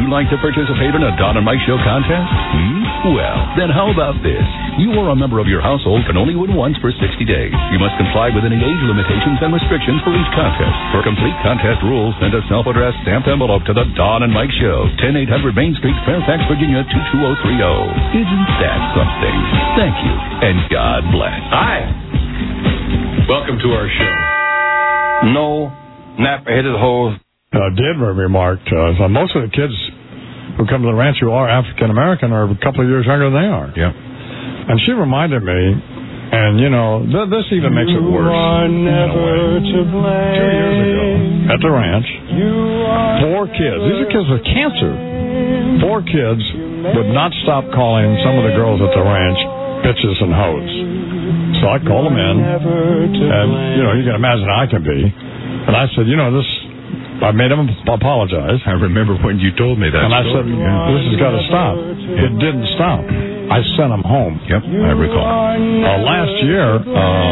like to participate in a Don and Mike Show contest? Well, then how about this? You or a member of your household can only win once for 60 days. You must comply with any age limitations and restrictions for each contest. For complete contest rules, send a self-addressed stamped envelope to the Don and Mike Show, 10800 Main Street, Fairfax, Virginia, 22030. Isn't that something? Thank you, and God bless. Hi. Welcome to our show. No nap-headed hoes. Denver remarked, most of the kids who come to the ranch who are African American are a couple of years younger than they are. Yeah. And she reminded me, and you know, this even makes it worse. You are never to blame. 2 years ago, at the ranch, 4 kids, these are kids with cancer, 4 kids would not stop calling some of the girls at the ranch bitches and hoes. So I called them in, and, you know, you can imagine how I can be. And I said, you know, I made them apologize. I remember when you told me that. And I said, this has got to stop. It didn't stop. I sent them home. Yep, I recall. Last year,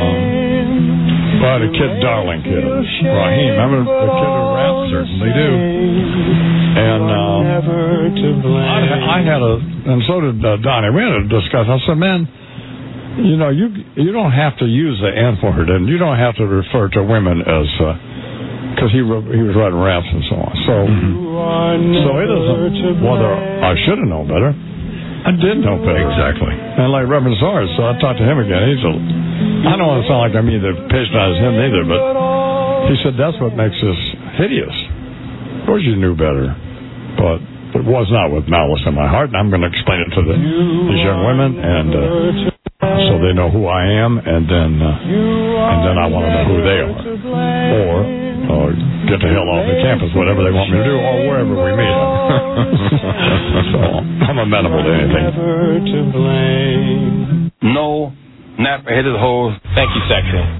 I had a kid, darling kid, Raheem. Remember the kid who rapped? Certainly do. And I had and so did Donnie. We had a discussion. I said, man, you know, you don't have to use the N-word, and you don't have to refer to women as, because he was writing raps and so on. So it isn't whether I should have known better. I did know better. Exactly. And like Reverend Sars, so I talked to him again. I don't want to sound like I mean to patronize him either, but he said that's what makes this hideous. Of course you knew better, but it was not with malice in my heart, and I'm going to explain it to these young women, and so they know who I am, and then I want to know who they are, or get the hell off the campus, whatever they want me to do, or wherever we meet. So I'm amenable to anything. No nap-headed hoes. Thank you, Section.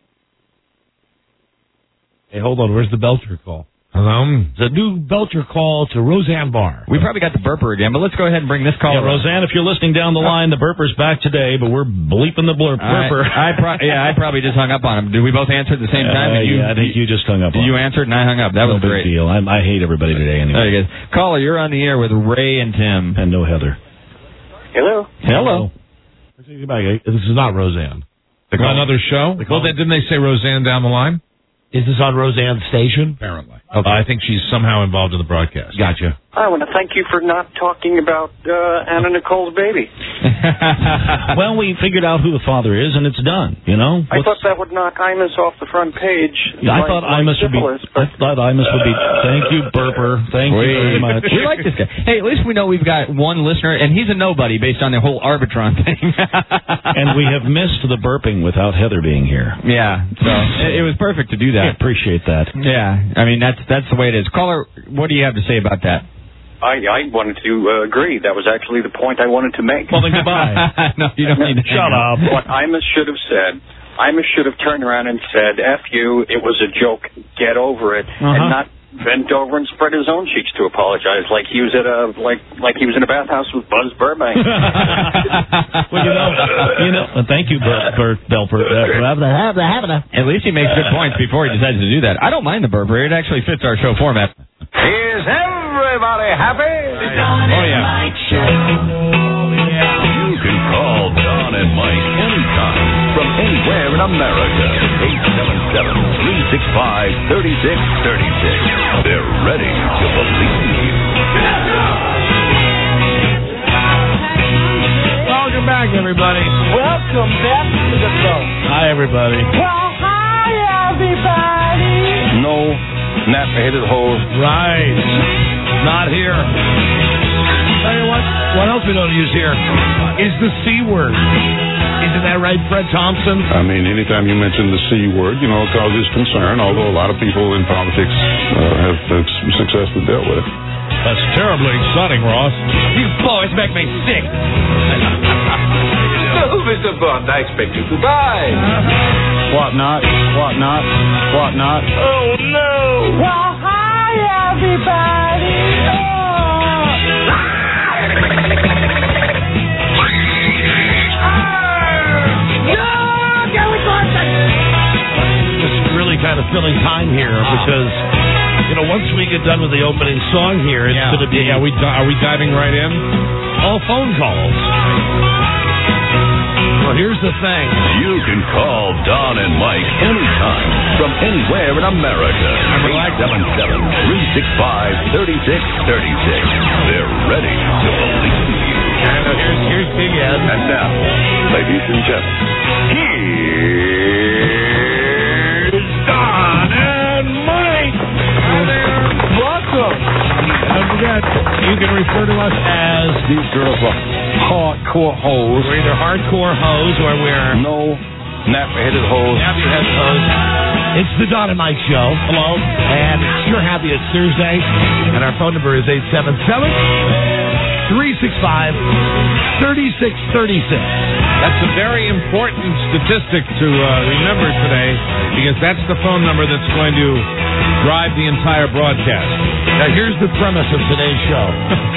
Hey, hold on. Where's the Belcher call? The new Belcher call to Roseanne Barr. We probably got the burper again, but let's go ahead and bring this call. Yeah, Roseanne, if you're listening down the line, the burper's back today, but we're bleeping the burper. I probably just hung up on him. Did we both answer at the same time? I think you just hung up on him. You answered and I hung up. That was great. Deal. I hate everybody today anyway. There you go. Caller, you're on the air with Ray and Tim. And no Heather. Hello. This is not Roseanne. Another show? Well, didn't they say Roseanne down the line? Is this on Roseanne's station? Apparently. Okay. I think she's somehow involved in the broadcast. Gotcha. I want to thank you for not talking about Anna Nicole's baby. Well, we figured out who the father is, and it's done, you know? I thought that would knock Imus off the front page. Yeah, I thought Imus would be... Thank you, Burper. Thank you very much. We like this guy. Hey, at least we know we've got one listener, and he's a nobody based on the whole Arbitron thing. And we have missed the burping without Heather being here. Yeah, so it was perfect to do that. I appreciate that. Yeah, I mean, that's the way it is. Caller, what do you have to say about that? I wanted to agree. That was actually the point I wanted to make. Well, then goodbye. No, you don't need to. Shut up. What Imus should have said, Imus should have turned around and said, F you, it was a joke, get over it, and not bent over and spread his own cheeks to apologize like he was at like he was in a bathhouse with Buzz Burbank. Well, you know, thank you, Belper. At least he makes good points before he decides to do that. I don't mind the burper. It actually fits our show format. Is everybody happy? Oh, yeah. You can call Don and Mike anytime from anywhere in America. 877-365-3636. They're ready to believe. Welcome back, everybody. Welcome back to the show. Hi, everybody. Well, hi, everybody. No nap-headed hoes. Right. Not here. Tell you what else we don't use here is the C word. Isn't that right, Fred Thompson? I mean, anytime you mention the C word, you know, it causes concern, although a lot of people in politics have successfully dealt with it. That's terribly exciting, Ross. You boys make me sick. No, Mr. Bond, I expect you to buy. What not? What not? What not? Oh, no. Well, hi, everybody. Just really kind of filling time here because, you know, once we get done with the opening song here, it's going to be... Are we diving right in? All phone calls. Well, here's the thing. You can call Don and Mike anytime from anywhere in America. 877-365-3636. They're ready to believe you. Here's Big Ed. And now, ladies and gentlemen, here's Don and Mike. Hi there. Welcome. Don't forget, you can refer to us as... These girls are hardcore hoes. We're either hardcore hoes or we're... No nappy-headed hoes. Nappy-headed hoes. It's the Don and Mike Show. Hello. And sure happy it's Thursday. And our phone number is 877-365-3636. That's a very important statistic to remember today, because that's the phone number that's going to drive the entire broadcast. Now, here's the premise of today's show.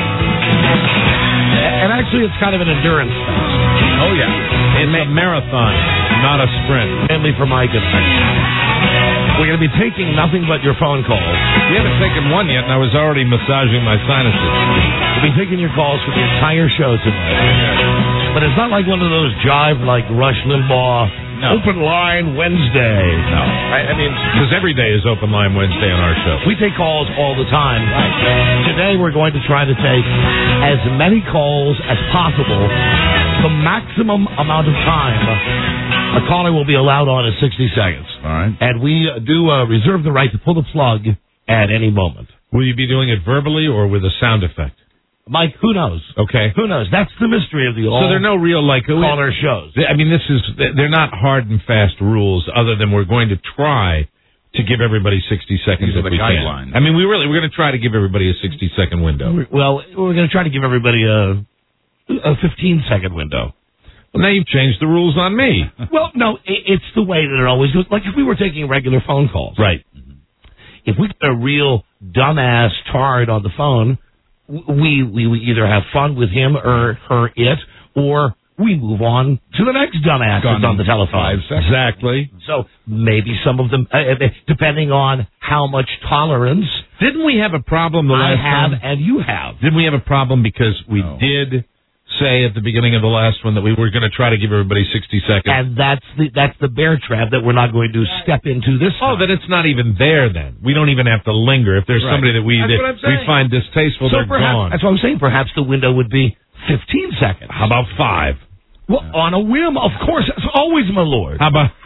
And actually, it's kind of an endurance test. Oh, yeah. It's a marathon, not a sprint. Mainly for Mike and I. We're going to be taking nothing but your phone calls. We haven't taken one yet, and I was already massaging my sinuses. We'll be taking your calls for the entire show tonight. But it's not like one of those jive like Rush Limbaugh. No. Open Line Wednesday. No. I mean, because every day is Open Line Wednesday on our show. We take calls all the time. Right. Today we're going to try to take as many calls as possible. The maximum amount of time a caller will be allowed on is 60 seconds. All right. And we do reserve the right to pull the plug at any moment. Will you be doing it verbally or with a sound effect? Mike, who knows? Okay. Who knows? That's the mystery of the So there are no real, caller shows. I mean, they're not hard and fast rules, other than we're going to try to give everybody 60 seconds if we can. I mean, we're going to try to give everybody a 60-second window. Well, we're going to try to give everybody a 15-second window. Well, now you've changed the rules on me. Well, no, it's the way that it always goes. Like if we were taking regular phone calls. Right. If we get a real dumbass tard on the phone, we either have fun with him or her, or we move on to the next dumbass that's on the telephone. Exactly. So maybe some of them, depending on how much tolerance. Didn't we have a problem the last time? I have and you have. Didn't we have a problem because we did say at the beginning of the last one that we were going to try to give everybody 60 seconds? And that's the bear trap that we're not going to step into this time. Oh, that it's not even there then. We don't even have to linger. If there's somebody that we find distasteful, they're gone. That's what I'm saying. Perhaps the window would be 15 seconds. How about 5? Well, on a whim, of course. That's always, my lord. How about...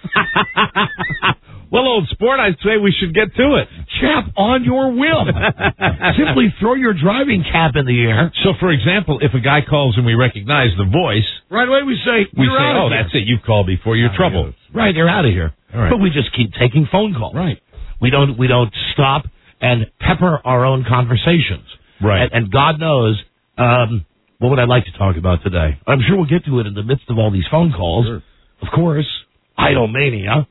Well, old sport, I'd say we should get to it. Chap, on your whim. Simply throw your driving cap in the air. So, for example, if a guy calls and we recognize the voice... Right away we say, oh, that's it. You've called before. You're trouble. Right, you're out of here. All right. But we just keep taking phone calls. Right. We don't stop and pepper our own conversations. Right. And God knows, what would I like to talk about today? I'm sure we'll get to it in the midst of all these phone calls. Sure. Of course, Idolmania.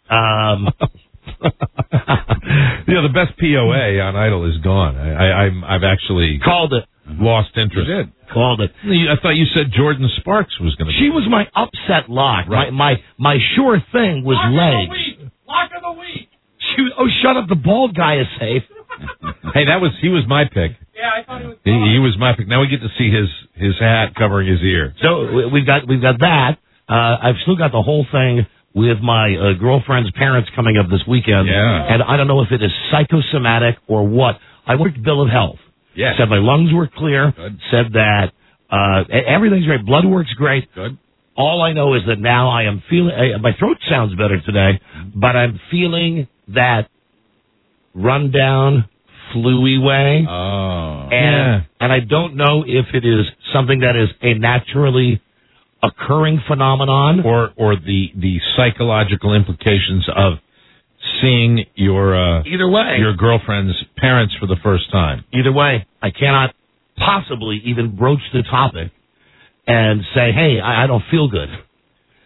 The best POA on Idol is gone. I've actually called it. Lost interest. You did. Called it. I thought you said Jordan Sparks was going to. She was my upset lock. Right. My sure thing was legs. Lock of the week. Shut up! The bald guy is safe. Hey, he was my pick. Yeah, I thought he was. He was my pick. Now we get to see his hat covering his ear. So we've got that. I've still got the whole thing with my girlfriend's parents coming up this weekend. Yeah. And I don't know if it is psychosomatic or what. I worked bill of health. Yes. Said my lungs were clear. Good. Said that everything's great. Blood work's great. Good. All I know is that now I am feeling, my throat sounds better today, but I'm feeling that rundown, flu-y way. Oh. And I don't know if it is something that is a naturally occurring phenomenon, or the psychological implications of seeing either way, your girlfriend's parents for the first time. Either way, I cannot possibly even broach the topic and say, hey, I don't feel good.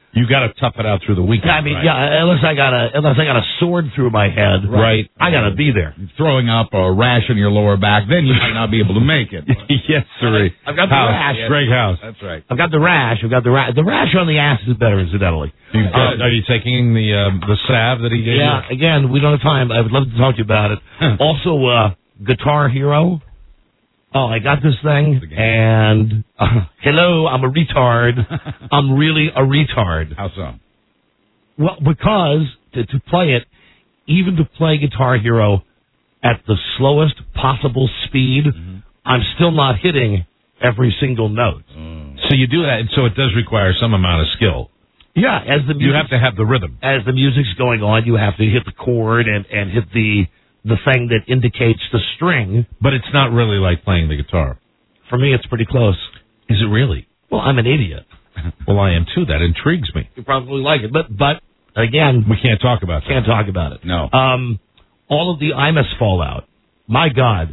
You got to tough it out through the weekend. I mean, right? yeah, unless I got a sword through my head, right? I got to be there. Throwing up a rash on your lower back, then you might not be able to make it. Yes, sir. I've got the rash. Greg House. That's right. I've got the rash. The rash on the ass is better, incidentally. Are you taking the salve that he gave you? Yeah. Again, we don't have time. I would love to talk to you about it. Also, Guitar Hero. Oh, I got this thing, and hello, I'm a retard. I'm really a retard. How so? Well, because to play it, even to play Guitar Hero at the slowest possible speed, I'm still not hitting every single note. So you do that, and so it does require some amount of skill. Yeah, as the you have to have the rhythm. As the music's going on, you have to hit the chord and hit the thing that indicates the string. But it's not really like playing the guitar. For me, it's pretty close. Is it really? Well, I'm an idiot. Well, I am too. That intrigues me. You probably like it, but again, we can't talk about that. Can't talk about it. No. All of the Imus fallout. My God.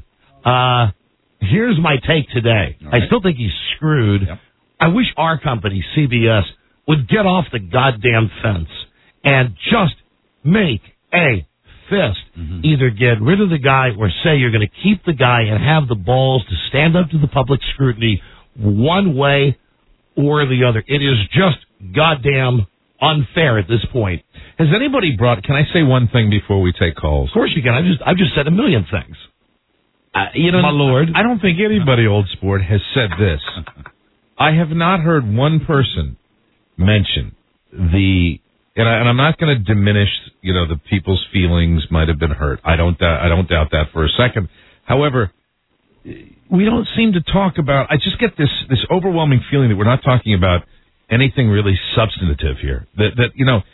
Here's my take today. Right. I still think he's screwed. Yep. I wish our company, CBS, would get off the goddamn fence and just make a fist. Either get rid of the guy or say you're going to keep the guy and have the balls to stand up to the public scrutiny one way or the other. It is just goddamn unfair at this point. Has anybody brought... Can I say one thing before we take calls? Of course you can. I've just said a million things. My lord. I don't think anybody, Old Sport, has said this. I have not heard one person mention the... And I'm not going to diminish, the people's feelings might have been hurt. I don't doubt that for a second. However, we don't seem to talk about... I just get this overwhelming feeling that we're not talking about anything really substantive here. That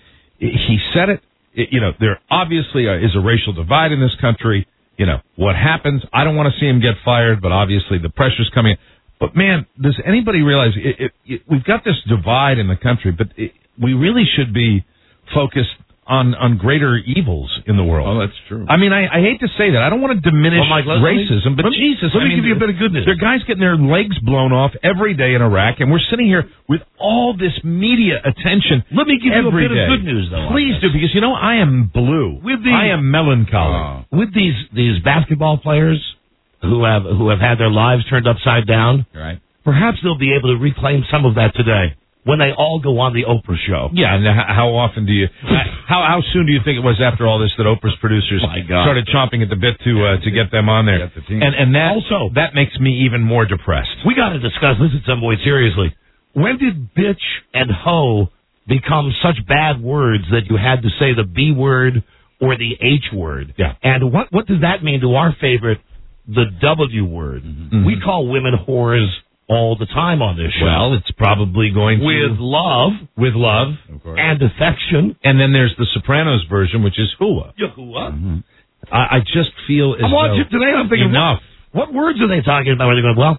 he said it. There obviously is a racial divide in this country. What happens? I don't want to see him get fired, but obviously the pressure's coming. But man, does anybody realize we've got this divide in the country, but we really should be focused on greater evils in the world. Oh, that's true. I mean, I hate to say that. I don't want to diminish racism, but Jesus, let me give you a bit of good news. There are guys getting their legs blown off every day in Iraq, and we're sitting here with all this media attention. Let me give you a bit of good news, though. Please do, because I am blue. I am melancholy. With these basketball players who have had their lives turned upside down, right? Perhaps they'll be able to reclaim some of that today when they all go on the Oprah show. Yeah, and how often do you... how soon do you think it was after all this that Oprah's producers started chomping at the bit to get them on there? And that makes me even more depressed. We got to discuss this at some point, seriously. When did bitch and hoe become such bad words that you had to say the B word or the H word? Yeah. And what does that mean to our favorite, the W word? We call women whores all the time on this show. Well, it's probably going to... With love, of course. And affection. And then there's the Sopranos version, which is hooah. Yahuwah. I just feel as I'm watching today, I'm thinking, enough. What words are they talking about? They're going, well,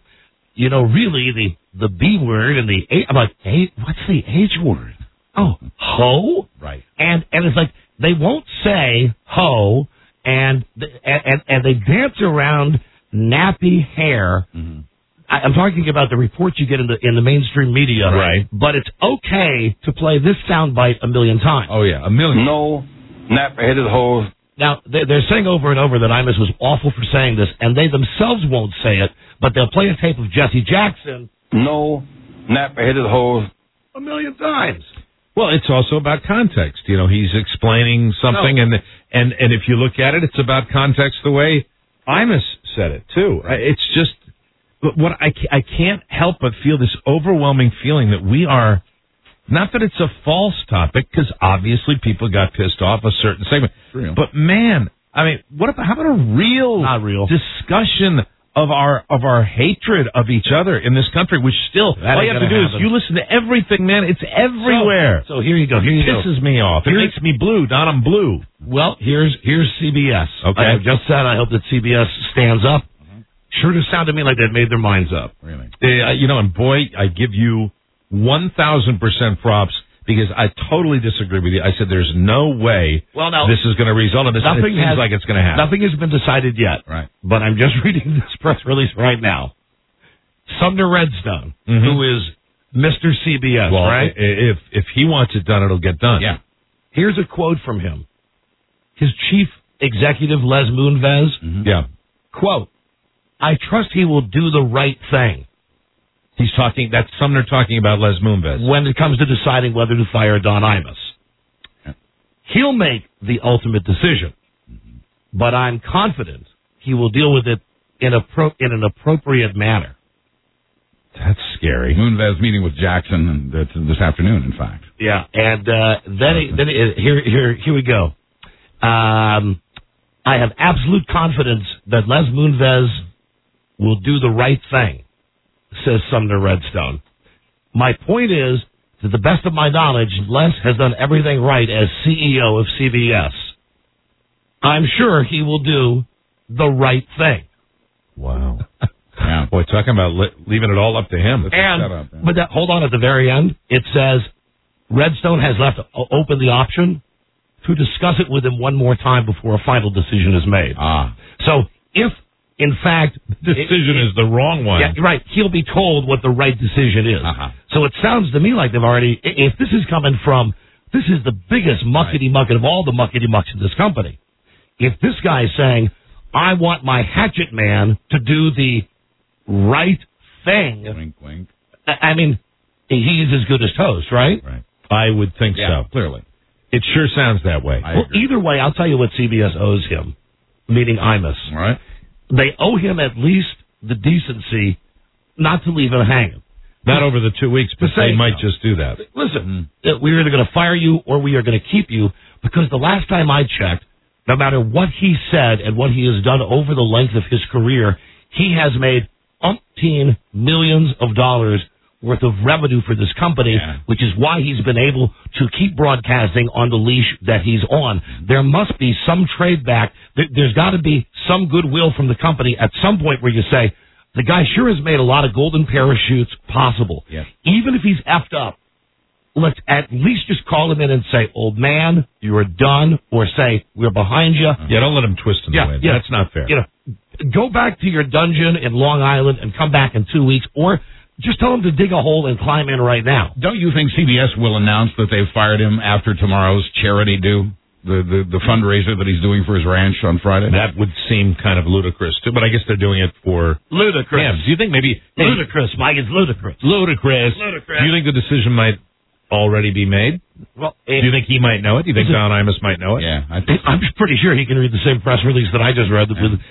really, the B word and the A... I'm like, what's the H word? Oh, hoe? Right. And it's like, they won't say hoe, and they dance around nappy hair... I'm talking about the reports you get in the mainstream media. Right. But it's okay to play this soundbite a million times. Oh, yeah, a million. No, nap-headed hole. Now, they're saying over and over that Imus was awful for saying this, and they themselves won't say it, but they'll play a tape of Jesse Jackson. No, nap-headed hole. A million times. Well, it's also about context. He's explaining something, and if you look at it, it's about context the way Imus said it, too. It's just... What I can't help but feel this overwhelming feeling that we are, not that it's a false topic, because obviously people got pissed off a certain segment. But man, I mean, how about a real discussion of our hatred of each other in this country, which still, all you have to do is you listen to everything, man. It's everywhere. So here you go. It pisses me off. It makes me blue. Don, I'm blue. Well, here's CBS. Okay. I have just said I hope that CBS stands up. Sure to sound to me like they've made their minds up. Really? And boy, I give you 1,000% props because I totally disagree with you. I said there's no way this is going to result in this. It seems like it's going to happen. Nothing has been decided yet. Right. But I'm just reading this press release right now. Sumner Redstone, who is Mr. CBS, Well, right? if he wants it done, it'll get done. Yeah. Here's a quote from him. His chief executive, Les Moonves, Yeah. quote, "I trust he will do the right thing He's talking. That's Sumner talking about Les Moonves. when it comes to deciding whether to fire Don Imus. He'll make the ultimate decision, but I'm confident he will deal with it in an appropriate manner." That's scary. Moonves meeting with Jackson and this afternoon, in fact. Yeah, and here we go. I have absolute confidence that Les Moonves will do the right thing, says Sumner Redstone. My point is, to the best of my knowledge, Les has done everything right as CEO of CBS. I'm sure he will do the right thing. Wow. Yeah. Boy, talking about leaving it all up to him. But hold on, at the very end, it says Redstone has left open the option to discuss it with him one more time before a final decision is made. So if, in fact, the decision is the wrong one. Yeah, right. He'll be told what the right decision is. So it sounds to me like they've already, if this is coming from, this is the biggest muckety-mucket of all the muckety-mucks in this company. If this guy's saying, I want my hatchet man to do the right thing. Wink, wink. I mean, he's as good as toast, right? Right. I would think Yeah, so. clearly. It sure sounds that way. Well, either way, I'll tell you what CBS owes him, meaning Imus. All right. They owe him at least the decency not to leave him hanging. Not over the 2 weeks, but To say they might no. just do that. Listen, we're either going to fire you or we are going to keep you, because the last time I checked, no matter what he said and what he has done over the length of his career, he has made umpteen millions of dollars worth of revenue for this company, which is why he's been able to keep broadcasting on the leash that he's on. There must be some trade back. There's got to be some goodwill from the company at some point where you say, the guy sure has made a lot of golden parachutes possible. Yes. Even if he's effed up, let's at least just call him in and say, old man, you are done, or say, we're behind you. Yeah, don't let him twist in the wind. That's not fair. You know, go back to your dungeon in Long Island and come back in 2 weeks, or just tell him to dig a hole and climb in right now. Don't you think CBS will announce that they've fired him after tomorrow's charity due? The fundraiser that he's doing for his ranch on Friday? That would seem kind of ludicrous, too, but I guess they're doing it for ludicrous. him. Do you think maybe... Ludicrous, Mike, it's ludicrous. Ludicrous. Do you think the decision might already be made? Well, do you think he might know it? Do you think Don Imus might know it? Yeah, I'm pretty sure he can read the same press release that I just read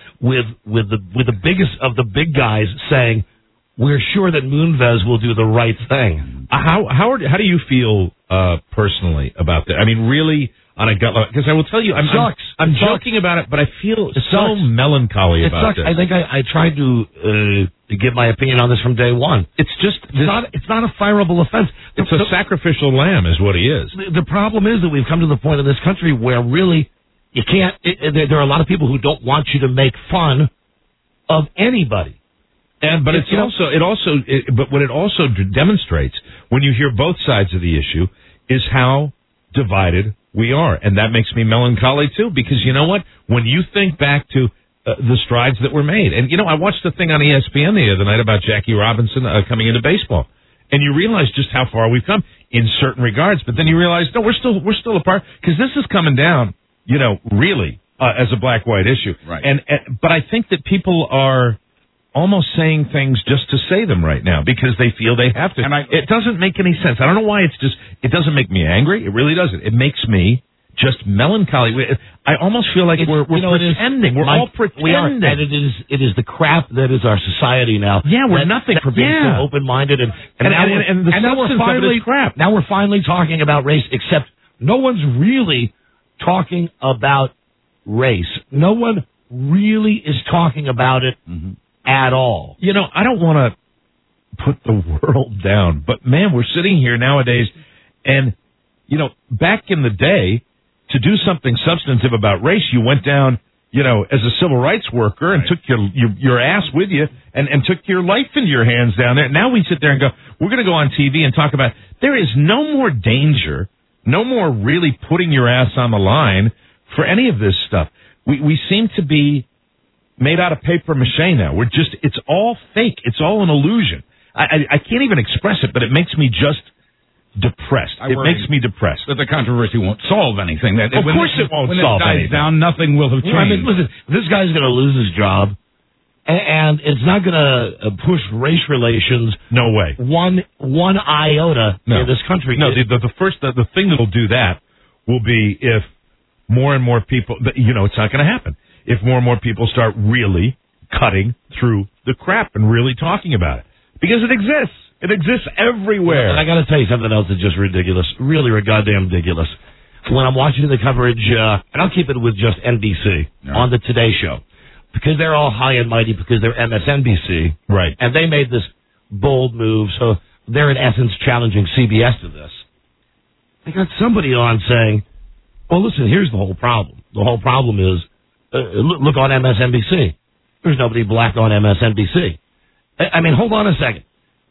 with the biggest of the big guys saying, we're sure that Moonves will do the right thing. How do you feel personally about that? I mean, really, on a gut level, because I will tell you, I'm joking about it, but I feel so melancholy about this. I think I tried to give my opinion on this from day one. It's just it's not a fireable offense. It's a sacrificial lamb, is what he is. The problem is that we've come to the point in this country where really you can't. There are a lot of people who don't want you to make fun of anybody. But what it also demonstrates when you hear both sides of the issue is how divided we are, and that makes me melancholy too. Because you know what? When you think back to the strides that were made, and I watched the thing on ESPN the other night about Jackie Robinson coming into baseball, and you realize just how far we've come in certain regards. But then you realize, no, we're still apart, because this is coming down, really as a black-white issue. Right. But I think that people are almost saying things just to say them right now because they feel they have to. It doesn't make any sense. I don't know why. It doesn't make me angry. It really doesn't. It makes me just melancholy. I almost feel like we're pretending. We're all pretending. We are, and it is the crap that is our society now. Yeah, we're nothing for being so open-minded, and now we're finally crap. Now we're finally talking about race. Except no one's really talking about race. No one really is talking about it at all. I don't want to put the world down, but man, we're sitting here nowadays, and back in the day, to do something substantive about race, you went down, as a civil rights worker and took your ass with you and took your life into your hands down there. Now we sit there and go, we're going to go on TV and talk about, there is no more danger, no more really putting your ass on the line for any of this stuff. We seem to be made out of paper mache now. It's all fake. It's all an illusion. I can't even express it, but it makes me just depressed. It makes me depressed. That the controversy won't solve anything. That of course it won't solve anything. When it dies down, nothing will have changed. I mean, listen, this guy's going to lose his job, and it's not going to push race relations. No way. One iota in this country. No, the thing that'll do that will be if more and more people. It's not going to happen. If more and more people start really cutting through the crap and really talking about it, because it exists. It exists everywhere. And I got to tell you something else that's just ridiculous. Really goddamn ridiculous. When I'm watching the coverage, and I'll keep it with just NBC on the Today Show, because they're all high and mighty because they're MSNBC. Right. And they made this bold move, so they're in essence challenging CBS to this. They got somebody on saying, well, listen, here's the whole problem. The whole problem is, look on MSNBC. There's nobody black on MSNBC. I mean, hold on a second.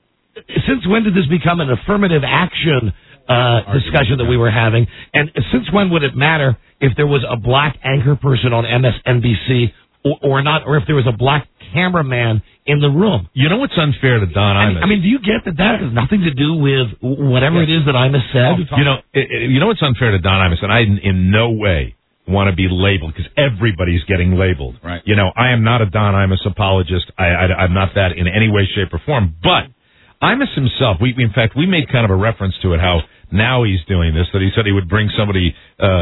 Since when did this become an affirmative action discussion that we were having? And since when would it matter if there was a black anchor person on MSNBC or not, or if there was a black cameraman in the room? You know what's unfair to Don Imus? I mean, do you get that has nothing to do with whatever it is that Imus said? You know what's unfair to Don Imus, and I in no way want to be labeled, because everybody's getting labeled. Right. I am not a Don Imus apologist. I'm not that in any way, shape, or form. But Imus himself, in fact, we made kind of a reference to it, how now he's doing this, that he said he would bring somebody,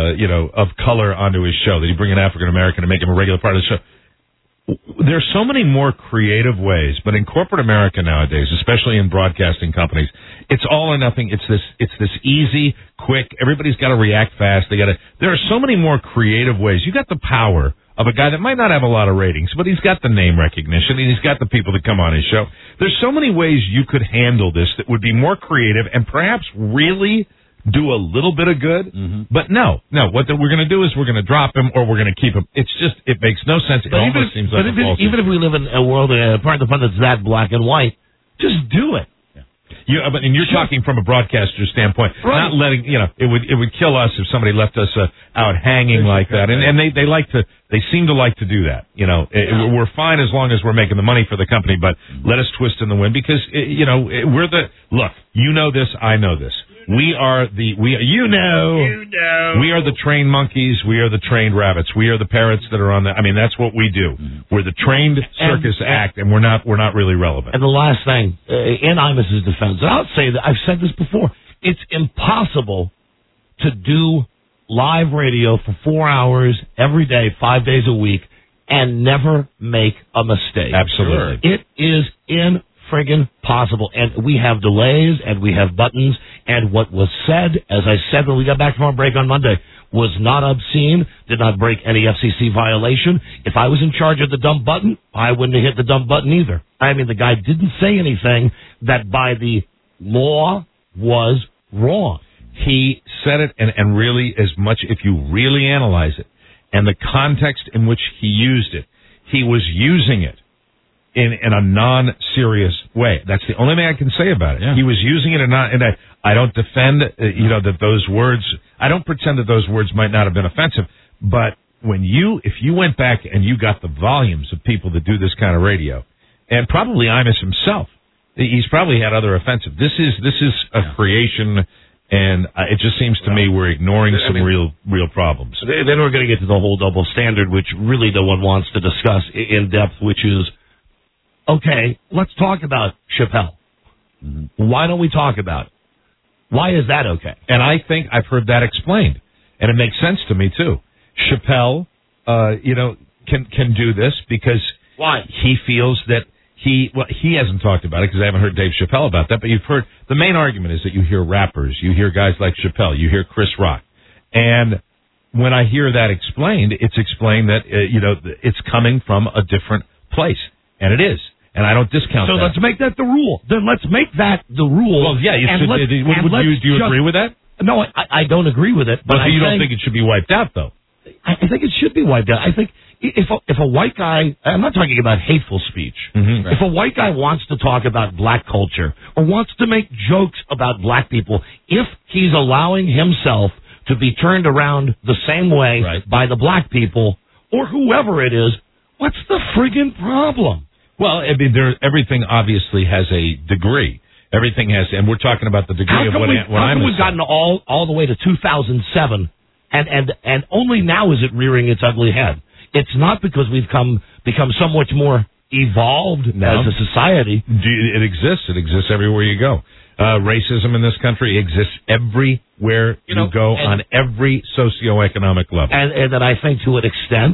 of color onto his show, that he'd bring an African-American and make him a regular part of the show. There's so many more creative ways, but in corporate America nowadays, especially in broadcasting companies, it's all or nothing. It's this easy, quick, everybody's got to react fast. There are so many more creative ways. You got the power of a guy that might not have a lot of ratings, but he's got the name recognition and he's got the people that come on his show. There's so many ways you could handle this that would be more creative and perhaps really do a little bit of good. Mm-hmm. But no, what we're going to do is we're going to drop him or we're going to keep him. It's just, it makes no sense. It almost seems like even if we live in a world, part of the fun that's that black and white, just do it. But you're talking from a broadcaster standpoint, right. Not letting, it would kill us if somebody left us out hanging like that. And they seem to like to do that. We're fine as long as we're making the money for the company, but let us twist in the wind because, look, you know this, I know this. We are the trained monkeys. We are the trained rabbits. We are the parrots that are on that's what we do. We're the trained circus act, and we're not really relevant. And the last thing, in Imus's defense, and I'll say that I've said this before, it's impossible to do live radio for 4 hours every day, 5 days a week, and never make a mistake. Absolutely. It is friggin' possible. And we have delays and we have buttons, and what was said, as I said when we got back from our break on Monday, was not obscene, did not break any FCC violation. If I was in charge of the dump button, I wouldn't have hit the dump button either. The guy didn't say anything that by the law was wrong. He said it, and really, as much, if you really analyze it, and the context in which he used it, he was using it in a non-serious way. That's the only thing I can say about it. Yeah. He was using it and I don't defend, that those words, I don't pretend that those words might not have been offensive, but if you went back and you got the volumes of people that do this kind of radio, and probably Imus himself, he's probably had other offensive. This is a creation, and it just seems to me we're ignoring some real problems. Then we're going to get to the whole double standard, which really no one wants to discuss in depth, which is, okay, let's talk about Chappelle. Mm-hmm. Why don't we talk about it? Why is that okay? And I think I've heard that explained, and it makes sense to me too. Chappelle, can do this because why? He feels that he hasn't talked about it because I haven't heard Dave Chappelle about that. But you've heard the main argument is that you hear rappers, you hear guys like Chappelle, you hear Chris Rock, and when I hear that explained, it's explained that it's coming from a different place, and it is. And I don't discount that. So let's make that the rule. Then let's make that the rule. Well, yeah. Do you agree with that? No, I don't agree with it. But you don't think it should be wiped out, though? I think it should be wiped out. I think if a white guy, I'm not talking about hateful speech. Mm-hmm. Right. If a white guy wants to talk about black culture or wants to make jokes about black people, if he's allowing himself to be turned around the same way by the black people or whoever it is, what's the friggin' problem? Well, I mean, everything obviously has a degree. Everything has, and we're talking about the degree of what I'm. We've gotten all the way to 2007, and only now is it rearing its ugly head. It's not because we've become so much more evolved as a society. It exists. It exists everywhere you go. Racism in this country exists everywhere you go on every socioeconomic level. And then I think to an extent,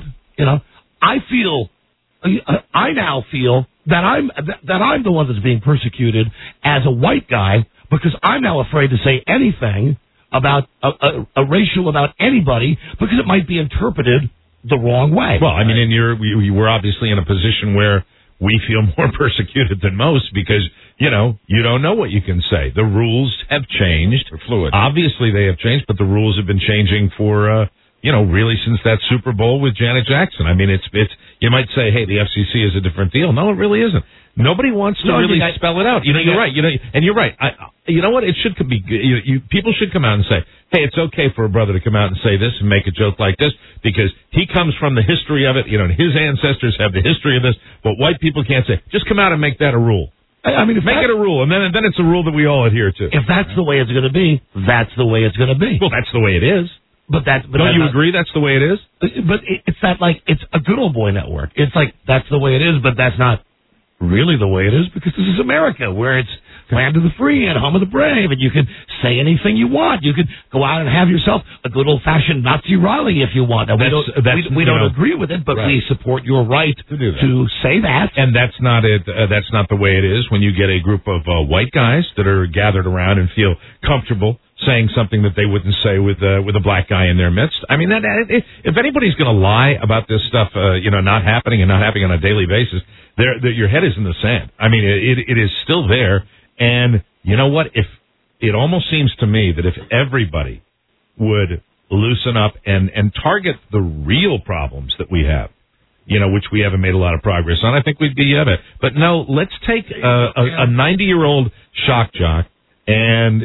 I now feel that I'm the one that's being persecuted as a white guy because I'm now afraid to say anything about a racial about anybody because it might be interpreted the wrong way. Well, I mean, we're obviously in a position where we feel more persecuted than most because, you don't know what you can say. The rules have changed. They're fluid. Obviously they have changed, but the rules have been changing for, really since that Super Bowl with Janet Jackson. I mean, it's you might say, hey, the FCC is a different deal. No, it really isn't. Nobody wants to really spell it out. You're right. And you're right. You know what? It should be. People should come out and say, "Hey, it's okay for a brother to come out and say this and make a joke like this because he comes from the history of it. And his ancestors have the history of this. But white people can't say. Just come out and make that a rule. I mean, make it a rule, and then it's a rule that we all adhere to. If that's the way it's going to be, that's the way it's going to be. Well, that's the way it is. But don't you agree? That's the way it is. But it's it's a good old boy network. It's like that's the way it is, but that's not really the way it is because this is America, where it's land of the free and home of the brave, and you can say anything you want. You could go out and have yourself a good old-fashioned Nazi rally if you want. And we don't agree with it, but we support your right to say that. And that's not it. That's not the way it is when you get a group of white guys that are gathered around and feel comfortable saying something that they wouldn't say with a black guy in their midst. I mean, if anybody's going to lie about this stuff, not happening and not happening on a daily basis, your head is in the sand. I mean, it is still there. And you know what? If it almost seems to me that if everybody would loosen up and target the real problems that we have, which we haven't made a lot of progress on, I think we'd be at it. But no, let's take a 90-year-old shock jock. And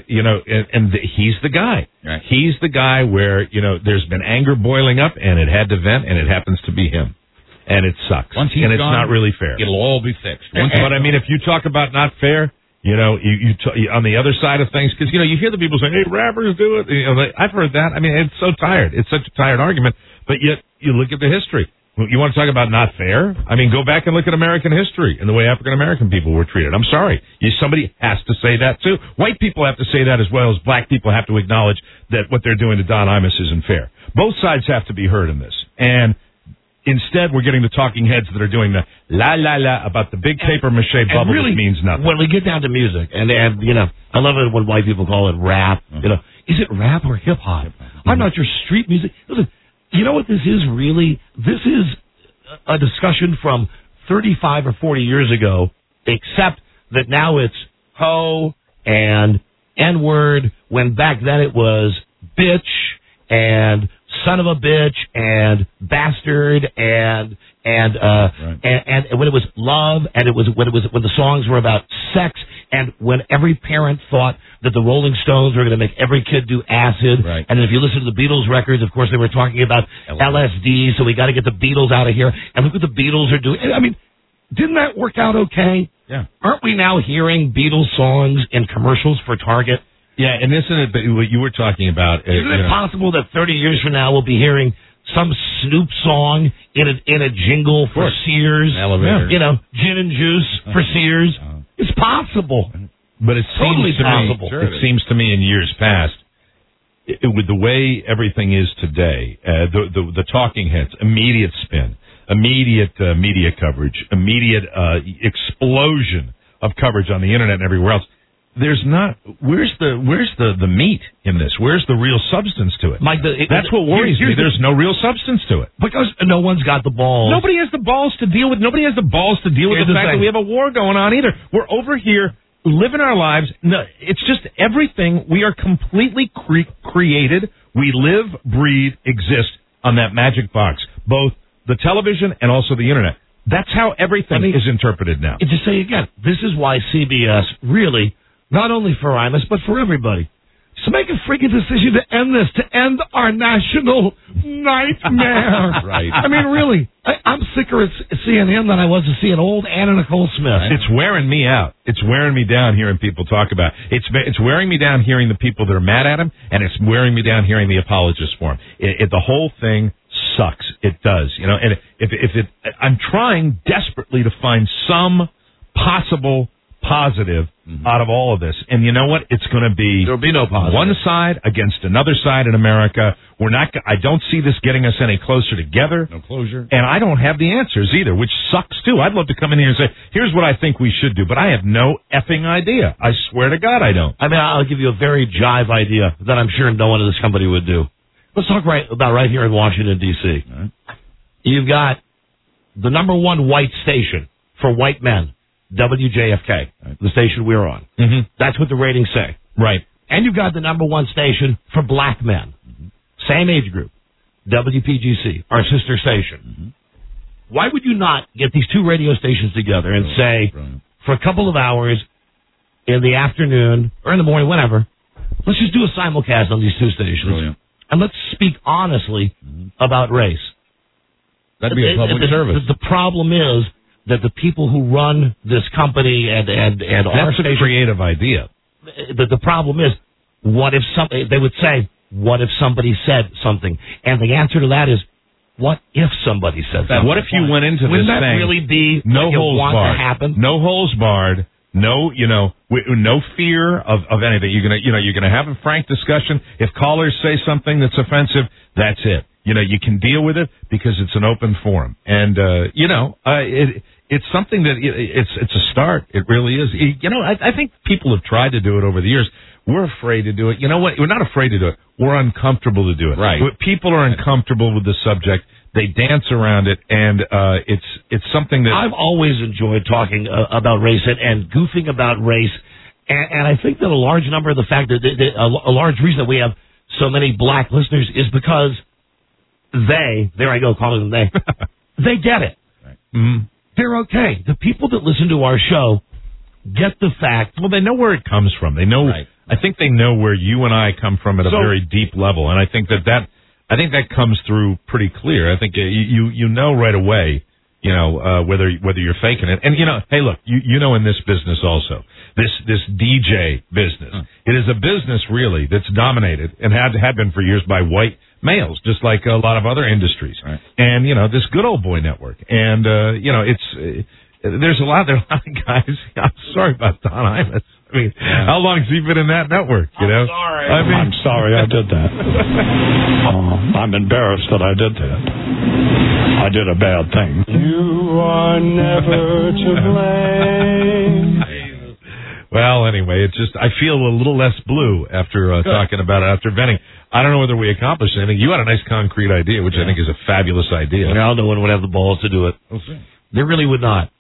he's the guy. Right. He's the guy where, there's been anger boiling up and it had to vent and it happens to be him. And it sucks. Once he's and it's gone, not really fair. It'll all be fixed. But I mean, if you talk about not fair, you on the other side of things, because, you hear the people saying, hey, rappers do it. I've heard that. I mean, it's so tired. It's such a tired argument. But yet you look at the history. You want to talk about not fair? I mean, go back and look at American history and the way African-American people were treated. I'm sorry. Somebody has to say that, too. White people have to say that as well as black people have to acknowledge that what they're doing to Don Imus isn't fair. Both sides have to be heard in this. And instead, we're getting the talking heads that are doing the la-la-la about the big paper-mache bubble really, that means nothing. When we get down to music, and I love it when white people call it rap. Is it rap or hip-hop? I'm not sure. Street music. Listen, you know what this is really? This is a discussion from 35 or 40 years ago, except that now it's ho and N-word, when back then it was bitch and son of a bitch and bastard and when it was love and when the songs were about sex and when every parent thought that the Rolling Stones were going to make every kid do acid. Right. And if you listen to the Beatles records, of course they were talking about LSD, so we got to get the Beatles out of here. And look what the Beatles are doing. I mean, didn't that work out okay? Yeah. Aren't we now hearing Beatles songs in commercials for Target? Yeah, and isn't it what you were talking about? Isn't it possible that 30 years from now we'll be hearing some Snoop song in a jingle for Sears? Elevator. Gin and juice for Sears. It's possible. But it totally seems to possible. Me, it seems to me in years past, with the way everything is today, the talking heads, immediate spin, immediate media coverage, immediate explosion of coverage on the internet and everywhere else. There's not. Where's the meat in this? Where's the real substance to it? Mike, that's what worries me. There's no real substance to it because no one's got the balls. Nobody has the balls to deal with. Nobody has the balls to deal with the fact that we have a war going on either. We're over here living our lives. No, it's just everything. We are completely created. We live, breathe, exist on that magic box. Both the television and also the internet. That's how everything is interpreted now. And to say again, this is why CBS really. Not only for Imus, but for everybody. So make a freaking decision to end this, to end our national nightmare. Right. I mean, really, I'm sicker at CNN than I was to see an old Anna Nicole Smith. It's wearing me out. It's wearing me down hearing people talk about it. It's wearing me down hearing the people that are mad at him, and it's wearing me down hearing the apologists for him. The whole thing sucks. It does. And I'm trying desperately to find some possible positive out of all of this. And you know what? It's going to be there'll be no positive. One side against another side in America. I don't see this getting us any closer together. No closure. And I don't have the answers either, which sucks too. I'd love to come in here and say, here's what I think we should do, but I have no effing idea. I swear to God I don't. I mean, I'll give you a very jive idea that I'm sure no one in this company would do. Let's talk about right here in Washington, D.C. Right. You've got the number one white station for white men, WJFK, the station we're on. Mm-hmm. That's what the ratings say. Right. And you've got the number one station for black men, same age group, WPGC, our sister station. Mm-hmm. Why would you not get these two radio stations together and say, for a couple of hours in the afternoon or in the morning, whenever, let's just do a simulcast on these two stations. Brilliant. And let's speak honestly about race. That'd be a public service. The problem is that the people who run this company and our station, a creative idea. The problem is, what if they would say, what if somebody said something? And the answer to that is, what if somebody said something? What if you went into Wouldn't this that thing, really be no what you holes want barred, to happen? No holes barred. No, no fear of anything. You're gonna have a frank discussion. If callers say something that's offensive, that's it. You can deal with it because it's an open forum. And it's something that it's a start. It really is. I think people have tried to do it over the years. We're afraid to do it. You know what? We're not afraid to do it. We're uncomfortable to do it. Right. People are uncomfortable with the subject. They dance around it, and it's something that I've always enjoyed talking about race and goofing about race, and I think that a large number of the fact that a large reason that we have so many black listeners is because there I go calling them they get it. Right. Mm-hmm. They're okay. The people that listen to our show get the fact. Well, they know where it comes from. They know. Right. I think they know where you and I come from at a very deep level, and I think that comes through pretty clear. I think you know right away, whether you're faking it. And hey, look, you know in this business also, this DJ business, it is a business really that's dominated and had been for years by white males, just like a lot of other industries. Right. And this good old boy network, and there's a lot of guys. I'm sorry about Don Imus. I mean, how long has he been in that network? Sorry. I'm sorry I did that. I'm embarrassed that I did that. I did a bad thing. You are never to blame. Well, anyway, I feel a little less blue after talking about it, after venting. I don't know whether we accomplished anything. You had a nice concrete idea, which I think is a fabulous idea. Well, no one would have the balls to do it. They really would not.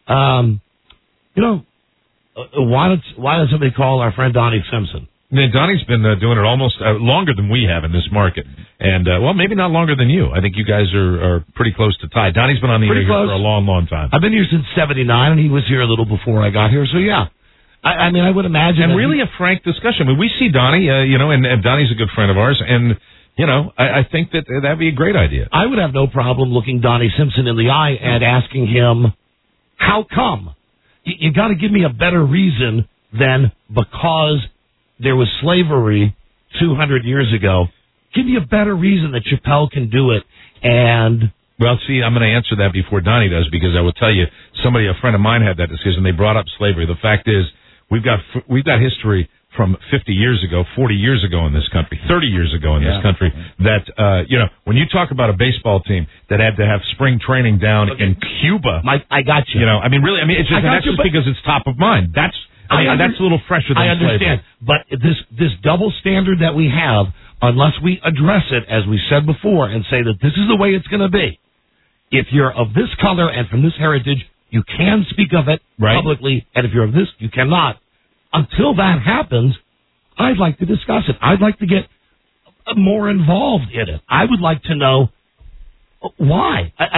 Why don't somebody call our friend Donnie Simpson? Donnie's been doing it almost longer than we have in this market. And, maybe not longer than you. I think you guys are pretty close to tied. Donnie's been on the air here for a long, long time. I've been here since 79, and he was here a little before I got here, so yeah. I mean, I would imagine. And really a frank discussion. I mean, we see Donnie, and Donnie's a good friend of ours, and, I think that'd be a great idea. I would have no problem looking Donnie Simpson in the eye and asking him, how come? You got to give me a better reason than because there was slavery 200 years ago. Give me a better reason that Chappelle can do it. And well, see, I'm going to answer that before Donnie does, because I will tell you, a friend of mine had that discussion. They brought up slavery. The fact is, we've got history from 50 years ago, 40 years ago in this country, 30 years ago in this country, that, when you talk about a baseball team that had to have spring training down in Cuba. Mike, I got you. It's just, that's just because it's top of mind. That's a little fresher than I understand. slavery. But this double standard that we have, unless we address it, as we said before, and say that this is the way it's going to be, if you're of this color and from this heritage, you can speak of it publicly, and if you're of this, you cannot. Until that happens, I'd like to discuss it. I'd like to get more involved in it. I would like to know why. I mean,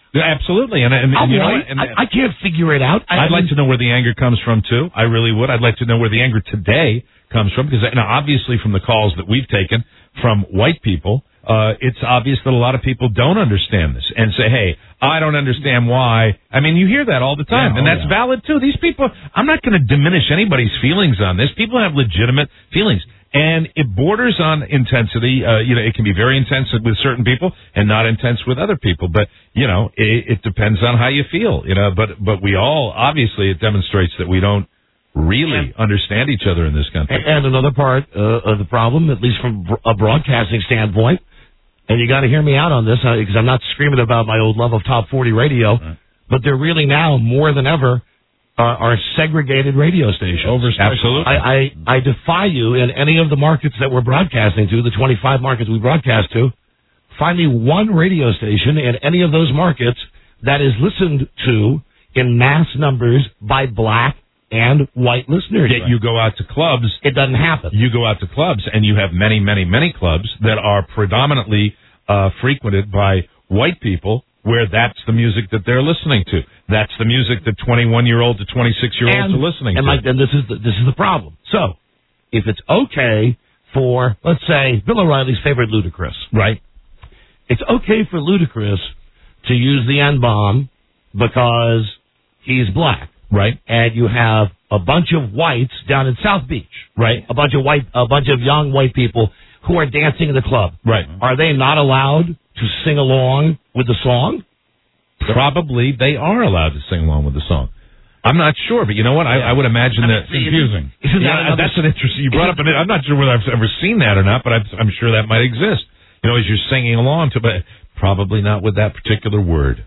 Absolutely, and you know, and I can't figure it out. I'd like to know where the anger comes from too. I really would. I'd like to know where the anger today comes from, because now obviously from the calls that we've taken from white people, it's obvious that a lot of people don't understand this and say, "Hey, I don't understand why." I mean, you hear that all the time, and that's valid too. These people, I'm not going to diminish anybody's feelings on this. People have legitimate feelings. And it borders on intensity. You know, it can be very intense with certain people and not intense with other people. But, you know, it depends on how you feel, you know. But we all, obviously, it demonstrates that we don't really understand each other in this country. And another part of the problem, at least from a broadcasting standpoint, and you got to hear me out on this, because I'm not screaming about my old love of Top 40 radio, but they're really now, more than ever, are segregated radio stations. Absolutely. I defy you, in any of the markets that we're broadcasting to, the 25 markets we broadcast to, find me one radio station in any of those markets that is listened to in mass numbers by black and white listeners. Yet you go out to clubs. It doesn't happen. You go out to clubs, and you have many, many, many clubs that are predominantly frequented by white people, where that's the music that they're listening to. That's the music that 21-year-old to 26-year-olds are listening to. And this is the problem. So, if it's okay for, let's say, Bill O'Reilly's favorite Ludacris, right? It's okay for Ludacris to use the N-bomb because he's black, right? And you have a bunch of whites down in South Beach, right? A bunch of young white people who are dancing in the club, right? Are they not allowed to sing along with the song? Probably they are allowed to sing along with the song. I'm not sure, but you know what? I would imagine that confusing. That's an interesting. You brought up, I'm not sure whether I've ever seen that or not, but I'm sure that might exist. You know, as you're singing along to, but probably not with that particular word.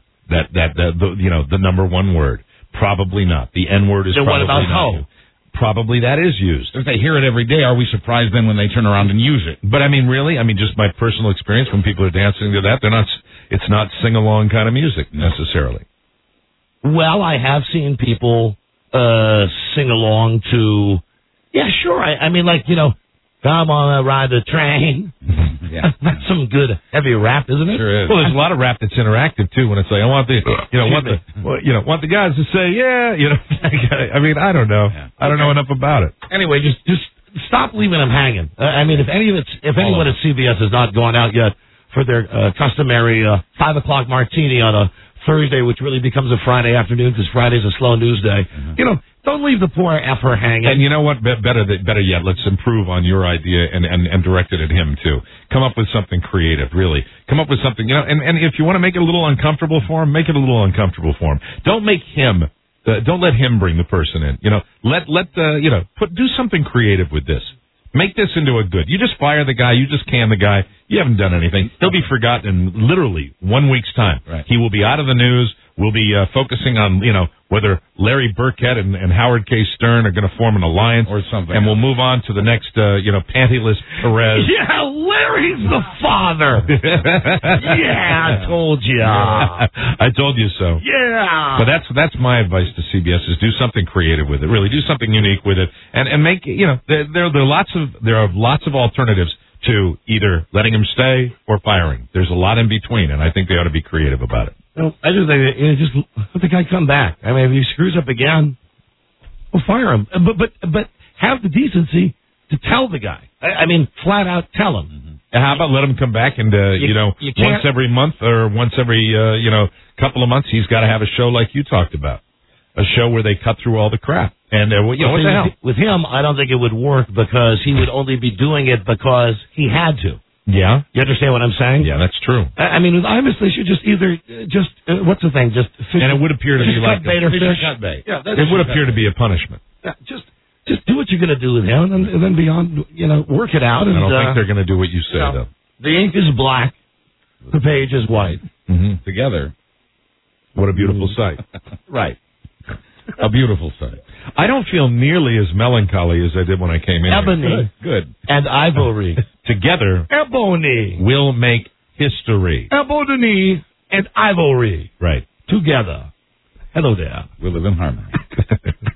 The number one word. Probably not. The N word is then probably what about not. hoe? Probably that is used. If they hear it every day, are we surprised then when they turn around and use it? But I mean, really? I mean, just my personal experience, when people are dancing to that, it's not sing-along kind of music necessarily. Well, I have seen people sing along to, yeah, sure. I mean, like, you know, come on, ride the train. Yeah. That's some good heavy rap, isn't it? Sure is. Well, there's a lot of rap that's interactive too. When it's like, I want the guys to say, yeah, you know. I mean, I don't know. Yeah. I don't know enough about it. Anyway, just stop leaving them hanging. I mean, if anyone at CBS has not gone out yet for their customary 5 o'clock martini on a Thursday, which really becomes a Friday afternoon because Friday's a slow news day, you know, don't leave the poor effer hanging. And you know what? Better yet, let's improve on your idea and direct it at him, too. Come up with something creative, really. Come up with something, you know, and if you want to make it a little uncomfortable for him, make it a little uncomfortable for him. Don't make him, don't let him bring the person in. You know, do something creative with this. Make this into a good. You just fire the guy. You just can the guy. You haven't done anything. He'll be forgotten in literally 1 week's time. Right. He will be out of the news. We'll be focusing on, you know, whether Larry Burkett and Howard K. Stern are going to form an alliance or something. And we'll move on to the next, pantyless Perez. Yeah, Larry's the father. Yeah, I told you. I told you so. Yeah. But that's my advice to CBS is do something creative with it. Really, do something unique with it, and make, you know, there are lots of alternatives to either letting him stay or firing. There's a lot in between, and I think they ought to be creative about it. Well, I do think, you know, just let the guy come back. I mean, if he screws up again, we'll fire him. But have the decency to tell the guy. I mean, flat out tell him. Mm-hmm. How about let him come back and, once every month or once every, couple of months, he's got to have a show like you talked about. A show where they cut through all the crap. And, what the hell? With him, I don't think it would work because he would only be doing it because he had to. Yeah. You understand what I'm saying? Yeah, that's true. I mean, with Imus, they should just what's the thing? Just fish. And it would appear to be like bait or fish. Cut bait. Yeah, it would appear to be a punishment. Yeah, just do what you're going to do with him, and then beyond, you know, work it out. And, I don't think they're going to do what you say, though. The ink is black, the page is white. Mm-hmm. Together, what a beautiful sight. Right. A beautiful sight. I don't feel nearly as melancholy as I did when I came in. Ebony. Good. And ivory. Together, ebony will make history. Ebony and ivory. Right. Together. Hello there. We live in harmony.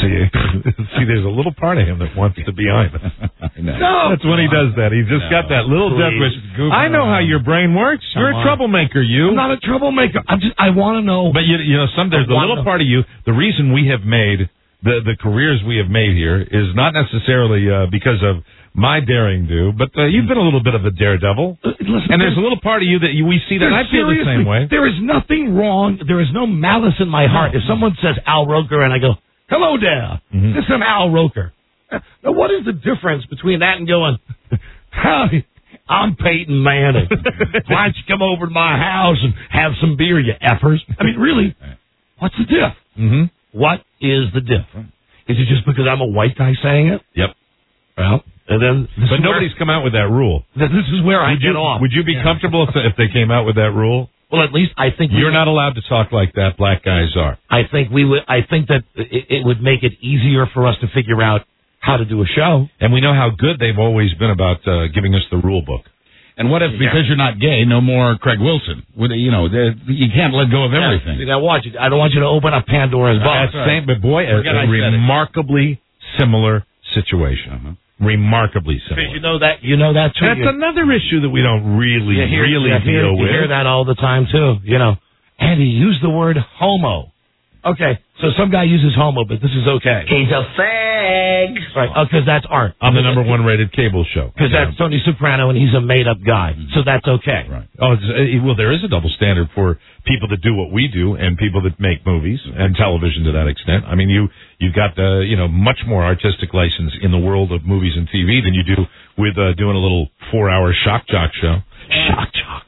See, there's a little part of him that wants to be Imus. No, that's when he does that. He's just got that little death wish. I know how your brain works. You're a troublemaker, you. I'm not a troublemaker. I want to know. But you know, there's a little part of you. The reason we have made the careers we have made here is not necessarily because of my daring do, but you've been a little bit of a daredevil. Listen, and there's a little part of you that we see that I feel the same way. There is nothing wrong. There is no malice in my heart. If someone says Al Roker and I go, hello there, this is Al Roker. Now, what is the difference between that and going, howdy, I'm Peyton Manning. Why don't you come over to my house and have some beer, you effers? I mean, really, what's the diff? What is the diff? Is it just because I'm a white guy saying it? Yep. Well, and then but nobody's come out with that rule. This is where I get off. Would you be comfortable if they came out with that rule? Well, at least I think you're not allowed to talk like that. Black guys are. I think we would. I think that it would make it easier for us to figure out how to do a show. And we know how good they've always been about giving us the rule book. And what if, because you're not gay, no more Craig Wilson? You know, you can't let go of everything. I don't want you to open up Pandora's box. But boy, a remarkably similar situation. Remarkably similar. Because you know that too. That's another issue that we don't really deal with. You hear that all the time too. You know, Andy, use the word homo. Okay, so some guy uses homo, but this is okay. He's a fag. Right, because that's art. On the number one rated cable show. Because that's Tony Soprano, and he's a made-up guy, so that's okay. Right. Well, there is a double standard for people that do what we do and people that make movies and television to that extent. I mean, you've got much more artistic license in the world of movies and TV than you do with doing a little 4-hour shock jock show. Shock jock.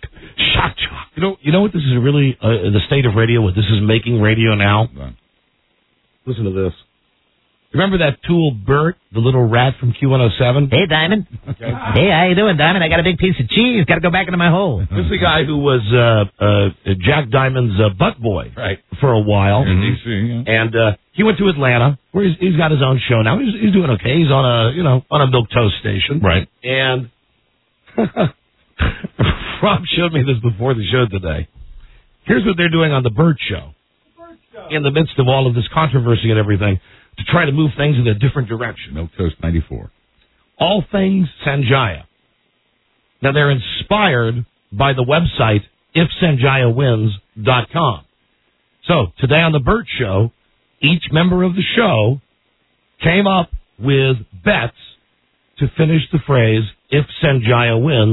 You know what this is really, the state of radio, what this is making radio now? Listen to this. Remember that tool Bert, the little rat from Q107? Hey, Diamond. Okay. Hey, how you doing, Diamond? I got a big piece of cheese. Got to go back into my hole. This is the guy who was Jack Diamond's butt boy for a while. And he went to Atlanta, where he's got his own show now. He's doing okay. He's on a milk toast station. Right. And Rob showed me this before the show today. Here's what they're doing on the Bert Show. In the midst of all of this controversy and everything, to try to move things in a different direction. Milk Toast 94. All things Sanjaya. Now, they're inspired by the website ifsanjayawins.com. So, today on the Bert Show, each member of the show came up with bets to finish the phrase, if Sanjaya wins, ...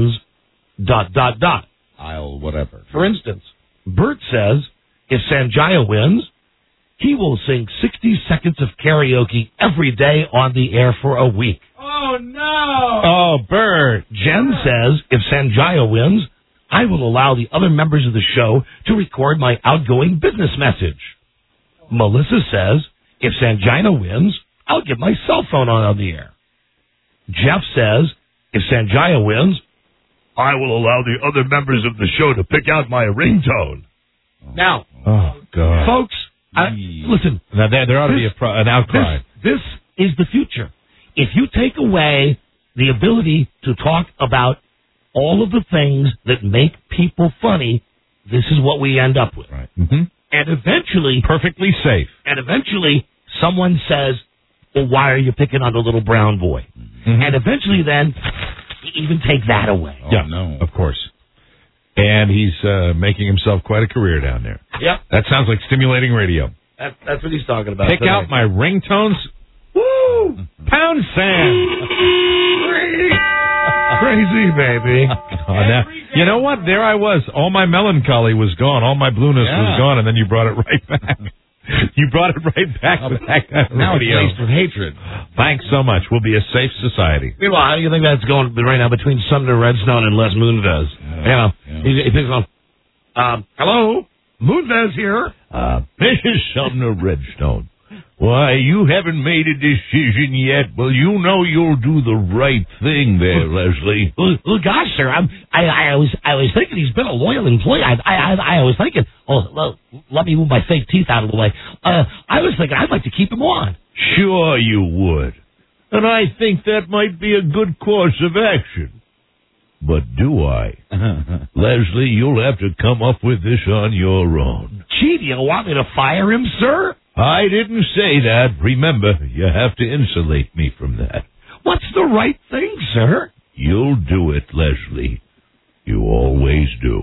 I'll whatever. For instance, Bert says, if Sanjaya wins, he will sing 60 seconds of karaoke every day on the air for a week. Oh, no! Oh, Bert. Jen says, if Sanjaya wins, I will allow the other members of the show to record my outgoing business message. Melissa says, if Sanjaya wins, I'll get my cell phone on the air. Jeff says, if Sanjaya wins, I will allow the other members of the show to pick out my ringtone. Now, folks, listen. Now, there ought to be an outcry. This is the future. If you take away the ability to talk about all of the things that make people funny, this is what we end up with. Right. Mm-hmm. And eventually... Perfectly safe. And eventually, someone says, well, why are you picking on the little brown boy? Mm-hmm. And eventually then, you even take that away. Oh, yeah, no. Of course. And he's making himself quite a career down there. Yep. That sounds like stimulating radio. That's what he's talking about. Pick out my ringtones. Woo! Pound sand. Crazy, baby. Now, you know what? There I was. All my melancholy was gone. All my blueness was gone, and then you brought it right back. You brought it right back to that now radio. It's laced with hatred. Thanks so much. We'll be a safe society. Meanwhile, how do you think that's going right now between Sumner Redstone and Les Moonves? He picks on, hello, Moonves here. This is Sumner Redstone. Why, you haven't made a decision yet. Well, you know you'll do the right thing there, Leslie. Well, gosh, sir, I was thinking he's been a loyal employee. I was thinking, let me move my fake teeth out of the way. I was thinking I'd like to keep him on. Sure you would. And I think that might be a good course of action. But do I? Leslie, you'll have to come up with this on your own. Gee, do you want me to fire him, sir? I didn't say that. Remember, you have to insulate me from that. What's the right thing, sir? You'll do it, Leslie. You always do.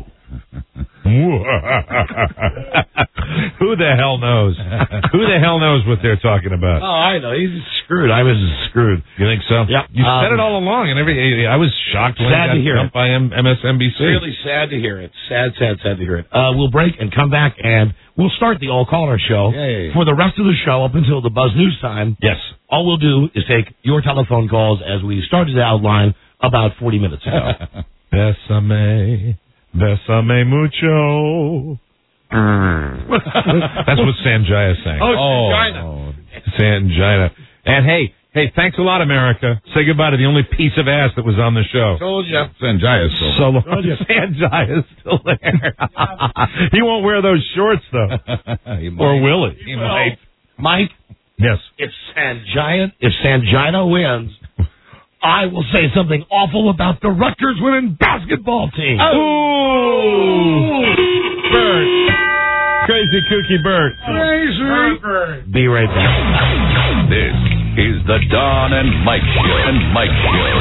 Who the hell knows? Who the hell knows what they're talking about? Oh, I know. He's screwed. I was screwed. You think so? Yep. You said it all along, and I was shocked when sad I got to hear dumped by MSNBC. Really sad to hear it. Sad to hear it. We'll break and come back, and we'll start the all-caller show. Yay. For the rest of the show, up until the Buzz News time, Yes. all we'll do is take your telephone calls as we started to outline about 40 minutes ago. Besame mucho. That's what Sanjaya sang. Oh, Sanjaya. And hey, thanks a lot, America. Say goodbye to the only piece of ass that was on the show. Told you. Sanjaya's still. So long. Sanjaya's still there. He won't wear those shorts, though. Or will he? He might. Mike, Yes. if Sanjaya wins, I will say something awful about the Rutgers women basketball team. Ooh! Bert. Crazy Kooky Bert. Be right back. This is the Don and Mike Show.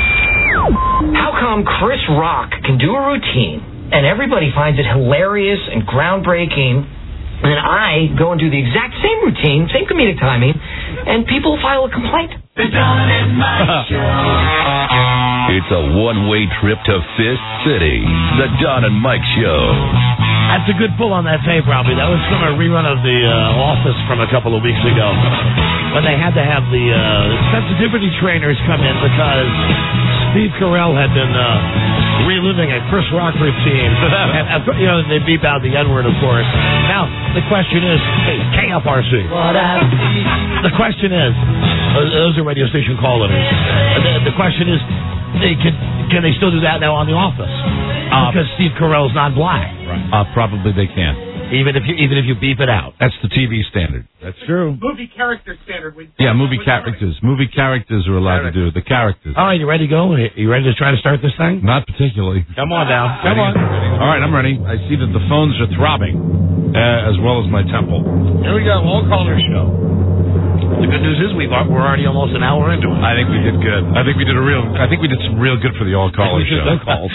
How come Chris Rock can do a routine and everybody finds it hilarious and groundbreaking, and then I go and do the exact same routine, same comedic timing, and people file a complaint? The Don and Mike Show. It's a one-way trip to Fist City. The Don and Mike Show. That's a good pull on that tape, Robbie. That was from a rerun of The Office from a couple of weeks ago, when they had to have the sensitivity trainers come in because Steve Carell had been reliving a Chris Rock routine. And, they beep out the N-word, of course. Now, the question is, hey, KFRC. The question is, those are radio station call letters. The question is, can they still do that now on The Office? Because Steve Carell's not black. Right. Probably they can. Even if you beep it out. That's the TV standard. That's true. Movie character standard. Movie characters. Movie characters are allowed to do it. The characters. All right, you ready to go? You ready to try to start this thing? Not particularly. Come on now. Come on. All right, I'm ready. I see that the phones are throbbing, as well as my temple. Here we go. All-caller show. The good news is we're already almost an hour into it. I think we did good. I think we did some real good for the all-caller show. Calls.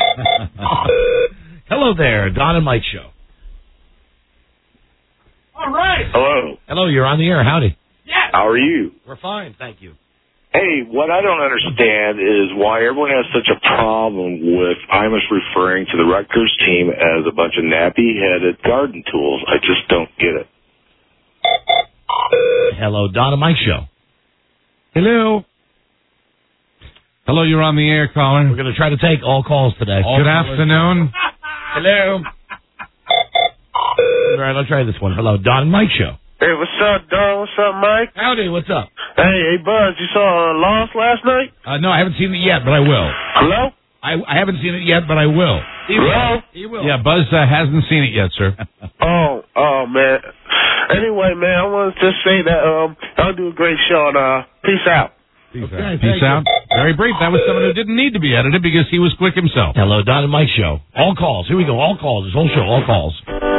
Hello there, Don and Mike Show. All right. Hello, you're on the air. Howdy. Yes. How are you? We're fine, thank you. Hey, what I don't understand is why everyone has such a problem with Imus referring to the Rutgers team as a bunch of nappy-headed garden tools. I just don't get it. Hello, Don and Mike Show. Hello. Hello, you're on the air, caller. We're going to try to take all calls today. Good afternoon. Hello. All right, I'll try this one. Hello, Don and Mike Show. Hey, what's up, Don? What's up, Mike? Howdy, what's up? Hey, Buzz, you saw Lost last night? No, I haven't seen it yet, but I will. Hello? I haven't seen it yet, but I will. He will. Yeah, Buzz hasn't seen it yet, sir. Oh, man. Anyway, man, I wanted to just say that y'all do a great show, and peace out. Peace out. Very brief. That was someone who didn't need to be edited because he was quick himself. Hello, Don and Mike Show. All calls. Here we go. All calls. This whole show. All calls.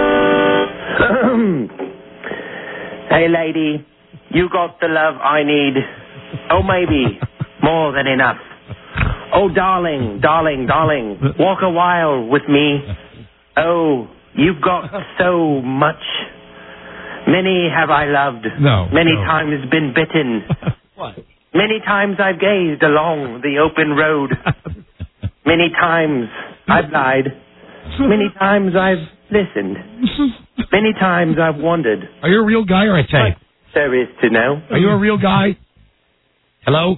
Hey, lady. You got the love I need. Oh, maybe more than enough. Oh, darling, darling, darling. Walk a while with me. Oh, you've got so much. Many have I loved. Many times been bitten. What? Many times I've gazed along the open road. Many times I've lied. Many times I've listened. Many times I've wondered. Are you a real guy or a tape? There is to know. Are you a real guy? Hello?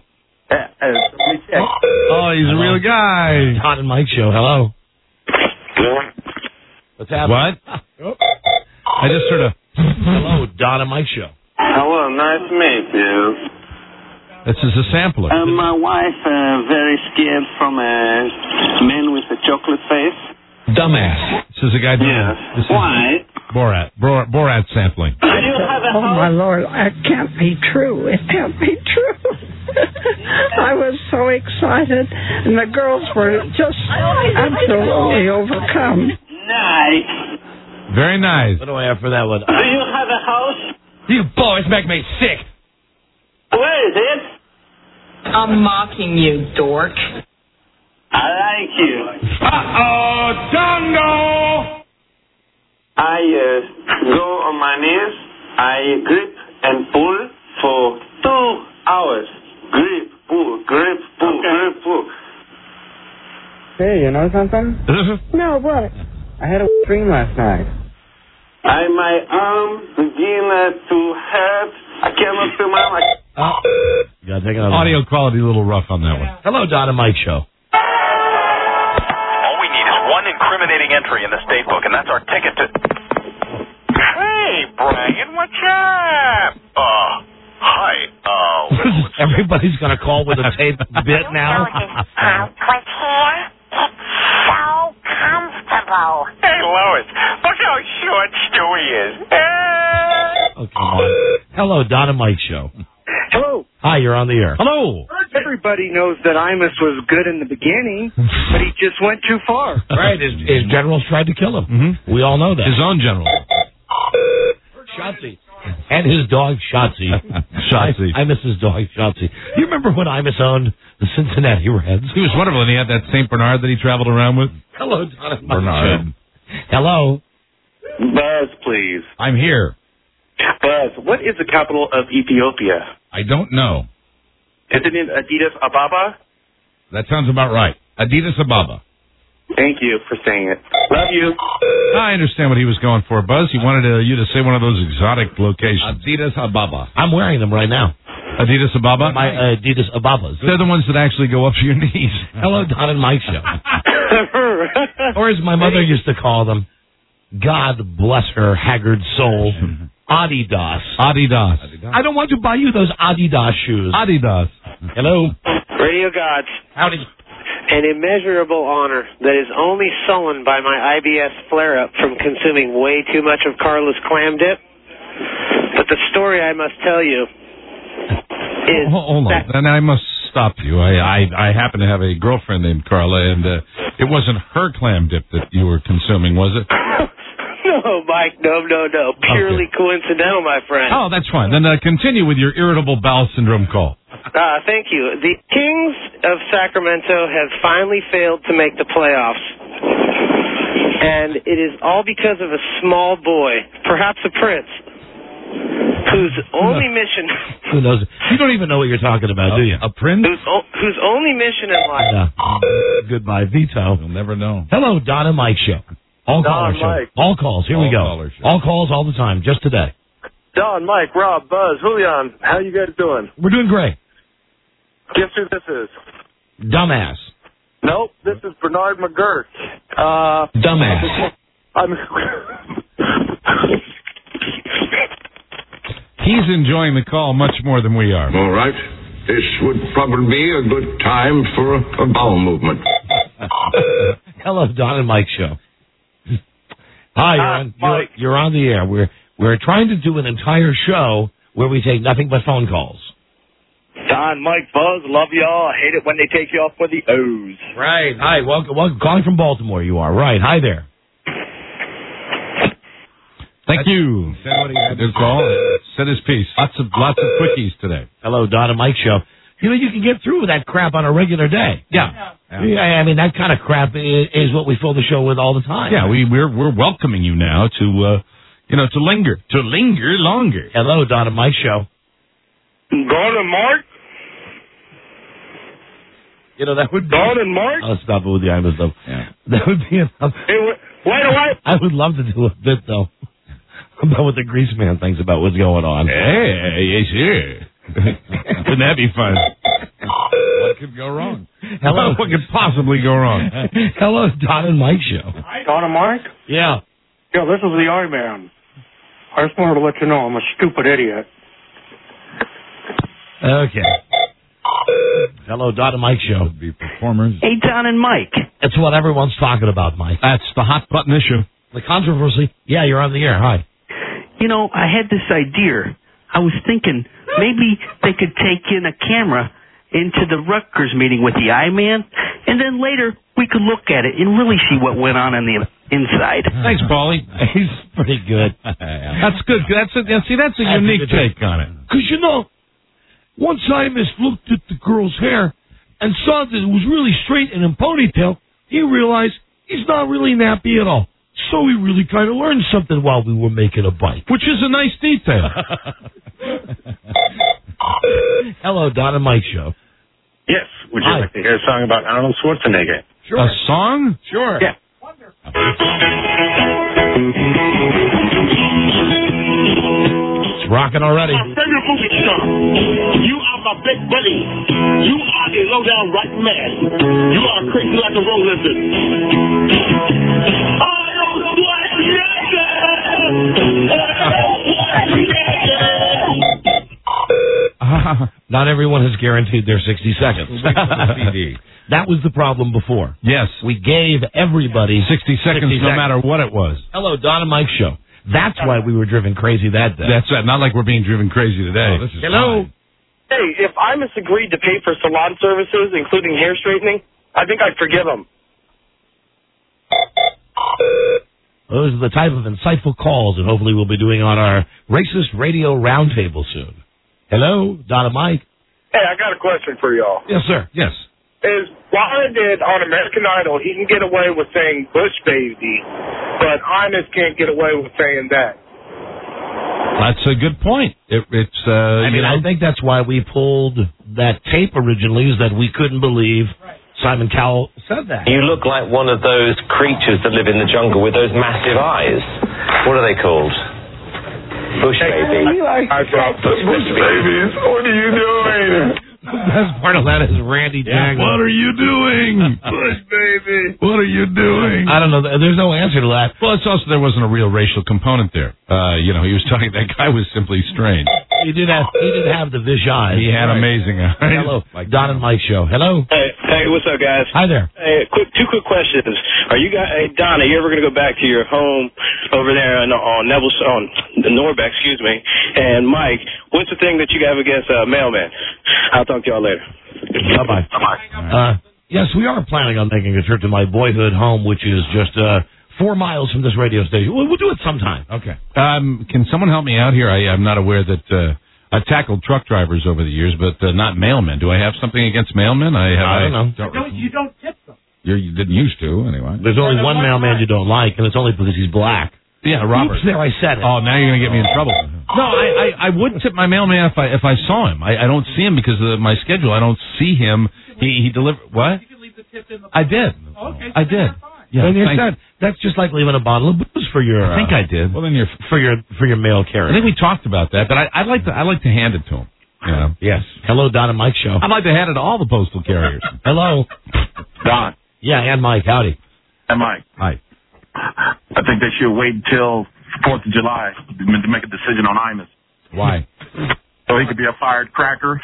Oh, he's a real guy. Don and Mike Show. Hello. What's happening? What? I just sort of... Hello, Don and Mike Show. Hello, nice to meet you. This is a sampler. My wife very scared from a man with a chocolate face. Dumbass. This is a guy doing... Yes. Why? Borat sampling. Do you have a Oh, my Lord, it can't be true. It can't be true. I was so excited, and the girls were just absolutely overcome. Nice. Very nice. What do I have for that one? Do you have a house? You boys make me sick. What is it? I'm mocking you, dork. I like you. Uh-oh, Dongo! I go on my knees. I grip and pull for 2 hours. Grip, pull, grip, pull, grip, pull. Hey, you know something? No, what? I had a dream last night. My arm begin to hurt. I cannot feel my... You gotta take another Audio quality a little rough on that one. Hello, Don and Mike Show. All we need is one incriminating entry in the state book, and that's our ticket to... Hey, Brian, what's up? Hi. Everybody's gonna call with a tape bit now. What's here? It's so comfortable. Hey, Lois, look how short Stewie is. Oh, come on. Hello, Don and Mike Show. Hello. Hi, you're on the air. Hello. Everybody knows that Imus was good in the beginning, but he just went too far. Right, his generals tried to kill him. Mm-hmm. We all know that. His own general. Shotzi. And his dog, Shotzi. Shotzi. I miss his dog, Shotzi. You remember when Imus owned the Cincinnati Reds? He was wonderful, and he had that St. Bernard that he traveled around with. Hello, Don and Mike Bernard. Show. Hello. Buzz, please. I'm here. Buzz, what is the capital of Ethiopia? I don't know. Is it in Addis Ababa? That sounds about right. Addis Ababa. Thank you for saying it. Love you. I understand what he was going for, Buzz. He wanted you to say one of those exotic locations. Addis Ababa. I'm wearing them right now. Addis Ababa? My Addis Ababas. They're the ones that actually go up to your knees. Hello, Don and Mike Show. Or as my mother used to call them, God bless her haggard soul, Adidas. Adidas. I don't want to buy you those Adidas shoes. Adidas. Hello. Radio Gods. Howdy. An immeasurable honor that is only sullied by my IBS flare-up from consuming way too much of Carla's clam dip. But the story I must tell you is... Hold on. And I must stop you. I happen to have a girlfriend named Carla, and it wasn't her clam dip that you were consuming, was it? No, Mike, no. Purely coincidental, my friend. Oh, that's fine. Then continue with your irritable bowel syndrome call. Thank you. The Kings of Sacramento have finally failed to make the playoffs. And it is all because of a small boy, perhaps a prince, whose only mission... Who knows? You don't even know what you're talking about, do you? A prince? Whose only mission in life... Goodbye, Vito. You'll never know. Hello, Don and Mike Show. All caller show. Mike. All calls. Here we go. All calls all the time, just today. Don, Mike, Rob, Buzz, Julian, how you guys doing? We're doing great. Guess who this is? Dumbass. Nope, this is Bernard McGurk. Dumbass. He's enjoying the call much more than we are. All right. This would probably be a good time for a bowel movement. Hello, Don and Mike Show. Hi, you're on the air. We're trying to do an entire show where we take nothing but phone calls. Don, Mike, Buzz, love y'all. I hate it when they take you off with the O's. Right. Hi, welcome. Calling from Baltimore, you are. Right. Hi there. Thank you. Good call. Said his piece. Lots of quickies today. Hello, Don and Mike Show. You know, you can get through with that crap on a regular day. Yeah. I mean, that kind of crap is what we fill the show with all the time. Yeah, we're welcoming you now to linger longer. Hello, Don and Mike Show. Don and Mark? You know, that would be... Don and Mark? I'll stop it with the Imus, though. Yeah. That would be enough. Hey, wait. I would love to do a bit, though, about what the Grease Man thinks about what's going on. Hey, yes, sure. Wouldn't that be fun? What could go wrong? Hello. What could possibly go wrong? Hello, Don and Mike Show. Don and Mark? Yeah. Yeah, this is the I-Man. I just wanted to let you know I'm a stupid idiot. Okay. Hello, Don and Mike Show. Would be performers. Hey, Don and Mike. It's what everyone's talking about, Mike. That's the hot button issue. The controversy. Yeah, you're on the air. Hi. You know, I had this idea. I was thinking maybe they could take in a camera into the Rutgers meeting with the I-Man, and then later we could look at it and really see what went on in the inside. Thanks, Paulie. He's pretty good. That's good. That's a unique take on it. Because, once Imus looked at the girl's hair and saw that it was really straight and in ponytail, he realized he's not really nappy at all. So he really kind of learned something while we were making a bike. Which is a nice detail. Hello, Don and Mike Show. Yes. Would you like to hear a song about Arnold Schwarzenegger? Sure. A song? Sure. Yeah. It's rocking already. My favorite movie star. You are my big buddy. You are a low-down right man. You are crazy like a roll lizard. Not everyone has guaranteed their 60 seconds. That was the problem before. Yes. We gave everybody 60 seconds no matter what it was. Hello, Don and Mike Show. That's why we were driven crazy that day. That's right. Not like we're being driven crazy today. Oh, hello. Fine. Hey, if Imus agreed to pay for salon services, including hair straightening, I think I'd forgive him. Those are the type of insightful calls that hopefully we'll be doing on our Racist Radio Roundtable soon. Hello, Don and Mike. Hey, I got a question for y'all. Yes, sir. Yes. Is why did on American Idol he can get away with saying Bush baby, but Imus can't get away with saying that? That's a good point. I think that's why we pulled that tape originally, is that we couldn't believe Simon Cowell said that. You look like one of those creatures that live in the jungle with those massive eyes. What are they called? Bush baby. I dropped the Bush babies. What are you doing? The best part of that is Randy Jackson. What are you doing? Bush baby. What are you doing? I don't know. There's no answer to that. Well, it's also there wasn't a real racial component there. He was talking. That guy was simply strange. He did have the Vish eyes. He had amazing eyes. Hello, Don and Mike Show. Hello. Hey, what's up, guys? Hi there. Hey, two quick questions. Are you guys? Hey, Don, are you ever going to go back to your home over there on Norbeck? Excuse me. And Mike, what's the thing that you have against mailman? I'll talk to y'all later. Bye-bye. Bye-bye. Yes, we are planning on making a trip to my boyhood home, which is just 4 miles from this radio station. We'll do it sometime. Okay. Can someone help me out here? I'm not aware that I've tackled truck drivers over the years, but not mailmen. Do I have something against mailmen? I don't know. You don't tip them. You didn't used to, anyway. There's only one mailman you don't like, and it's only because he's black. Yeah, Robert. Oops, there, I said it. Oh, now you're going to get me in trouble. No, I would tip my mailman if I saw him. I don't see him because of my schedule. I don't see him. He delivered. What? You can leave the tip in the I did. Oh, okay. I did. Yeah, and that's just like leaving a bottle of booze for your. I think I did. Well, then for your mail carrier. I think we talked about that, but I'd like to hand it to him. Yeah. Yes. Hello, Don and Mike Show. I'd like to hand it to all the postal carriers. Hello. Don. Yeah, and Mike. Howdy. And Mike. Hi. I think they should wait until 4th of July to make a decision on Imus. Why? So he could be a fired cracker.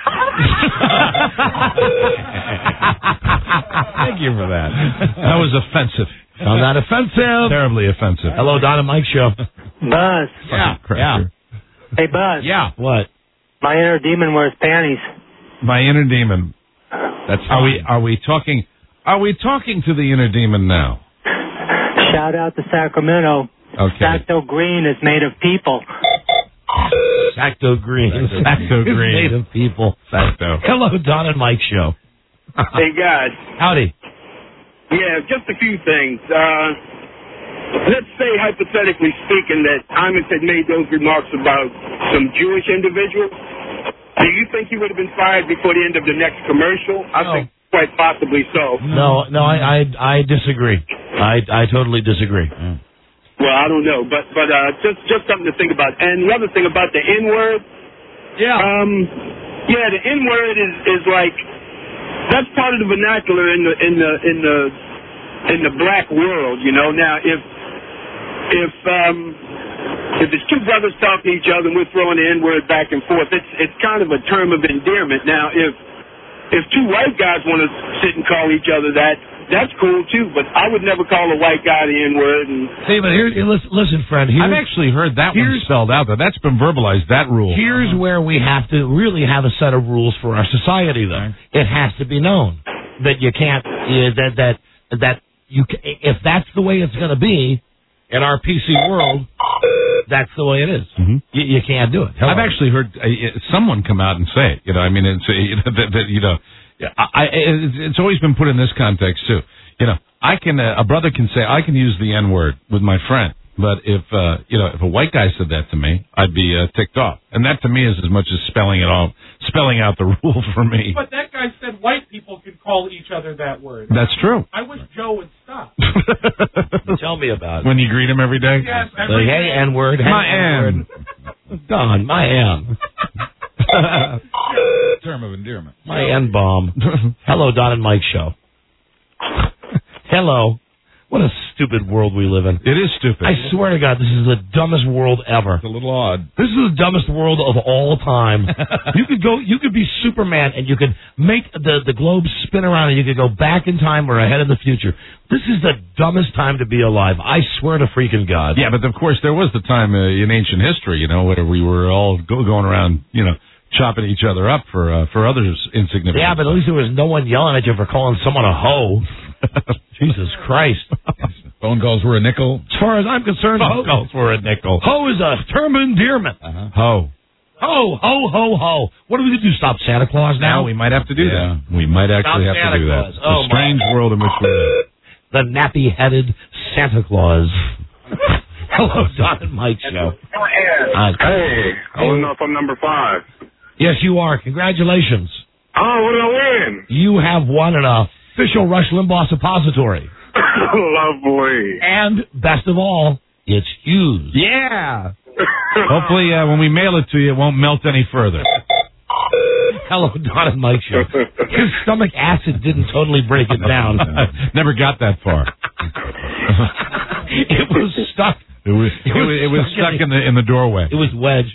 Thank you for that. That was offensive. Found that offensive. Terribly offensive. Hello, Don and Mike Show. Buzz. Yeah. Hey, Buzz. Yeah. What? My inner demon wears panties. My inner demon. That's are we talking to the inner demon now? Shout out to Sacramento. Okay. Sacto Green is made of people. Sacto Green. Sacto Green. Made of people. Sacto. Hello, Don and Mike Show. Hey, guys. Howdy. Yeah, just a few things. Let's say, hypothetically speaking, that Imus had made those remarks about some Jewish individuals. Do you think he would have been fired before the end of the next commercial? I think quite possibly so. No, I disagree. I totally disagree. Well, I don't know, but just something to think about. And the other thing about the N-word. Yeah. The N-word is like, that's part of the vernacular in the black world, you know. Now, if it's two brothers talking to each other and we're throwing the N-word back and forth, it's kind of a term of endearment. Now, if two white guys want to sit and call each other that's cool too. But I would never call a white guy the N-word. See, but here, listen, friend. I've actually heard that one spelled out. That's been verbalized. That rule. Here's where we have to really have a set of rules for our society, though. It has to be known that you can't that if that's the way it's going to be in our PC world, that's the way it is. Mm-hmm. You can't do it. I've actually heard someone come out and say it. I mean, it's always been put in this context too. I can a brother can say I can use the N-word with my friend, but if if a white guy said that to me, I'd be ticked off, and that to me is as much as spelling out the rule for me. But that guy said white people can call each other that word. That's true. I wish Joe would stop. Tell me about it. When you greet him every day? Yes, every day. Hey, N-word. My N. Don, my N. Term of endearment. My N-bomb. Hello, Don and Mike Show. Hello. What a stupid world we live in. It is stupid. I swear to God, this is the dumbest world ever. It's a little odd. This is the dumbest world of all time. You could be Superman, and you could make the globe spin around, and you could go back in time or ahead in the future. This is the dumbest time to be alive. I swear to freaking God. Yeah, but of course there was the time in ancient history, where we were all going around, chopping each other up for others insignificant. Yeah, but at least there was no one yelling at you for calling someone a hoe. Jesus Christ. Phone calls were a nickel. As far as I'm concerned, phone calls were a nickel. Ho is a term of endearment. Ho. Ho, ho, ho, ho. What are we going to do, stop Santa Claus now? We might have to do that. We might actually have Santa to do Claus. that. Oh, a strange world in which we live. The nappy-headed Santa Claus. Hello, Don and Mike Show. Hey, I want to know if I'm number 5. Yes, you are. Congratulations. Oh, what did I win? You have won an official Rush Limbaugh suppository. Lovely. And, best of all, it's used. Yeah. Hopefully, when we mail it to you, it won't melt any further. Hello, Don and Mike Show. His stomach acid didn't totally break it down. Never got that far. It was stuck. It was stuck in the doorway. It was wedged.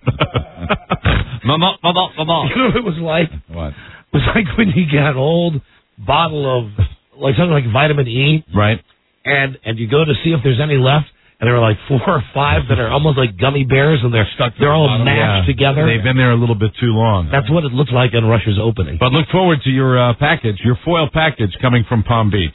Mama. You know what it was like? What? It was like when you get an old bottle of something like vitamin E, right? And you go to see if there's any left, and there are like 4 or 5 that are almost like gummy bears, and they're stuck. They're all mashed together. They've been there a little bit too long. That's what it looked like in Rush's opening. But look forward to your package, your foil package coming from Palm Beach.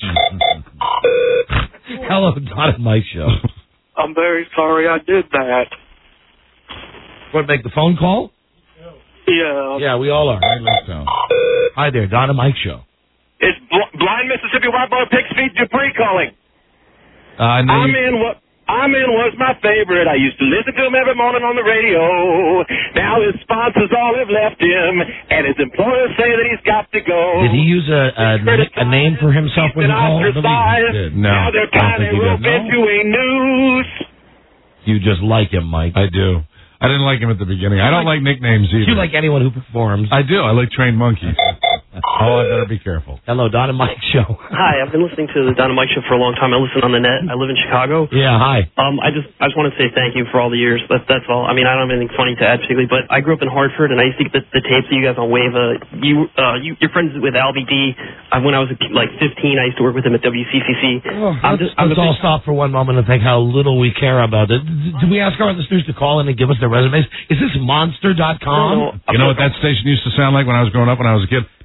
Hello, Don and Mike Show. I'm very sorry I did that. Want to make the phone call? Yeah. Yeah, we all are. Hi there, Don and Mike Show. It's Blind Mississippi White Boy Pig's Feet Dupree calling. I'm in was my favorite. I used to listen to him every morning on the radio. Now his sponsors all have left him, and his employers say that he's got to go. Did he use a name for himself when he called? No. Now they're trying to rope into a noose. You just like him, Mike. I do. I didn't like him at the beginning. I don't like nicknames either. You like anyone who performs. I do. I like trained monkeys. Oh, I better be careful. Hello, Don and Mike Show. Hi, I've been listening to the Don and Mike Show for a long time. I listen on the net. I live in Chicago. Yeah, hi. I just want to say thank you for all the years. That's all. I mean, I don't have anything funny to add particularly, but I grew up in Hartford, and I used to get the tapes of you guys on Wave. You're friends with Albie D. When I was like 15, I used to work with him at WCCC. Let's all stop for one moment and think how little we care about it. Do we ask our listeners to call in and give us their resumes? Is this Monster.com? No. You know what that station used to sound like when I was growing up when I was a kid?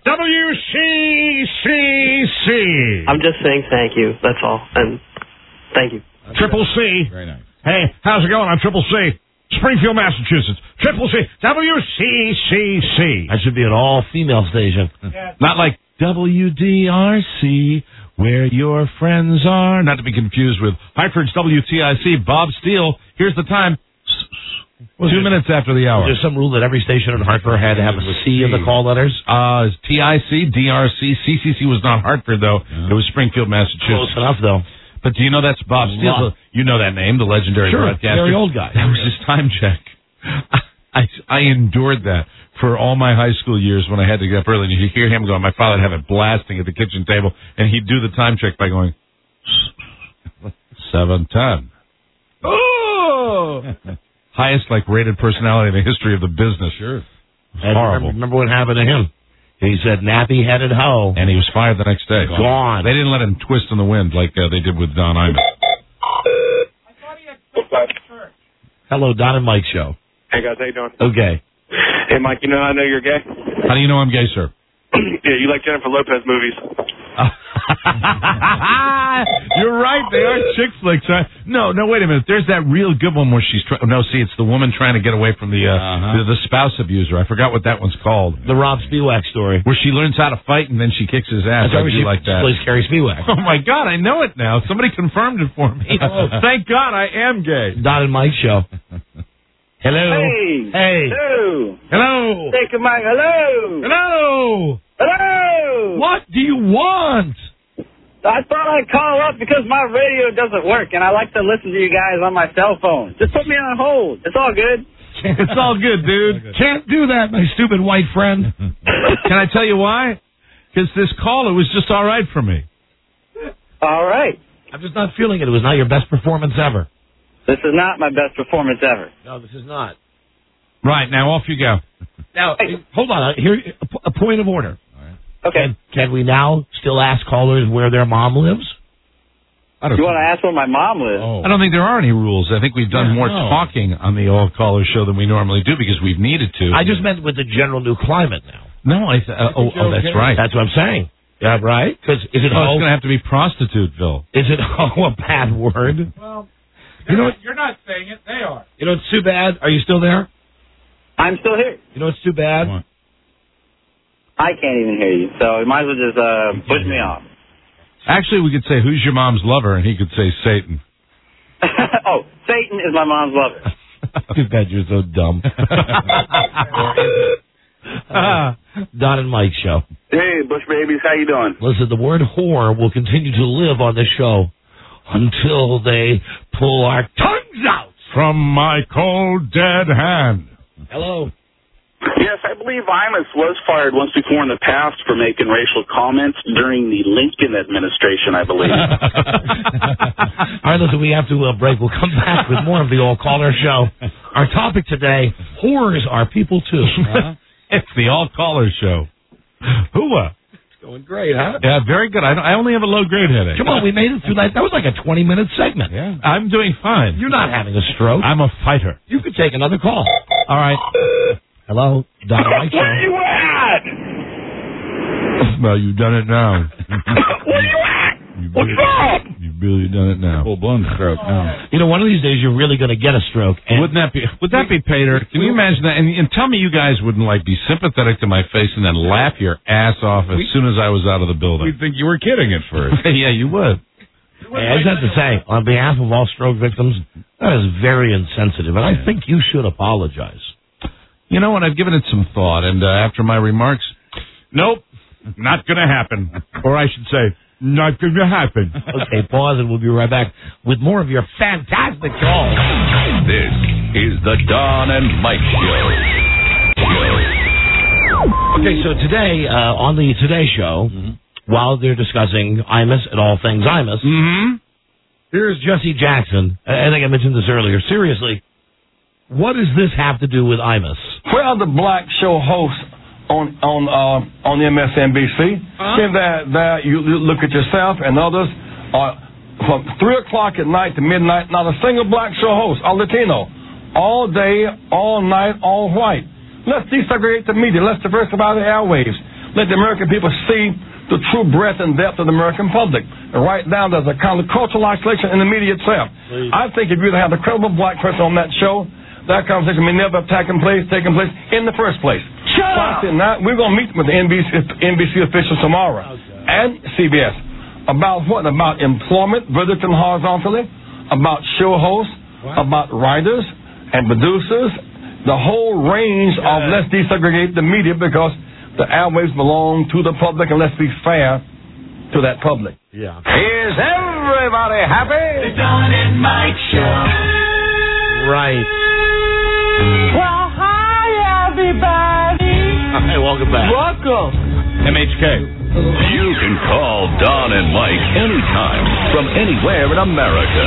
WCCC. I'm just saying thank you. That's all. And thank you. Triple C. Very nice. Hey, how's it going? I'm Triple C. Springfield, Massachusetts. Triple C. WCCC. That should be an all-female station. Not like WDRC, where your friends are. Not to be confused with Hartford's WTIC. Bob Steele. Here's the time. 2 minutes after the hour. Is there some rule that every station in Hartford had to have a C in the call letters? TIC, DRC, CCC was not Hartford, though. Yeah. It was Springfield, Massachusetts. Close enough, though. But do you know that's Bob Steele? You know that name, the legendary broadcaster. Very old guy. That was his time check. I endured that for all my high school years when I had to get up early. And you hear him going, my father would have it blasting at the kitchen table, and he'd do the time check by going, 7:10. Oh! Highest rated personality in the history of the business. Sure. Horrible. Remember what happened to him? He said nappy-headed hoe. And he was fired the next day. Gone. They didn't let him twist in the wind like they did with Don Imus. Hello, Don and Mike Show. Hey, guys. How you doing? Okay. Hey, Mike, I know you're gay. How do you know I'm gay, sir? Yeah, you like Jennifer Lopez movies. You're right. They are chick flicks. Right? No, wait a minute. There's that real good one where she's it's the woman trying to get away from the spouse abuser. I forgot what that one's called. The Rob Spiewak story. Where she learns how to fight and then she kicks his ass. I do like that. She plays Carrie Spiewak. Oh, my God. I know it now. Somebody confirmed it for me. Thank God I am gay. Don and Mike show. Hello. Hey. Hello. Take a mic. Hello. What do you want? I thought I'd call up because my radio doesn't work, and I like to listen to you guys on my cell phone. Just put me on hold. It's all good. It's all good, dude. Can't do that, my stupid white friend. Can I tell you why? Because this caller was just all right for me. All right. I'm just not feeling it. It was not your best performance ever. This is not my best performance ever. No, this is not. Right, now off you go. Now, hold on. Here, a point of order. Okay. Can we now still ask callers where their mom lives? You want to ask where my mom lives? I don't think there are any rules. I think we've done more talking on the all-caller show than we normally do because we've needed to. I just meant with the general new climate now. No, that's right. That's what I'm saying. Yeah, right? Because is it it's going to have to be Prostituteville. Is it a bad word? Well, you're not saying it. They are. You know, it's too bad. Are you still there? I'm still here. You know, it's too bad. I can't even hear you, so you might as well just push me off. Actually, we could say, who's your mom's lover? And he could say Satan. Oh, Satan is my mom's lover. Too bad you're so dumb. Don and Mike show. Hey, Bush babies, how you doing? Listen, the word whore will continue to live on this show until they pull our tongues out. From my cold, dead hand. Hello. Yes, I believe Imus was fired once before in the past for making racial comments during the Lincoln administration, I believe. All right, listen, we have to break. We'll come back with more of the all-caller show. Our topic today, whores are people too. It's the all-caller show. Hooah. It's going great, huh? Yeah, very good. I only have a low-grade headache. Come on, we made it through that. That was like a 20-minute segment. Yeah. I'm doing fine. You're not having a stroke. I'm a fighter. You could take another call. All right. Hello, Don Mike show. Where you at? Well, you've done it now. Where you at? What's up? You've really done it now. Full-blown stroke now. You know, one of these days you're really going to get a stroke. And Would that be, Pater? Can you imagine that? And tell me you guys wouldn't, be sympathetic to my face and then laugh your ass off as soon as I was out of the building. We'd think you were kidding at first. Yeah, you would. Hey, I just have to say, on behalf of all stroke victims, that is very insensitive, and I think you should apologize. You know what? I've given it some thought, and after my remarks, nope, not going to happen. Or I should say, not going to happen. Okay, pause, and we'll be right back with more of your fantastic calls. This is the Don and Mike Show. Okay, so today, on the Today Show, while they're discussing Imus and all things Imus, here's Jesse Jackson. I think I mentioned this earlier. Seriously, what does this have to do with Imus? Where are the black show hosts on MSNBC? There you look at yourself and others. From 3 o'clock at night to midnight, not a single black show host, all Latino. All day, all night, all white. Let's desegregate the media. Let's diversify the airwaves. Let the American people see the true breadth and depth of the American public. And right now, there's a kind of cultural isolation in the media itself. Please. I think if you had a credible black person on that show, that conversation may never have taken place in the first place. Shut up! Now, we're going to meet with the NBC officials tomorrow and CBS about what? About employment, vertically and horizontally, about show hosts, about writers and producers, the whole range of let's desegregate the media because the airwaves belong to the public and let's be fair to that public. Yeah. Is everybody happy? The Don and Mike Show. Right. Well, hi, everybody. Hi, welcome back. Welcome. MHK. You can call Don and Mike anytime from anywhere in America.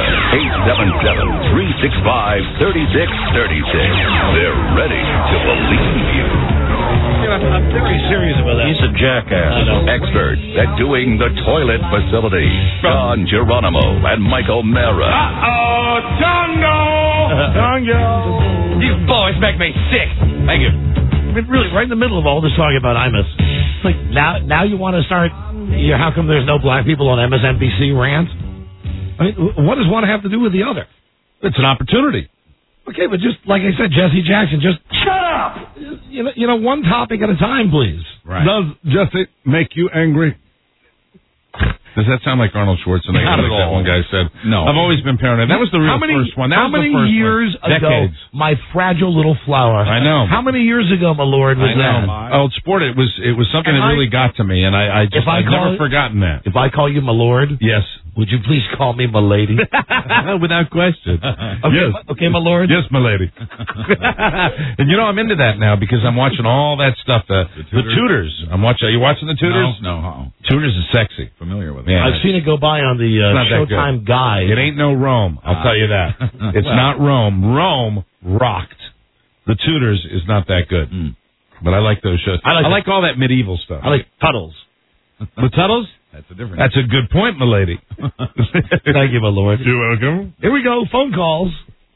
877-365-3636. They're ready to believe you. I'm very serious about that. He's a jackass. Expert at doing the toilet facility. Don Geronimo and Mike O'Mara. These boys make me sick. Thank you. I mean, really, right in the middle of all this talking about Imus, Like now you want to start. How come there's no black people on MSNBC rant? I mean, what does one have to do with the other? It's an opportunity. Okay, but just like I said, Jesse Jackson, just shut up. You know, one topic at a time, please. Right. Does Jesse make you angry? Does that sound like Arnold Schwarzenegger? Not at like all. That one guy said. No. I've always been paranoid. That was the real first one. That how was many the first years one. ago, Decades. my fragile little flower? I know. How many years ago, my lord, was I know. that? Old sport. It was something that really got to me, and I've never forgotten that. If I call you my lord, yes. Would you please call me my lady? Without question. Okay, yes. Okay, my lord. Yes, my lady. And I'm into that now because I'm watching all that stuff. The Tudors. Are you watching the Tudors? No. Tudors is sexy. Familiar with it. I've seen it go by on the Showtime Guide. It ain't no Rome. I'll tell you that. It's not Rome. Rome rocked. The Tudors is not that good. But I like those shows. I like all that medieval stuff. I like Tuttles. The Tuttles? That's a different. That's a good point, my lady. Thank you, my lord. You're welcome. Here we go. Phone calls.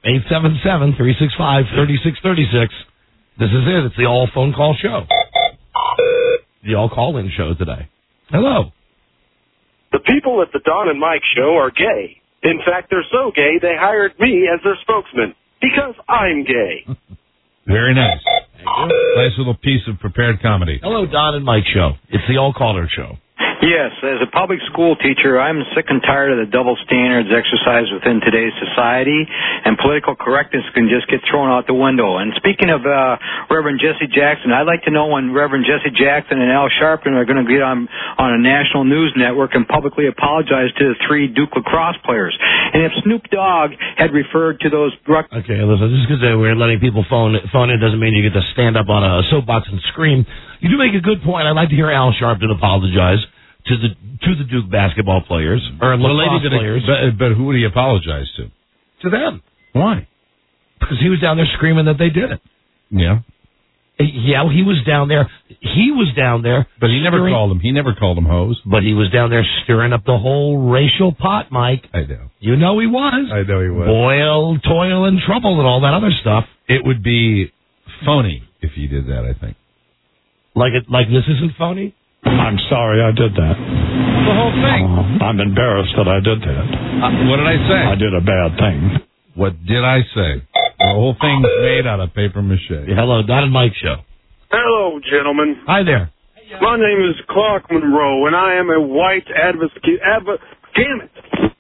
877-365-3636. This is it. It's the all phone call show. The all call-in show today. Hello. The people at the Don and Mike show are gay. In fact, they're so gay they hired me as their spokesman because I'm gay. Very nice. Nice little piece of prepared comedy. Hello, Don and Mike show. It's the all caller show. Yes, as a public school teacher, I'm sick and tired of the double standards exercised within today's society, and political correctness can just get thrown out the window. And speaking of Reverend Jesse Jackson, I'd like to know when Reverend Jesse Jackson and Al Sharpton are going to get on a national news network and publicly apologize to the 3 Duke lacrosse players. And if Snoop Dogg had referred to those... Okay, listen, just because we're letting people phone in doesn't mean you get to stand up on a soapbox and scream. You do make a good point. I'd like to hear Al Sharpton apologize to the Duke basketball players or lacrosse players. But who would he apologize to? To them. Why? Because he was down there screaming that they did it. Yeah. Yeah, he was down there. But he never called them. He never called them hoes. But he was down there stirring up the whole racial pot, Mike. I know. You know he was. I know he was. Boil, toil, and trouble and all that other stuff. It would be phony if he did that, I think. Like this isn't phony? I'm sorry I did that. The whole thing. I'm embarrassed that I did that. What did I say? I did a bad thing. What did I say? The whole thing's made out of paper mache. Hello, Don and Mike show. Hello, gentlemen. Hi there. My name is Clark Monroe, and I am a white advocate. Damn it.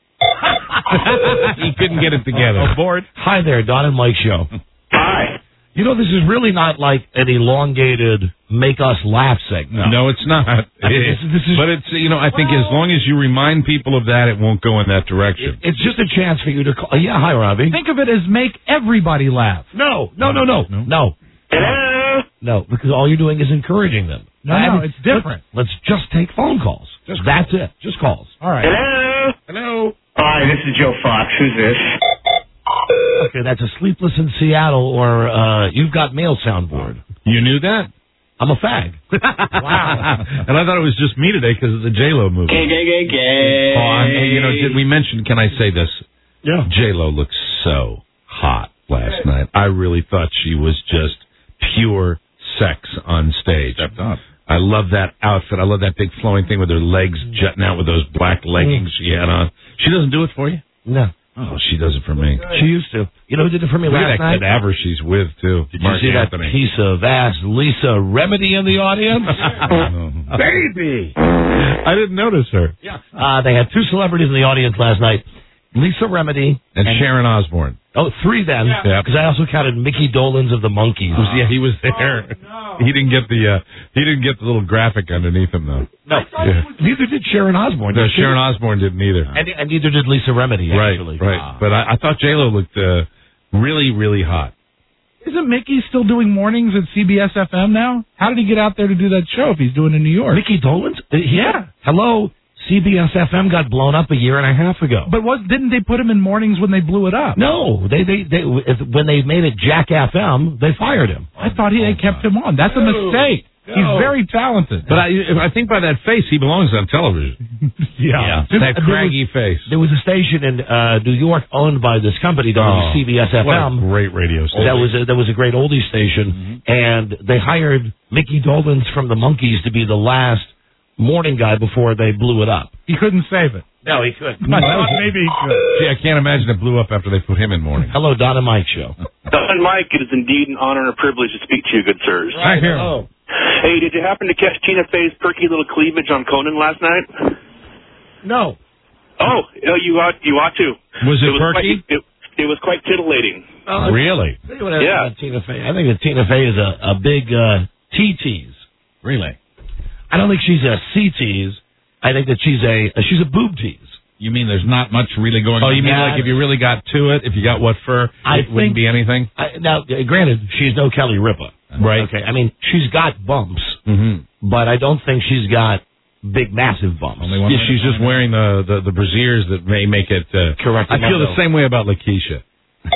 He couldn't get it together. Aboard. Hi there, Don and Mike show. Hi. You know, this is really not like an elongated make us laugh segment. No, it's not. But it's, I think as long as you remind people of that, it won't go in that direction. It's just a chance for you to call. Yeah, hi, Robbie. Think of it as make everybody laugh. No, because all you're doing is encouraging them. No, it's different. Let's just take phone calls. That's it. Just calls. All right. Hello. Hi, this is Joe Fox. Who's this? Okay, that's a Sleepless in Seattle or You've Got Mail soundboard. You knew that? I'm a fag. Wow. And I thought it was just me today because of the J-Lo movie. Gay. Did we mention, can I say this? Yeah. J-Lo looked so hot last night. I really thought she was just pure sex on stage. Stepped up. I love that outfit. I love that big flowing thing with her legs jutting out with those black leggings she had on. She doesn't do it for you? No. Oh, she does it for me. She used to. You know who did it for me last night? That cadaver she's with, too. Did you see Anthony. That piece of ass Lisa Remedy in the audience? Baby! I didn't notice her. Yeah. They had 2 celebrities in the audience last night. Lisa Remedy. And Sharon Osbourne. Oh, 3 then. Yeah. Because I also counted Mickey Dolenz of the Monkees. Yeah, he was there. No. He didn't get the little graphic underneath him, though. No. Neither did Sharon Osbourne. No, Sharon Osbourne didn't either. And neither did Lisa Remedy, actually. Right. But I thought J-Lo looked really, really hot. Isn't Mickey still doing mornings at CBS FM now? How did he get out there to do that show if he's doing it in New York? Mickey Dolenz? Yeah. Hello? CBS FM got blown up a year and a half ago. But didn't they put him in mornings when they blew it up? No, they when they made it Jack FM, they fired him. I thought they kept him on. That's a mistake. He's very talented. But I think by that face, he belongs on television. Yeah. That craggy face. There was a station in New York owned by this company, WCBS FM. What a great radio station. That was a great oldie station, and they hired Mickey Dolenz from the Monkees to be the last morning guy before they blew it up. He couldn't save it. No, he couldn't. I thought maybe he could. Gee, I can't imagine it blew up after they put him in morning. Hello, Don and Mike show. Don and Mike, it is indeed an honor and a privilege to speak to you, good sirs. Hi, here. Oh. Hey, did you happen to catch Tina Fey's perky little cleavage on Conan last night? No. Oh, you ought to. Was it perky? It was quite titillating. Really? Yeah. Tina Fey. I think that Tina Fey is a big T-tease. Really? I don't think she's a C-tease. I think that she's a boob tease. You mean there's not much really going on? Oh, you mean like if you really got to it, if you got what fur, it wouldn't be anything? Now, granted, she's no Kelly Ripa. Right. Okay. I mean, she's got bumps, but I don't think she's got big, massive bumps. Yeah, she's just wearing the brassieres that may make it... Correct. I feel the same way about Lakeisha.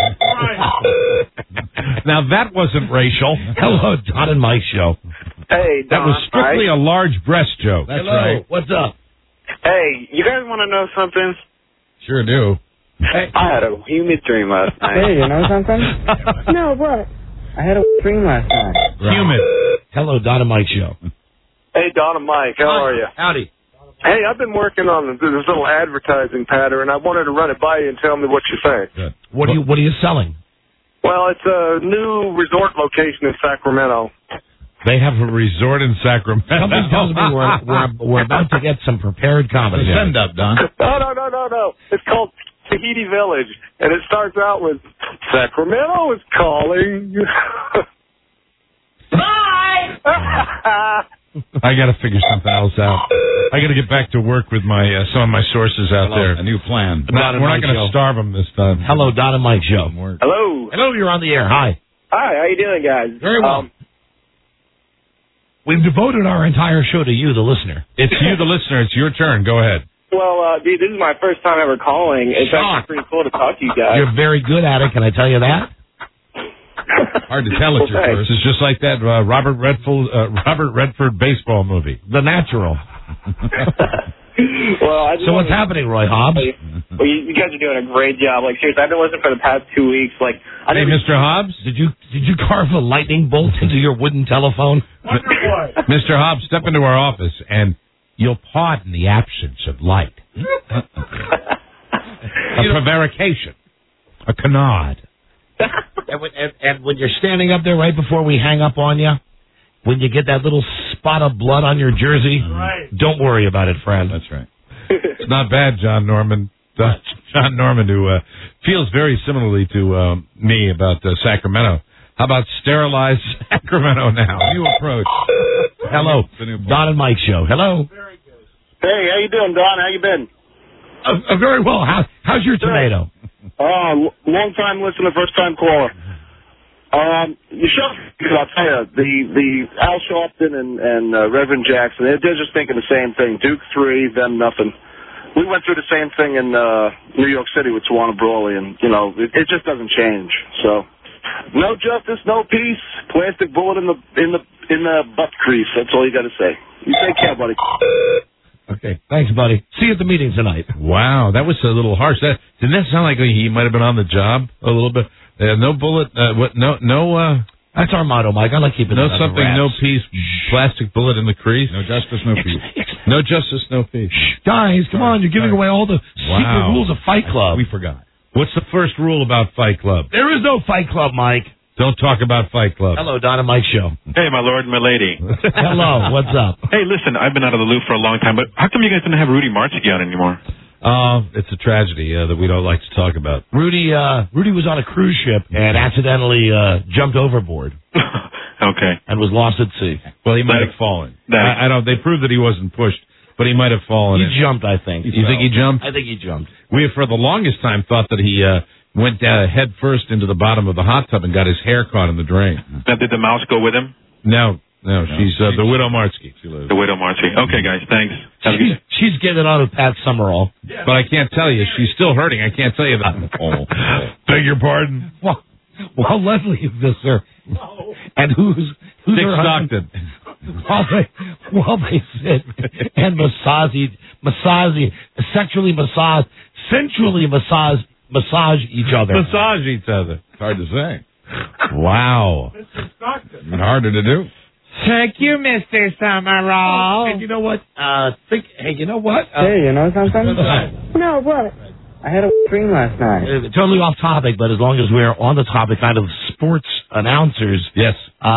Now, that wasn't racial. Hello, Don and Mike show. Hey, Don. That was strictly a large breast joke. That's right. What's up? Hey, you guys want to know something? Sure do. Hey. I had a humid dream last night. Hey, you know something? No, what? I had a dream last night. Right. Humid. Hello, Don and Mike show. Hey, Don and Mike, how are you? Howdy. Hey, I've been working on this little advertising pattern. I wanted to run it by you and tell me what you think. Good. What are you selling? Well, it's a new resort location in Sacramento. They have a resort in Sacramento. Something tells me we're about to get some prepared comedy. Send up, Don. No. It's called Tahiti Village, and it starts out with Sacramento is calling. Bye! I got to figure something else out. I got to get back to work with my some of my sources out there. A new plan. We're not going to starve them this time. Hello, Don and Mike show. Hello. Hello, you're on the air. Hi. Hi, how you doing, guys? Very well. We've devoted our entire show to you, the listener. It's you, the listener. It's your turn. Go ahead. Well, dude, this is my first time ever calling. It's actually pretty cool to talk to you guys. You're very good at it. Can I tell you that? Hard to tell it's your first. It's just like that Robert Redford baseball movie, The Natural. So what's happening, Roy Hobbs? Well, you guys are doing a great job. Like, seriously, I've been listening for the past 2 weeks. Like, hey, Mr. Hobbs, did you carve a lightning bolt into your wooden telephone? Mr. Hobbs, step into our office, and you'll pardon the absence of light. A prevarication, a canard. And when you're standing up there right before we hang up on you, when you get that little spot of blood on your jersey, don't worry about it, friend. That's right. It's not bad, John Norman. John Norman, who feels very similarly to me about Sacramento. How about sterilized Sacramento now? New approach. Hello. Don and Mike show. Hello. Very good. Hey, how you doing, Don? How you been? Very well. How's your tomato? Long time listener, first time caller. The show, I'll tell you, the Al Sharpton and Reverend Jackson, they're just thinking the same thing. Duke 3, them nothing. We went through the same thing in New York City with Tawana Brawley, and it just doesn't change. So, no justice, no peace. Plastic bullet in the butt crease. That's all you got to say. You take care, buddy. Okay, thanks, buddy. See you at the meeting tonight. Wow, that was a little harsh. Didn't that sound like he might have been on the job a little bit? No bullet. That's our motto, Mike. I like keeping no it something. No peace. Plastic bullet in the crease. No justice, no peace. No justice, no peace. Guys, come on! You're giving away all the secret rules of Fight Club. We forgot. What's the first rule about Fight Club? There is no Fight Club, Mike. Don't talk about Fight Club. Hello, Don and Mike show. Hey, my lord and my lady. Hello, what's up? Hey, listen, I've been out of the loop for a long time, but how come you guys didn't have Rudy Martzke out anymore? It's a tragedy that we don't like to talk about. Rudy was on a cruise ship and accidentally jumped overboard. Okay. And was lost at sea. Well, he might have fallen. I don't. They proved that he wasn't pushed, but he might have fallen. He jumped, I think. You think he jumped? I think he jumped. We, for the longest time, thought that he went head first into the bottom of the hot tub and got his hair caught in the drain. Now, did the mouse go with him? No, she's the widow Martzke. The widow Martzke. Okay, guys, thanks. She's getting on with Pat Summerall. But I can't tell you. She's still hurting. I can't tell you that. Beg your pardon? Well, Leslie is this, sir. And who's Dick Stockton. while they sit and sensually massage each other. Massage each other. It's hard to say. Wow. Harder to do. Thank you, Mr. Summerall. And you know what? Hey, you know what? Hey, you know something? No, what? I had a dream last night. Totally off topic, but as long as we're on the topic, kind of sports announcers. Yes.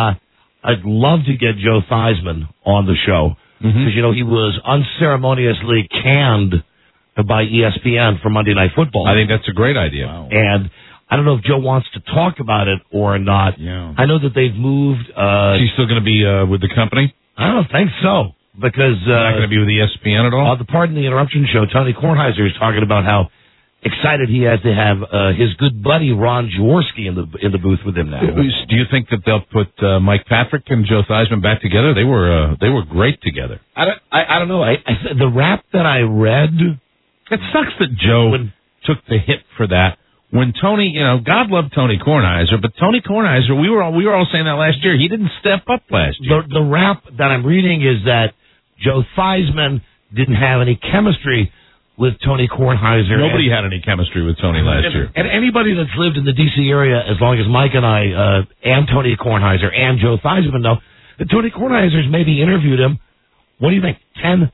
I'd love to get Joe Theismann on the show because he was unceremoniously canned by ESPN for Monday Night Football. I think that's a great idea. Wow. And I don't know if Joe wants to talk about it or not. Yeah. I know that they've moved. She's still going to be with the company? I don't think so because not going to be with ESPN at all. The Pardon the Interruption show, Tony Kornheiser is talking about how excited he has to have his good buddy Ron Jaworski in the booth with him now. Do you think that they'll put Mike Patrick and Joe Theismann back together? They were great together. I don't know. The rap that I read. It sucks that Joe took the hit for that. When Tony, God love Tony Kornheiser, but Tony Kornheiser, we were all saying that last year. He didn't step up last year. The rap that I'm reading is that Joe Theismann didn't have any chemistry with Tony Kornheiser. Nobody had any chemistry with Tony last year. And anybody that's lived in the D.C. area, as long as Mike and I, and Tony Kornheiser and Joe Theismann know, that Tony Kornheiser's maybe interviewed him, what do you think, 10,000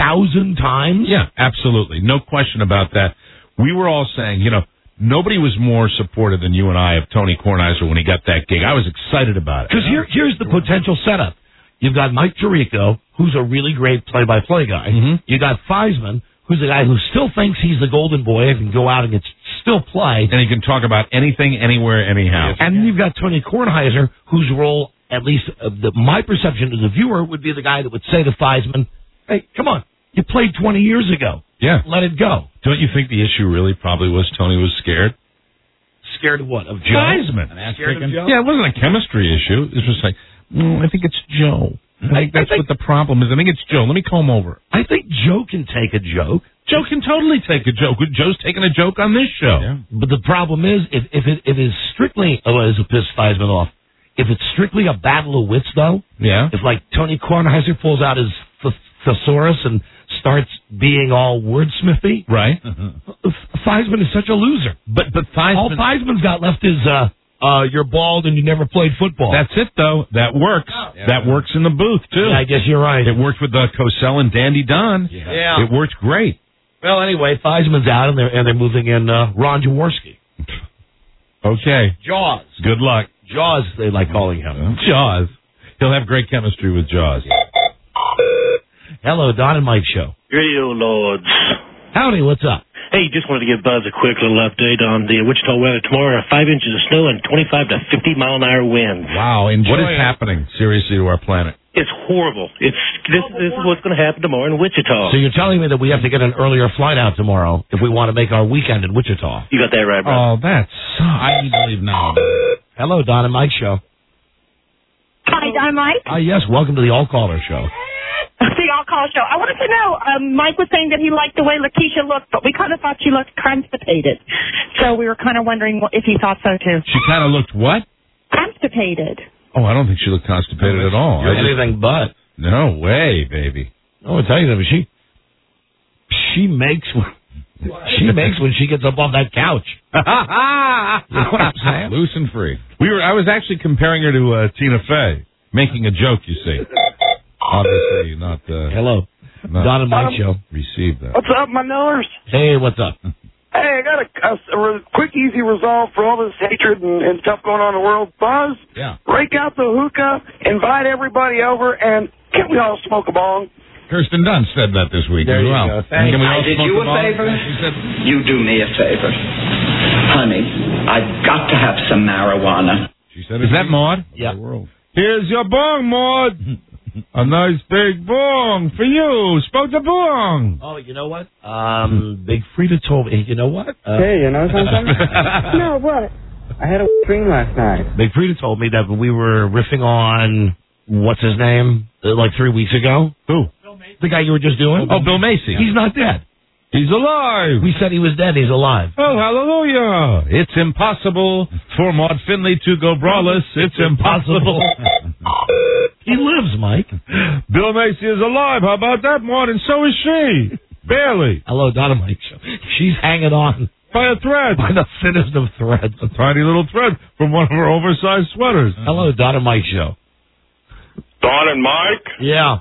times? Yeah, absolutely. No question about that. We were all saying, nobody was more supportive than you and I of Tony Kornheiser when he got that gig. I was excited about it. Because here's the potential setup. You've got Mike Tirico, who's a really great play-by-play guy. You got Theismann, who's a guy who still thinks he's the golden boy and can go out and still play. And he can talk about anything, anywhere, anyhow. And then you've got Tony Kornheiser, whose role, at least my perception as a viewer, would be the guy that would say to Theismann, hey, come on, you played 20 years ago. Yeah. Let it go. Don't you think the issue really probably was Tony was scared? Scared of what? Of Joe? Theismann. Scared of Joe? Yeah, it wasn't a chemistry issue. It was just like, I think it's Joe. I think what the problem is. I think it's Joe. Let me comb over. I think Joe can take a joke. Joe can totally take a joke. Joe's taking a joke on this show. Yeah. But the problem is, if it is strictly, this will piss Theismann off. If it's strictly a battle of wits, though, if like Tony Kornheiser pulls out his thesaurus and starts being all wordsmithy, right? Theismann is such a loser. But Theismann, all Theismann's got left is you're bald and you never played football. That's it, though. That works. Yeah. That works in the booth, too. Yeah, I guess you're right. It worked with Cosell and Dandy Don. Yeah. It worked great. Well, anyway, Theismann's out, and they're moving in Ron Jaworski. Okay. Jaws. Good luck. Jaws, they like calling him. Jaws. He'll have great chemistry with Jaws. Hello, Don and Mike Show. Radio Lords. Howdy, what's up? Hey, just wanted to give Buzz a quick little update on the Wichita weather tomorrow. 5 inches of snow and 25 to 50 mile an hour winds. Wow, what is happening, seriously, to our planet? It's horrible. This is what's going to happen tomorrow in Wichita. So you're telling me that we have to get an earlier flight out tomorrow if we want to make our weekend in Wichita? You got that right, brother. Oh, that's... I need to leave now. Hello, Don and Mike Show. Hi, Don and Mike. Yes, welcome to the All Caller Show. The All Caller Show. I wanted to know, Mike was saying that he liked the way Lakeisha looked, but we kind of thought she looked constipated. So we were kind of wondering if he thought so, too. She kind of looked what? Constipated. Oh, I don't think she looked constipated at all. Anything but. No way, baby. Oh, I tell you, she makes when she gets up off that couch. You know what I'm saying? Loose and free. I was actually comparing her to Tina Fey, making a joke. You see, obviously not. Hello, Don and Mike Show. Received that. What's up, my Millers? Hey, what's up? Hey, I got a quick, easy resolve for all this hatred and stuff going on in the world. Buzz, rake out the hookah, invite everybody over, and can't we all smoke a bong? Kirsten Dunst said that this week there as you well. Go. Thank you. I did you a favor? You do me a favor. Honey, I've got to have some marijuana. She said, is that Maud? Yeah. Here's your bong, Maud. A nice big bong for you. Smoke the bong. Oh, you know what? Big Frida told me, you know what? Hey, you know something? No, what? I had a dream last night. Big Frida told me that we were riffing on, what's his name, like 3 weeks ago. Who? The guy you were just doing? Oh, Bill Macy. He's not dead. He's alive. We said he was dead. He's alive. Oh, hallelujah. It's impossible for Maud Finley to go braless. It's impossible. He lives, Mike. Bill Macy is alive. How about that, Martin? So is she. Barely. Hello, Donna Mike Show. She's hanging on. By a thread. By the thinnest of threads. A tiny little thread from one of her oversized sweaters. Hello, Donna Mike Show. Don and Mike? Yeah.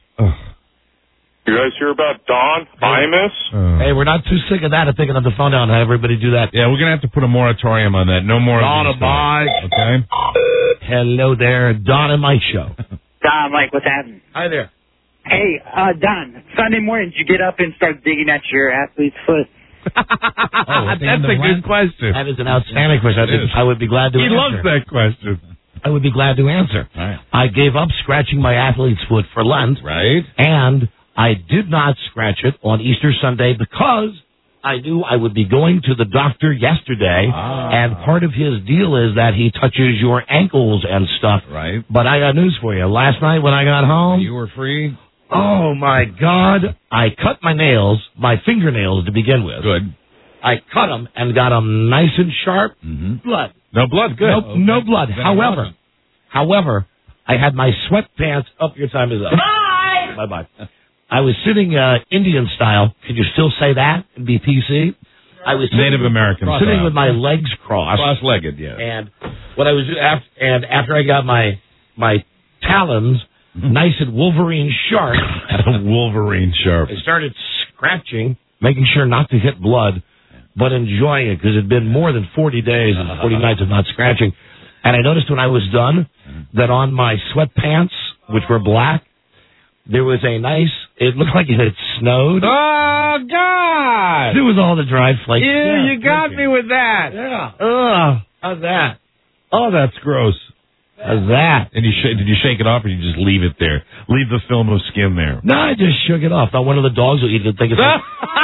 You guys hear about Don Imus? Hey, we're not too sick of that of picking up the phone now and have everybody do that. Yeah, we're going to have to put a moratorium on that. No more Donna Mike. Okay? Hello there, Don and Mike Show. Don, Mike, what's happening? Hi there. Hey, Don, Sunday morning, did you get up and start digging at your athlete's foot? That's a good question. That is an outstanding question. I would be glad to answer. He loves that question. I would be glad to answer. Right. I gave up scratching my athlete's foot for Lent. Right. And I did not scratch it on Easter Sunday because I knew I would be going to the doctor yesterday, and part of his deal is that he touches your ankles and stuff. Right. But I got news for you. Last night when I got home... You were free? Oh, my God. I cut my nails, my fingernails to begin with. Good. I cut them and got them nice and sharp. Mm-hmm. Blood. No blood, good. No blood. However, I had my sweatpants up. Your time is up. Bye! Bye-bye. I was sitting Indian style. Could you still say that and be PC? I was Native American sitting style. with my legs crossed. Cross-legged, yeah. And what I was after I got my talons nice and Wolverine sharp. Wolverine sharp. I started scratching, making sure not to hit blood, but enjoying it because it had been more than 40 days and 40 nights of not scratching. And I noticed when I was done that on my sweatpants, which were black, there was a nice, it looked like it had snowed. Oh, God! It was all the dried flakes. You got me with that. Yeah. Ugh. How's that? Oh, that's gross. How's that? And did you shake it off, or did you just leave it there? Leave the film of skin there? No, I just shook it off. Thought one of the dogs will eat it and think it's like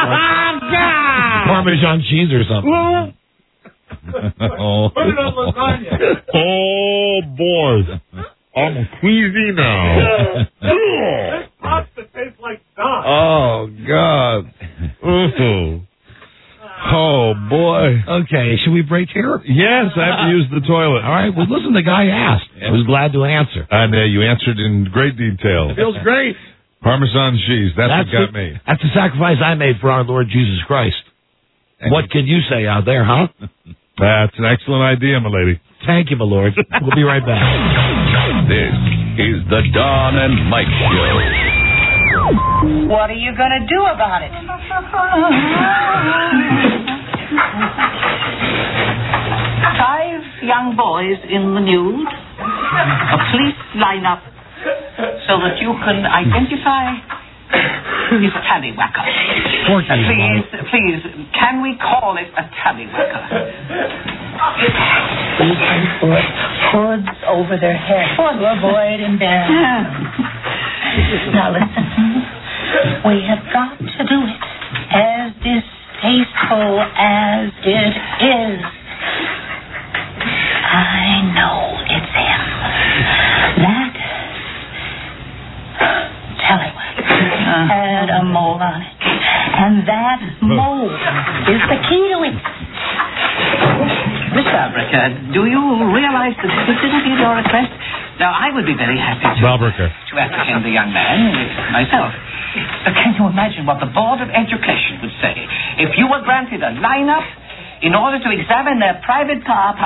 Parmesan cheese or something. Put it on lasagna. Oh, boy. I'm queasy now. This pasta tastes like dust. Oh, God. Ooh. Oh, boy. Okay, should we break here? Yes, I have to use the toilet. All right, well, listen, the guy asked. I was glad to answer. And you answered in great detail. Feels great. Parmesan cheese, that's what got me. That's the sacrifice I made for our Lord Jesus Christ. What can you say out there, huh? That's an excellent idea, my lady. Thank you, my lord. We'll be right back. This is the Don and Mike Show. What are you going to do about it? 5 young boys in the nude, a police lineup, so that you can identify his tallywhacker. Please, can we call it a tallywhacker? We can put hoods over their heads to avoid embarrassment. Now listen, we have got to do it as distasteful as it is. I know it's him. That tallywhacker had a mole on it. And that mole is the key to it. Miss Balbricker, do you realize the difficulty of your request? Now, I would be very happy to apprehend the young man myself. Can you imagine what the Board of Education would say if you were granted a lineup in order to examine their private parts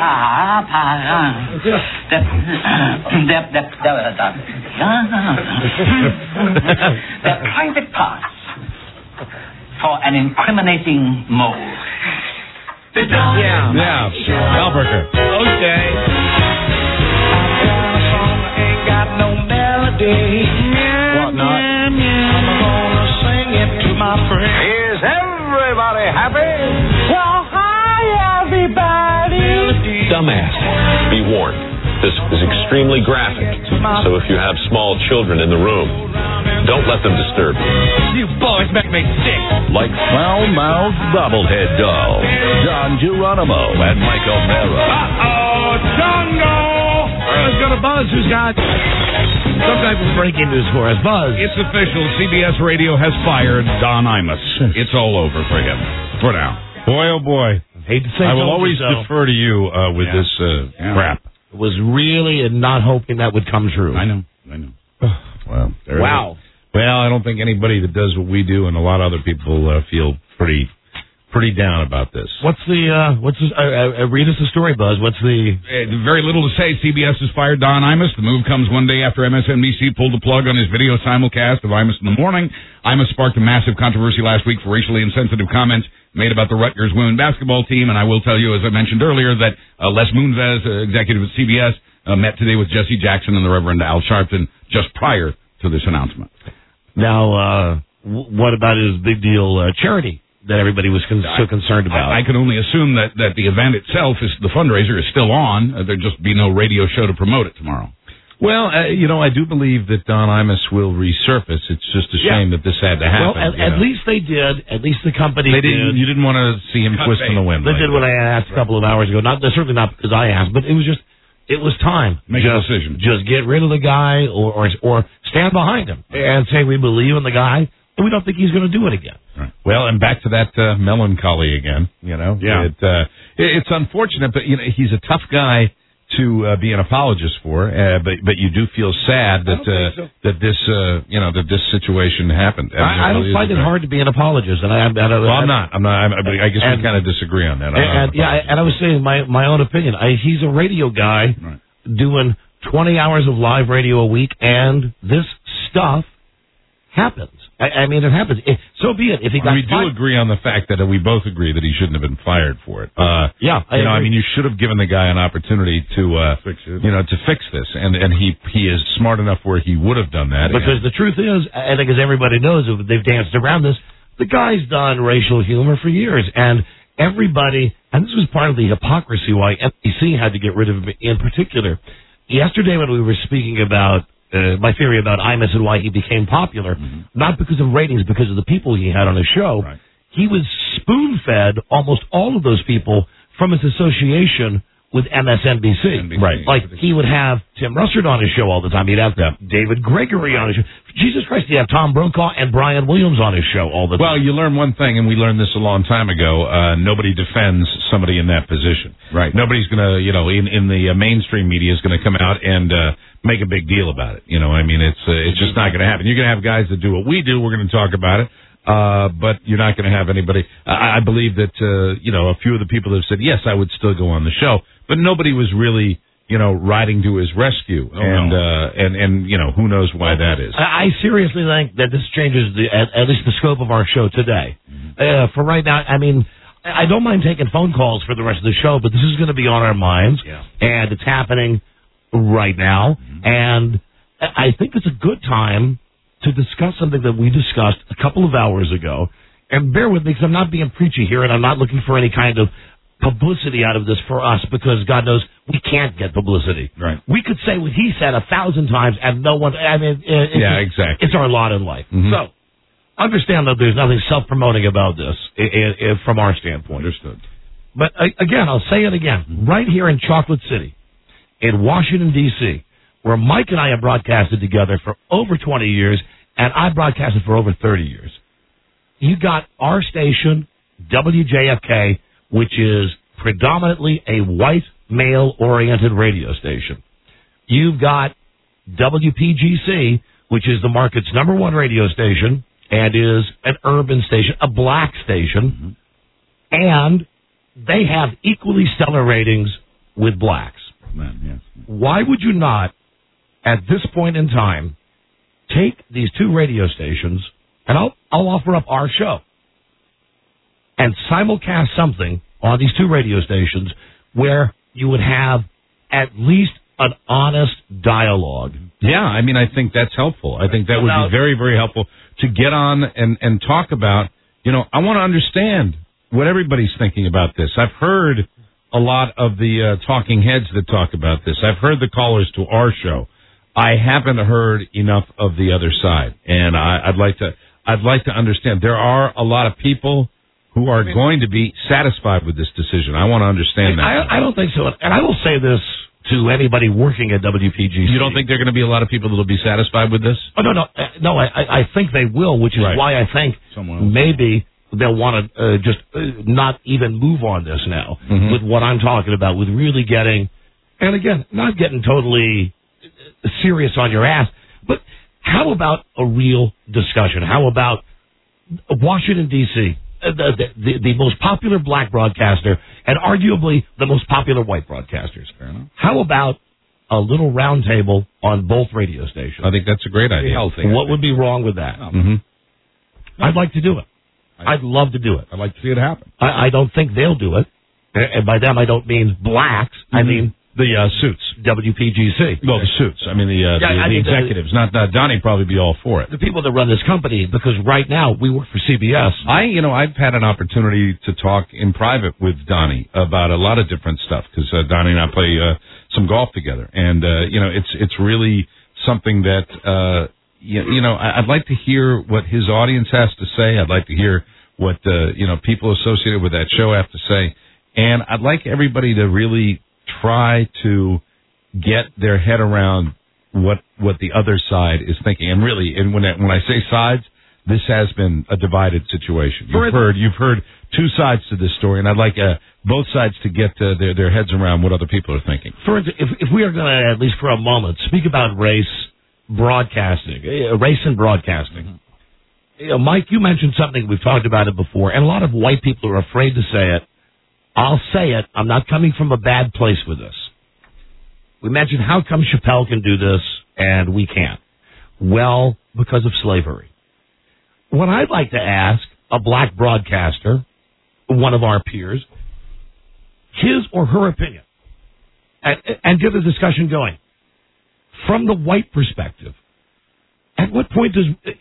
for an incriminating mole? Yeah. Balbricker. Okay. Ain't got no melody. What not? I'm gonna sing it to my friend. Is everybody happy? Well, hi, everybody. Dumbass. Be warned. This is extremely graphic, so if you have small children in the room, don't let them disturb you. You boys make me sick. Like foul-mouthed bobblehead doll, John Geronimo and Mike O'Mara. Uh-oh, Django! Let's go to Buzz, who's got some type of breaking news for us. Buzz. It's official. CBS Radio has fired Don Imus. It's all over for him. For now. Boy, oh boy. Hate to say I will so, always defer to you with this crap. Was really not hoping that would come true. I know. I know. Wow. Wow. Well, I don't think anybody that does what we do and a lot of other people feel pretty down about this. Read us the story, Buzz. Very little to say. CBS has fired Don Imus. The move comes one day after MSNBC pulled the plug on his video simulcast of Imus in the Morning. Imus sparked a massive controversy last week for racially insensitive comments made about the Rutgers women basketball team, and I will tell you, as I mentioned earlier, that Les Moonves, executive at CBS, met today with Jesse Jackson and the Reverend Al Sharpton just prior to this announcement. Now, what about his big deal charity that everybody was so concerned about? I can only assume that the event itself, the fundraiser, is still on. There'd just be no radio show to promote it tomorrow. Well, I do believe that Don Imus will resurface. It's just a shame that this had to happen. Well, at least they did. At least the company did. You didn't want to see him twist in the wind. They did what I asked a couple of hours ago. Certainly not because I asked, but it was time. Make a decision. Just get rid of the guy or stand behind him and say we believe in the guy and we don't think he's going to do it again. Right. Well, and back to that melancholy again. Yeah. It's unfortunate, but he's a tough guy to be an apologist for, but you do feel sad that this situation happened. I don't find it hard to be an apologist, and I'm not. I guess we kind of disagree on that. And I was saying my own opinion. He's a radio guy doing 20 hours of live radio a week, and this stuff happens. I mean, it happens. So be it. If he got we do agree on the fact that we both agree that he shouldn't have been fired for it. You should have given the guy an opportunity to fix it. To fix this, and he is smart enough where he would have done that. Because the truth is, I think as everybody knows, they've danced around this. The guy's done racial humor for years, and everybody, and this was part of the hypocrisy why NBC had to get rid of him in particular. Yesterday when we were speaking about my theory about Imus and why he became popular, not because of ratings, because of the people he had on his show. Right. He was spoon-fed almost all of those people from his association with MSNBC. Right. Like, he would have Tim Russert on his show all the time. He'd have David Gregory on his show. Jesus Christ, he'd have Tom Brokaw and Brian Williams on his show all the time. Well, you learn one thing, and we learned this a long time ago. Nobody defends somebody in that position. Right. Nobody's going to, in the mainstream media is going to come out and make a big deal about it. It's just not going to happen. You're going to have guys that do what we do. We're going to talk about it. But you're not going to have anybody. I believe that, a few of the people have said, yes, I would still go on the show, but nobody was really, riding to his rescue. And who knows why that is. I seriously think that this changes at least the scope of our show today. For right now, I don't mind taking phone calls for the rest of the show, but this is going to be on our minds, and it's happening right now, and I think it's a good time to discuss something that we discussed a couple of hours ago. And bear with me, because I'm not being preachy here, and I'm not looking for any kind of publicity out of this for us, because God knows we can't get publicity. Right. We could say what he said 1,000 times, and no one. Exactly. It's our lot in life. So understand that there's nothing self-promoting about this from our standpoint. Understood. But again, I'll say it again. Right here in Chocolate City, in Washington, D.C., where Mike and I have broadcasted together for over 20 years, and I broadcasted for over 30 years. You got our station, WJFK, which is predominantly a white, male-oriented radio station. You've got WPGC, which is the market's #1 radio station, and is an urban station, a black station, and they have equally stellar ratings with blacks. Why would you not, at this point in time, take these two radio stations, and I'll offer up our show, and simulcast something on these two radio stations where you would have at least an honest dialogue. Yeah, I think that's helpful. I think that would be very, very helpful to get on and talk about, I want to understand what everybody's thinking about this. I've heard a lot of the talking heads that talk about this. I've heard the callers to our show. I haven't heard enough of the other side, and I'd like to understand. There are a lot of people who are going to be satisfied with this decision. I want to understand that. I don't think so, and I will say this to anybody working at WPGC. You don't think there are going to be a lot of people that will be said with this? Oh, no. I think they will, which is why I think maybe they'll want to just not even move on this now with what I'm talking about, with really getting, and again, not getting totally serious on your ass. But how about a real discussion? How about Washington, D.C., the most popular black broadcaster and arguably the most popular white broadcasters? How about a little round table on both radio stations? I think that's a great idea. What would be wrong with that? I'd like to do it. I'd love to do it. I'd like to see it happen. I don't think they'll do it. And by them, I don't mean blacks. I mean the suits. WPGC. Well, the suits. I mean the executives. Not Donnie probably be all for it. The people that run this company, because right now we work for CBS. I've had an opportunity to talk in private with Donnie about a lot of different stuff because Donnie and I play some golf together, and it's really something that I'd like to hear what his audience has to say. I'd like to hear what people associated with that show have to say, and I'd like everybody to really try to get their head around what the other side is thinking. And really, and when I say sides, this has been a divided situation. You've heard two sides to this story, and I'd like both sides to get their heads around what other people are thinking. For instance, if we are going to, at least for a moment, speak about race and broadcasting. Mike, you mentioned something, we've talked about it before, and a lot of white people are afraid to say it. I'll say it. I'm not coming from a bad place with this. We mentioned how come Chappelle can do this and we can't. Well, because of slavery. What I'd like to ask a black broadcaster, one of our peers, his or her opinion, and get the discussion going. From the white perspective, at what point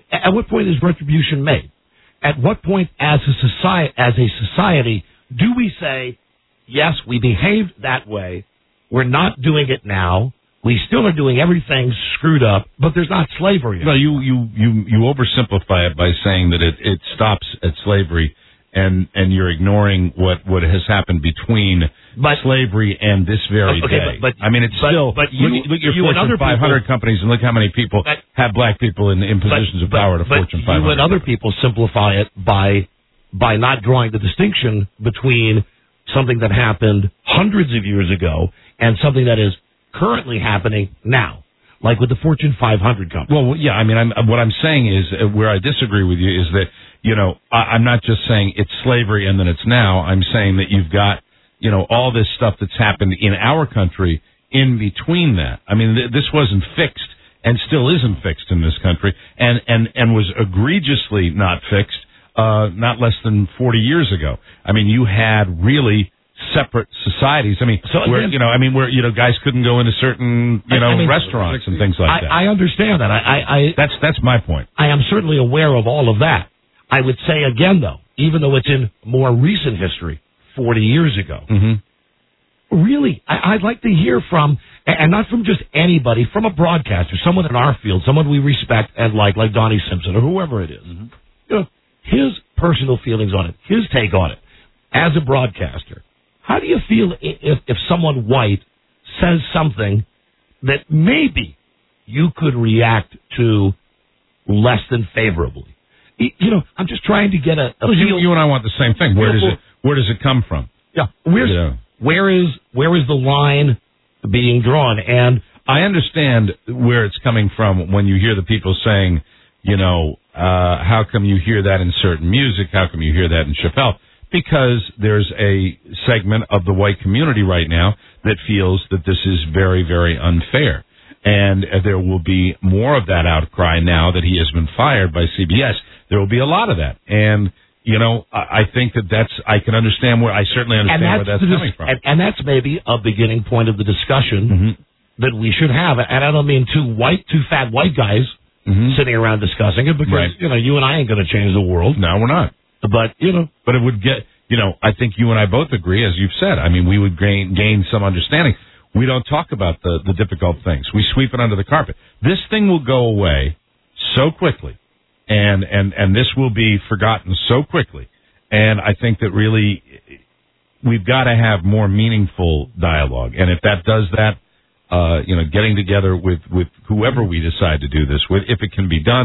is retribution made? At what point as a society do we say, yes, we behaved that way, we're not doing it now, we still are doing everything screwed up, but there's not slavery. No, you oversimplify it by saying that it stops at slavery, and you're ignoring what has happened between slavery and this very day. But it's still. But your Fortune 500 companies, and look how many people have black people in positions of power to Fortune 500. You and other people simplify it by not drawing the distinction between something that happened hundreds of years ago and something that is currently happening now, like with the Fortune 500 company. Well, yeah, what I'm saying is, where I disagree with you is that, I'm not just saying it's slavery and then it's now. I'm saying that you've got, all this stuff that's happened in our country in between that. This wasn't fixed and still isn't fixed in this country and was egregiously not fixed not less than 40 years ago. You had really separate societies. Where guys couldn't go into certain restaurants and things like that. I understand that. That's my point. I am certainly aware of all of that. I would say again, though, even though it's in more recent history, 40 years ago, really, I'd like to hear from, and not from just anybody, from a broadcaster, someone in our field, someone we respect and like Donnie Simpson or whoever it is. His personal feelings on it, his take on it. As a broadcaster, how do you feel if someone white says something that maybe you could react to less than favorably? I'm just trying to get a feel. You and I want the same thing. Where does it come from? Yeah. Where is the line being drawn? And I understand where it's coming from when you hear the people saying, how come you hear that in certain music? How come you hear that in Chappelle? Because there's a segment of the white community right now that feels that this is very, very unfair. And there will be more of that outcry now that he has been fired by CBS. There will be a lot of that. And, I think I can understand I certainly understand where that's coming from. And that's maybe a beginning point of the discussion that we should have. And I don't mean two fat white guys sitting around discussing it because, you and I ain't going to change the world. No, we're not. But it would get, I think you and I both agree, as you've said. We would gain some understanding. We don't talk about the difficult things. We sweep it under the carpet. This thing will go away so quickly, and this will be forgotten so quickly. And I think that really we've got to have more meaningful dialogue. And if that does that, getting together with whoever we decide to do this with, if it can be done,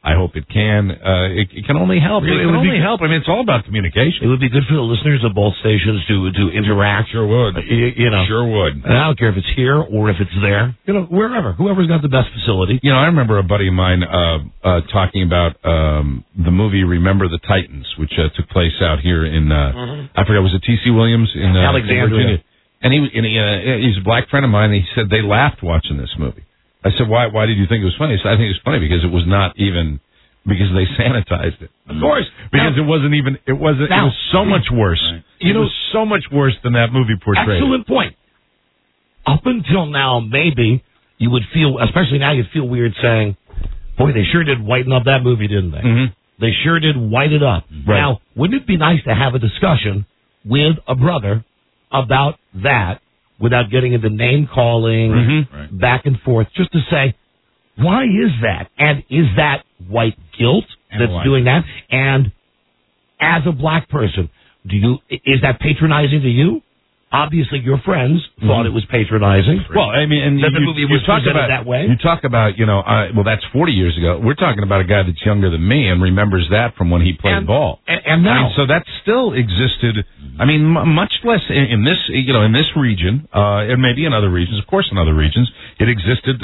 I hope it can. It can only help. It can only help. I mean, it's all about communication. It would be good for the listeners of both stations to interact. Sure would. Sure would. And I don't care if it's here or if it's there. Wherever. Whoever's got the best facility. I remember a buddy of mine talking about the movie Remember the Titans, which took place out here in I forgot, was it T.C. Williams in Alexandria? Virginia? And he's a black friend of mine. And he said they laughed watching this movie. I said, why did you think it was funny? He said, I think it was funny because it was not even, because they sanitized it. Of course. Because it was so much worse. Right. It was so much worse than that movie portrayed. Excellent point. Up until now, maybe you would feel, especially now, you'd feel weird saying, boy, they sure did whiten up that movie, didn't they? Mm-hmm. They sure did white it up. Right. Now, wouldn't it be nice to have a discussion with a brother about that, without getting into name-calling, back and forth, just to say, why is that? And is that white guilt that's doing that? And as a black person, is that patronizing to you? Obviously, your friends thought it was patronizing. Well, I mean, and that the movie was presented that way. You talk about, that's 40 years ago. We're talking about a guy that's younger than me and remembers that from when he played ball. And now, so that still existed. I mean, much less in this, in this region, and maybe in other regions. Of course, in other regions, it existed.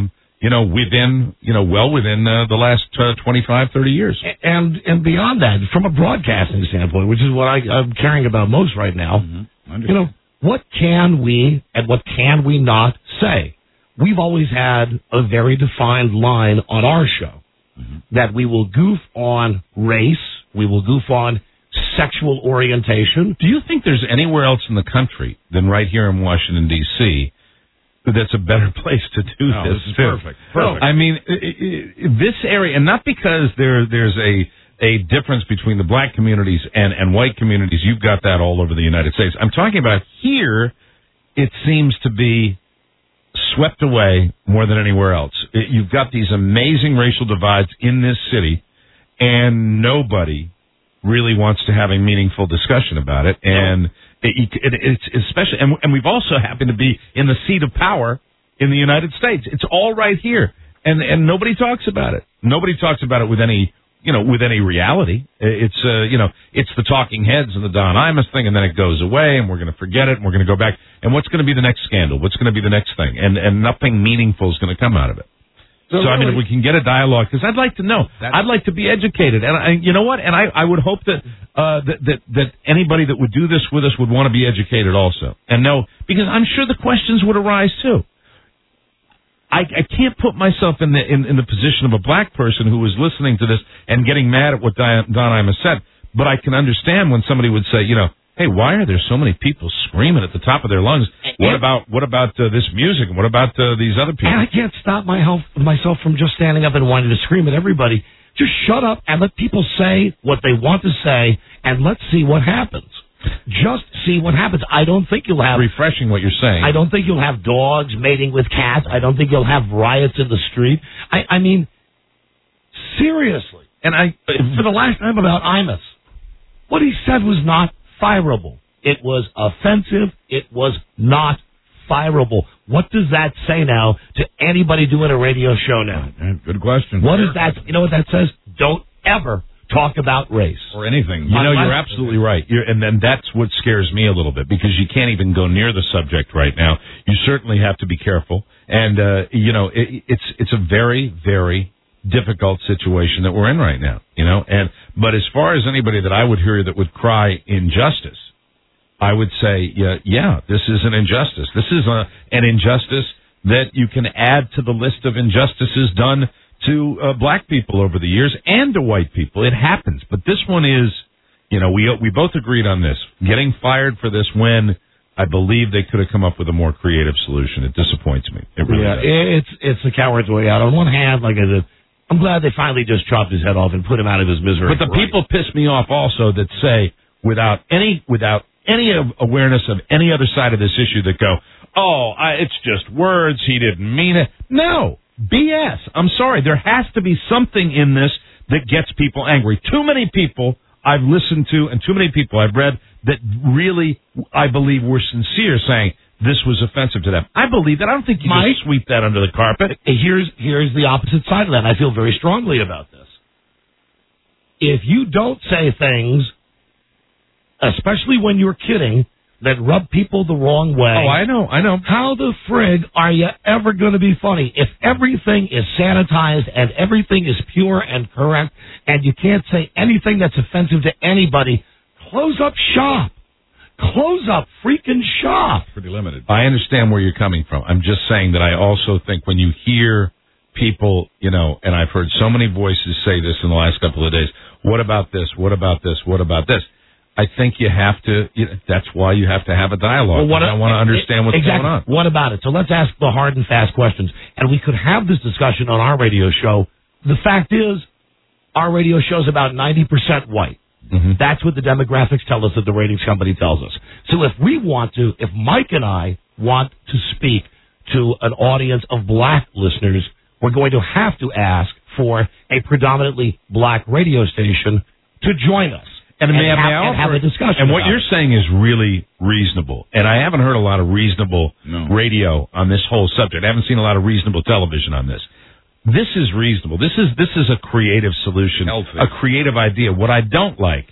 Within the last 25, 30 years. And beyond that, from a broadcasting standpoint, which is what I'm caring about most right now, what can we and what can we not say? We've always had a very defined line on our show that we will goof on race, we will goof on sexual orientation. Do you think there's anywhere else in the country than right here in Washington, D.C., that's a better place to do this? This is perfect. I mean, this area, and not because there's a difference between the black communities and white communities. You've got that all over the United States. I'm talking about here, it seems to be swept away more than anywhere else. You've got these amazing racial divides in this city, and nobody really wants to have a meaningful discussion about it. And it's especially, and we've also happened to be in the seat of power in the United States. It's all right here, and nobody talks about it. Nobody talks about it with any reality. It's it's the talking heads and the Don Imus thing, and then it goes away, and we're going to forget it, and we're going to go back. And what's going to be the next scandal? What's going to be the next thing? And nothing meaningful is going to come out of it. So I mean, if we can get a dialogue, because I'd like to know, I'd like to be educated, and you know what? And I would hope that that anybody that would do this with us would want to be educated also, and know, because I'm sure the questions would arise too. I can't put myself in the position of a black person who was listening to this and getting mad at what Don Imus said, but I can understand when somebody would say, hey, why are there so many people screaming at the top of their lungs? What about this music? And what about these other people? And I can't stop myself from just standing up and wanting to scream at everybody. Just shut up and let people say what they want to say, and let's see what happens. Just see what happens. I don't think you'll have... Refreshing what you're saying. I don't think you'll have dogs mating with cats. I don't think you'll have riots in the street. I mean, seriously. And for the last time about Imus, what he said was not fireable. It was offensive. It was not fireable. What does that say now to anybody doing a radio show now? Good question. What is that? You know what that says? Don't ever talk about race. Or anything. You're absolutely right. And then that's what scares me a little bit, because you can't even go near the subject right now. You certainly have to be careful. And, it's a very, very difficult situation that we're in right now, but as far as anybody that I would hear that would cry injustice, I would say, yeah, this is an injustice. This is an injustice that you can add to the list of injustices done to black people over the years and to white people. It happens. But this one is, we both agreed on this. Getting fired for this when I believe they could have come up with a more creative solution. It disappoints me. It really does. It's the coward's way out. On one hand, like I said, I'm glad they finally just chopped his head off and put him out of his misery. But the people piss me off also that say, without any awareness of any other side of this issue, that go, it's just words, he didn't mean it. No, BS. I'm sorry. There has to be something in this that gets people angry. Too many people I've listened to and too many people I've read that really, I believe, were sincere, saying this was offensive to them. I believe that. I don't think you can sweep that under the carpet. Here's the opposite side of that. I feel very strongly about this. if you don't say things, especially when you're kidding, that rub people the wrong way. Oh, I know. How the frig are you ever going to be funny? If everything is sanitized and everything is pure and correct and you can't say anything that's offensive to anybody, close up shop. Close up freaking shop. Pretty limited. I understand where you're coming from. I'm just saying that I also think when you hear people, and I've heard so many voices say this in the last couple of days, what about this? What about this? What about this? I think you have to, that's why you have to have a dialogue. Well, I want to understand what's going on. What about it? So let's ask the hard and fast questions. And we could have this discussion on our radio show. The fact is, our radio show is about 90% white. Mm-hmm. That's what the demographics tell us that the ratings company tells us. So if Mike and I want to speak to an audience of black listeners, we're going to have to ask for a predominantly black radio station to join us. And have a discussion. And what you're saying is really reasonable. And I haven't heard a lot of reasonable radio on this whole subject. I haven't seen a lot of reasonable television on this. This is reasonable. This is a creative solution, a creative idea. What I don't like,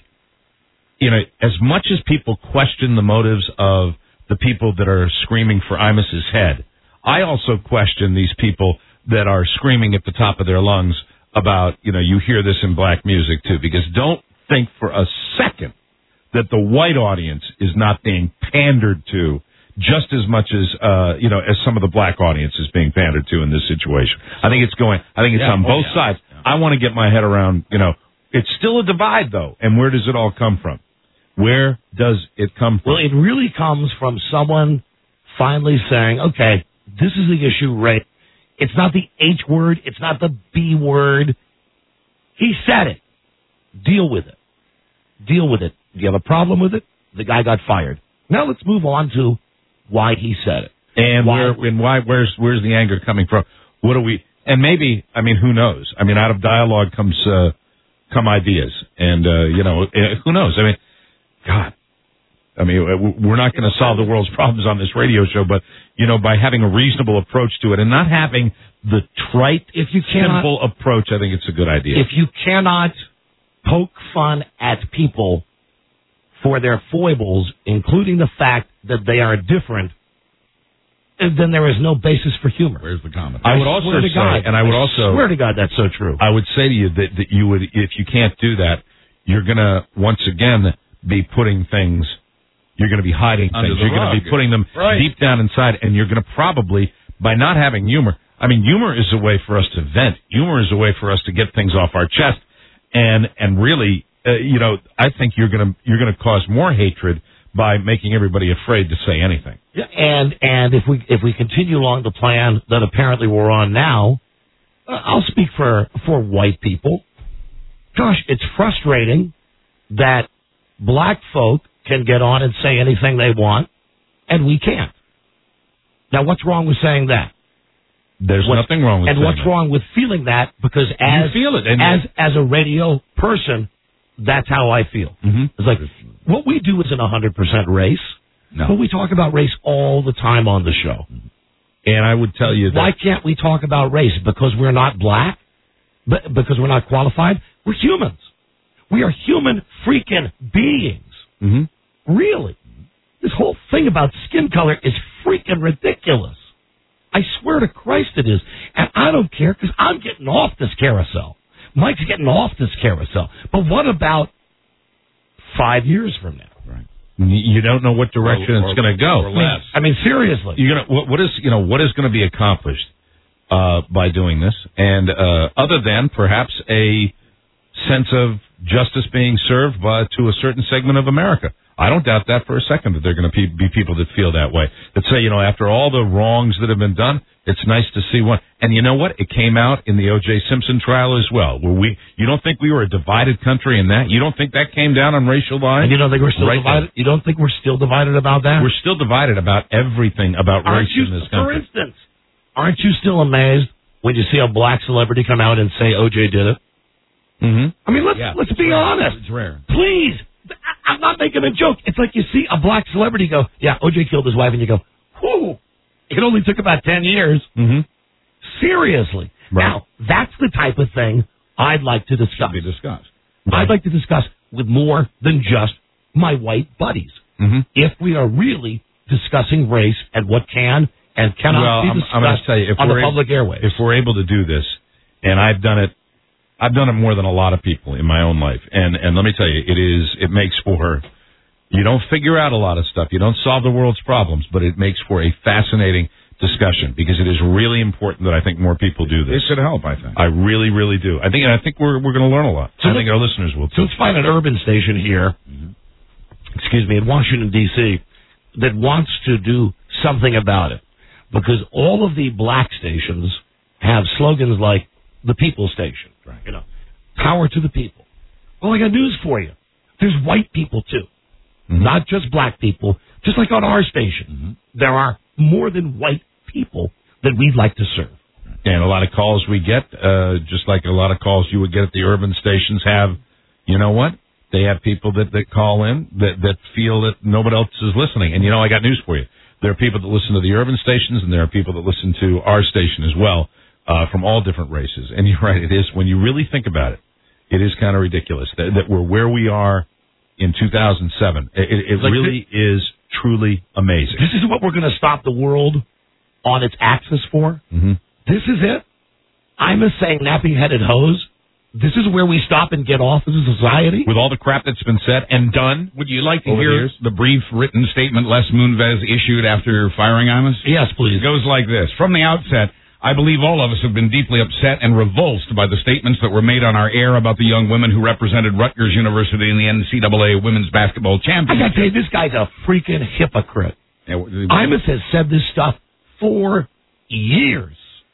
as much as people question the motives of the people that are screaming for Imus's head, I also question these people that are screaming at the top of their lungs about, you hear this in black music too, because don't think for a second that the white audience is not being pandered to just as much as as some of the black audience is being pandered to in this situation. I think it's on both sides. Yeah. I want to get my head around, it's still a divide though. And where does it all come from? Where does it come from? Well, it really comes from someone finally saying, okay, this is the issue, right? It's not the H word, it's not the B word. He said it. Deal with it. Deal with it. Do you have a problem with it? The guy got fired. Now let's move on to why he said it. And where's the anger coming from? What do we, and maybe, who knows? Out of dialogue come ideas. And, who knows? God. We're not going to solve the world's problems on this radio show, but, by having a reasonable approach to it and not having the trite, simple approach, I think it's a good idea. If you cannot poke fun at people for their foibles, including the fact that they are different, then there is no basis for humor. Where's the comment? I would also say, and I would also swear to God, that's so true. I would say to you that you would, if you can't do that, you're going to once again be putting things. You're going to be hiding things. You're going to be putting them deep down inside, and you're going to probably, by not having humor. Humor is a way for us to vent. Humor is a way for us to get things off our chest. And really, I think you're going to cause more hatred by making everybody afraid to say anything. Yeah, and if we continue along the plan that apparently we're on now, I'll speak for white people. Gosh, it's frustrating that black folk can get on and say anything they want, and we can't. Now, what's wrong with saying that? There's nothing wrong with that. And what's wrong with feeling that? Because you feel it, as a radio person, that's how I feel. Mm-hmm. It's like, what we do isn't 100% race, but we talk about race all the time on the show. And I would tell you that... Why can't we talk about race? Because we're not black? Because we're not qualified? We're humans. We are human freaking beings. Mm-hmm. Really. This whole thing about skin color is freaking ridiculous. I swear to Christ it is. And I don't care because I'm getting off this carousel. Mike's getting off this carousel. But what about 5 years from now? Right. You don't know what direction it's going to go. Or less. Seriously. What is going to be accomplished by doing this? And other than perhaps a sense of justice being served to a certain segment of America. I don't doubt that for a second that there are going to be people that feel that way. That say, after all the wrongs that have been done, it's nice to see one. And you know what? It came out in the O.J. Simpson trial as well. You don't think we were a divided country in that? You don't think that came down on racial lines? And you don't think we're still divided? You don't think we're still divided about that? We're still divided about everything about race in this country. For instance, aren't you still amazed when you see a black celebrity come out and say O.J. did it? Mm-hmm. Let's be honest. It's rare. Please. I'm not making a joke. It's like you see a black celebrity go, yeah, O.J. killed his wife, and you go, whew, it only took about 10 years. Mm-hmm. Seriously. Right. Now, that's the type of thing I'd like to discuss. Be discussed. I'd like to discuss with more than just my white buddies. Mm-hmm. If we are really discussing race and what can and cannot be discussed I'm going to tell you, on the public airwaves. If we're able to do this, and I've done it more than a lot of people in my own life, and let me tell you, it makes for, you don't figure out a lot of stuff, you don't solve the world's problems, but it makes for a fascinating discussion, because it is really important that I think more people do this. It should help, I think. I really, really do. I think we're going to learn a lot. I think our listeners will too. So let's find an urban station here, in Washington, D.C., that wants to do something about it. Because all of the black stations have slogans like the people station, right. Power to the people. Well, I got news for you. There's white people, too. Mm-hmm. Not just black people. Just like on our station. There are more than white people that we'd like to serve. And a lot of calls we get, just like a lot of calls you would get at the urban stations have, you know what? They have people that call in that feel that nobody else is listening. And, I got news for you. There are people that listen to the urban stations, and there are people that listen to our station as well, from all different races. And you're right, it is, when you really think about it, it is kind of ridiculous that we're where we are in 2007. It like really is truly amazing. This is what we're going to stop the world on its axis for. Mm-hmm. This is it. I'm saying nappy-headed hose. This is where we stop and get off as a society? With all the crap that's been said and done. Would you like to hear the brief written statement Les Moonves issued after firing Imus? Yes, please. It goes like this. From the outset, I believe all of us have been deeply upset and revulsed by the statements that were made on our air about the young women who represented Rutgers University in the NCAA Women's Basketball Championship. I got to tell you, this guy's a freaking hypocrite. Imus has said this stuff for years.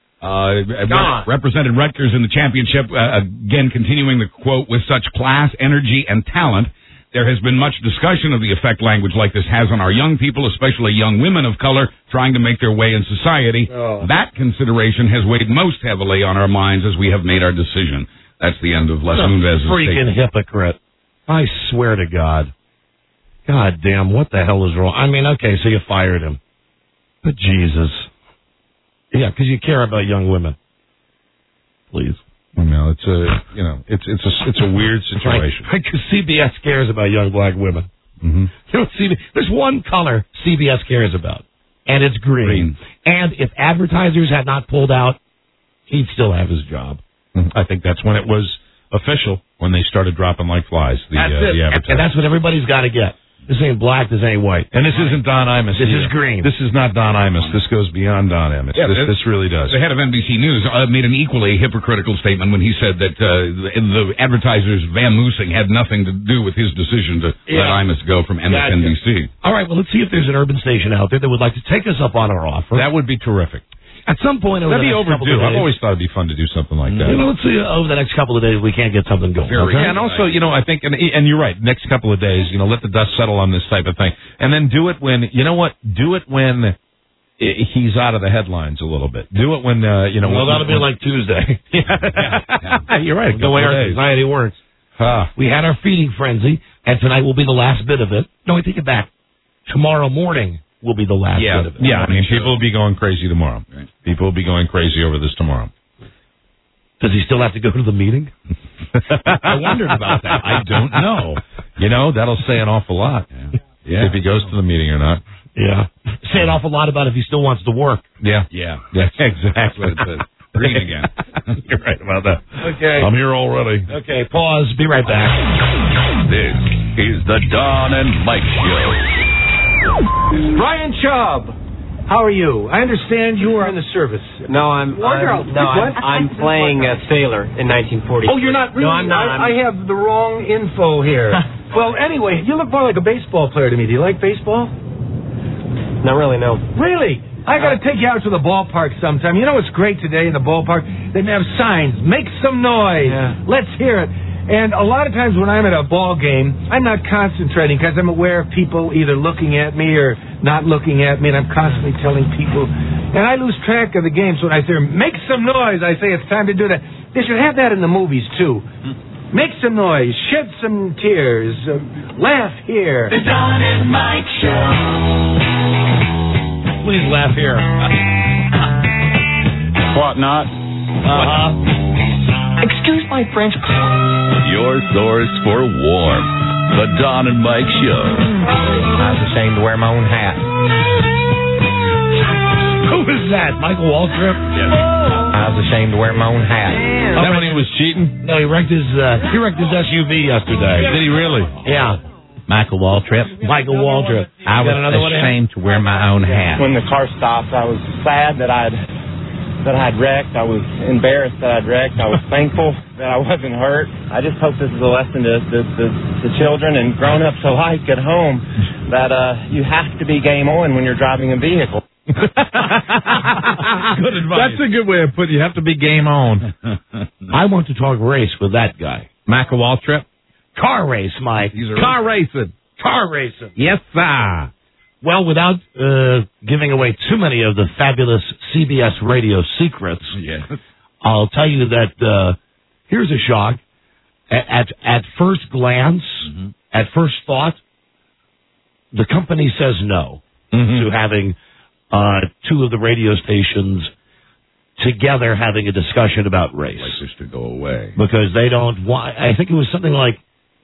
Represented Rutgers in the championship, again continuing the quote, with such class, energy, and talent. There has been much discussion of the effect language like this has on our young people, especially young women of color trying to make their way in society. That consideration has weighed most heavily on our minds as we have made our decision. That's the end of Les Moonves' freaking statement. Hypocrite. I swear to God. God damn, what the hell is wrong? I mean, okay, so you fired him. But Jesus. Yeah, because you care about young women. Please. No, it's a weird situation. Because CBS cares about young black women. Mm-hmm. There's one color CBS cares about, and it's green. And if advertisers had not pulled out, he'd still have his job. I think that's when it was official, when they started dropping like flies. The advertisers. And that's what everybody's got to get. This ain't black, this ain't white. And this isn't Don Imus. This is green. This is not Don Imus. This goes beyond Don Imus. Yeah, this really does. The head of NBC News made an equally hypocritical statement when he said that the advertisers vamoosing had nothing to do with his decision to let Imus go from MSNBC. All right, well, let's see if there's an urban station out there that would like to take us up on our offer. That would be terrific. At some point over That'd the be next couple of overdue. days. I've always thought it'd be fun to do something like that. Let's see over the next couple of days we can't get something going. Okay? Yeah, and also, I think, and you're right, next couple of days, let the dust settle on this type of thing. And then do it when, do it when he's out of the headlines a little bit. Do it when, Well, that'll be like Tuesday. Yeah. You're right. The way our society works. We had our feeding frenzy, and tonight will be the last bit of it. No, I take it back. Tomorrow morning will be the last bit of it. Yeah, I mean, people will be going crazy tomorrow. Right. People will be going crazy over this tomorrow. Does he still have to go to the meeting? I wondered about that. I don't know. That'll say an awful lot. Yeah. If he goes to the meeting or not. Yeah. Say an awful lot about if he still wants to work. Yeah, exactly. Green again. You're right about that. Okay. I'm here already. Okay, pause. Be right back. This is the Don and Mike Show. Brian Chubb, how are you? I understand you are in the service. No, I'm playing a sailor in 1940. Oh, you're not really? No, I'm not. I have the wrong info here. Well, anyway, you look more like a baseball player to me. Do you like baseball? Not really, no. Really? I got to take you out to the ballpark sometime. You know what's great today in the ballpark? They have signs. Make some noise. Yeah. Let's hear it. And a lot of times when I'm at a ball game, I'm not concentrating because I'm aware of people either looking at me or not looking at me, and I'm constantly telling people. And I lose track of the game, so when I say, make some noise, I say it's time to do that. They should have that in the movies, too. Make some noise, shed some tears, laugh here. The Don and Mike Show. Please laugh here. What not? Uh-huh. Excuse my French. Your source for warmth. The Don and Mike Show. I was ashamed to wear my own hat. Who is that? Michael Waltrip? Yes. I was ashamed to wear my own hat. Is that when he was cheating? No, he wrecked his SUV yesterday. Did he really? Yeah. Michael Waltrip. Michael Waltrip. I was ashamed to wear my own hat. When the car stopped, I was sad that I'd wrecked. I was embarrassed that I'd wrecked. I was thankful that I wasn't hurt. I just hope this is a lesson to children and grown-ups alike at home that you have to be game on when you're driving a vehicle. Good advice. That's a good way of putting it. You have to be game on. I want to talk race with that guy. Michael Waltrip? Car race, Mike. Car racing. Car racing. Yes, sir. Well, without giving away too many of the fabulous CBS radio secrets, I'll tell you that here's a shock. At first glance, at first thought, the company says no to having two of the radio stations together having a discussion about race. Like this to go away. Because they don't want, I think it was something like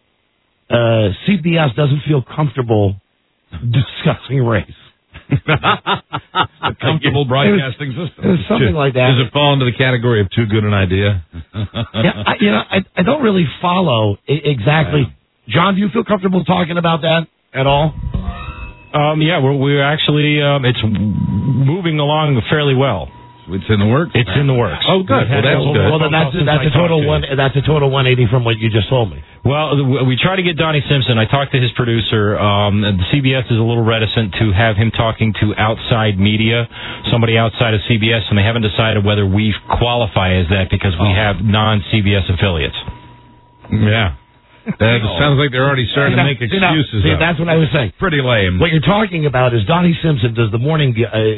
CBS doesn't feel comfortable discussing race. A comfortable broadcasting system. It was something like that. Does it fall into the category of too good an idea? I don't really follow exactly. John, do you feel comfortable talking about that at all? Yeah, we're actually, it's moving along fairly well. It's in the works? It's in the works. Oh, good. Well, that's good. Well, then that's a total 180 from what you just told me. Well, we try to get Donnie Simpson. I talked to his producer. The CBS is a little reticent to have him talking to outside media, somebody outside of CBS, and they haven't decided whether we qualify as that because we have non-CBS affiliates. Yeah. It sounds like they're already starting to make excuses. See, that's what I was saying. Pretty lame. What you're talking about is Donnie Simpson is the morning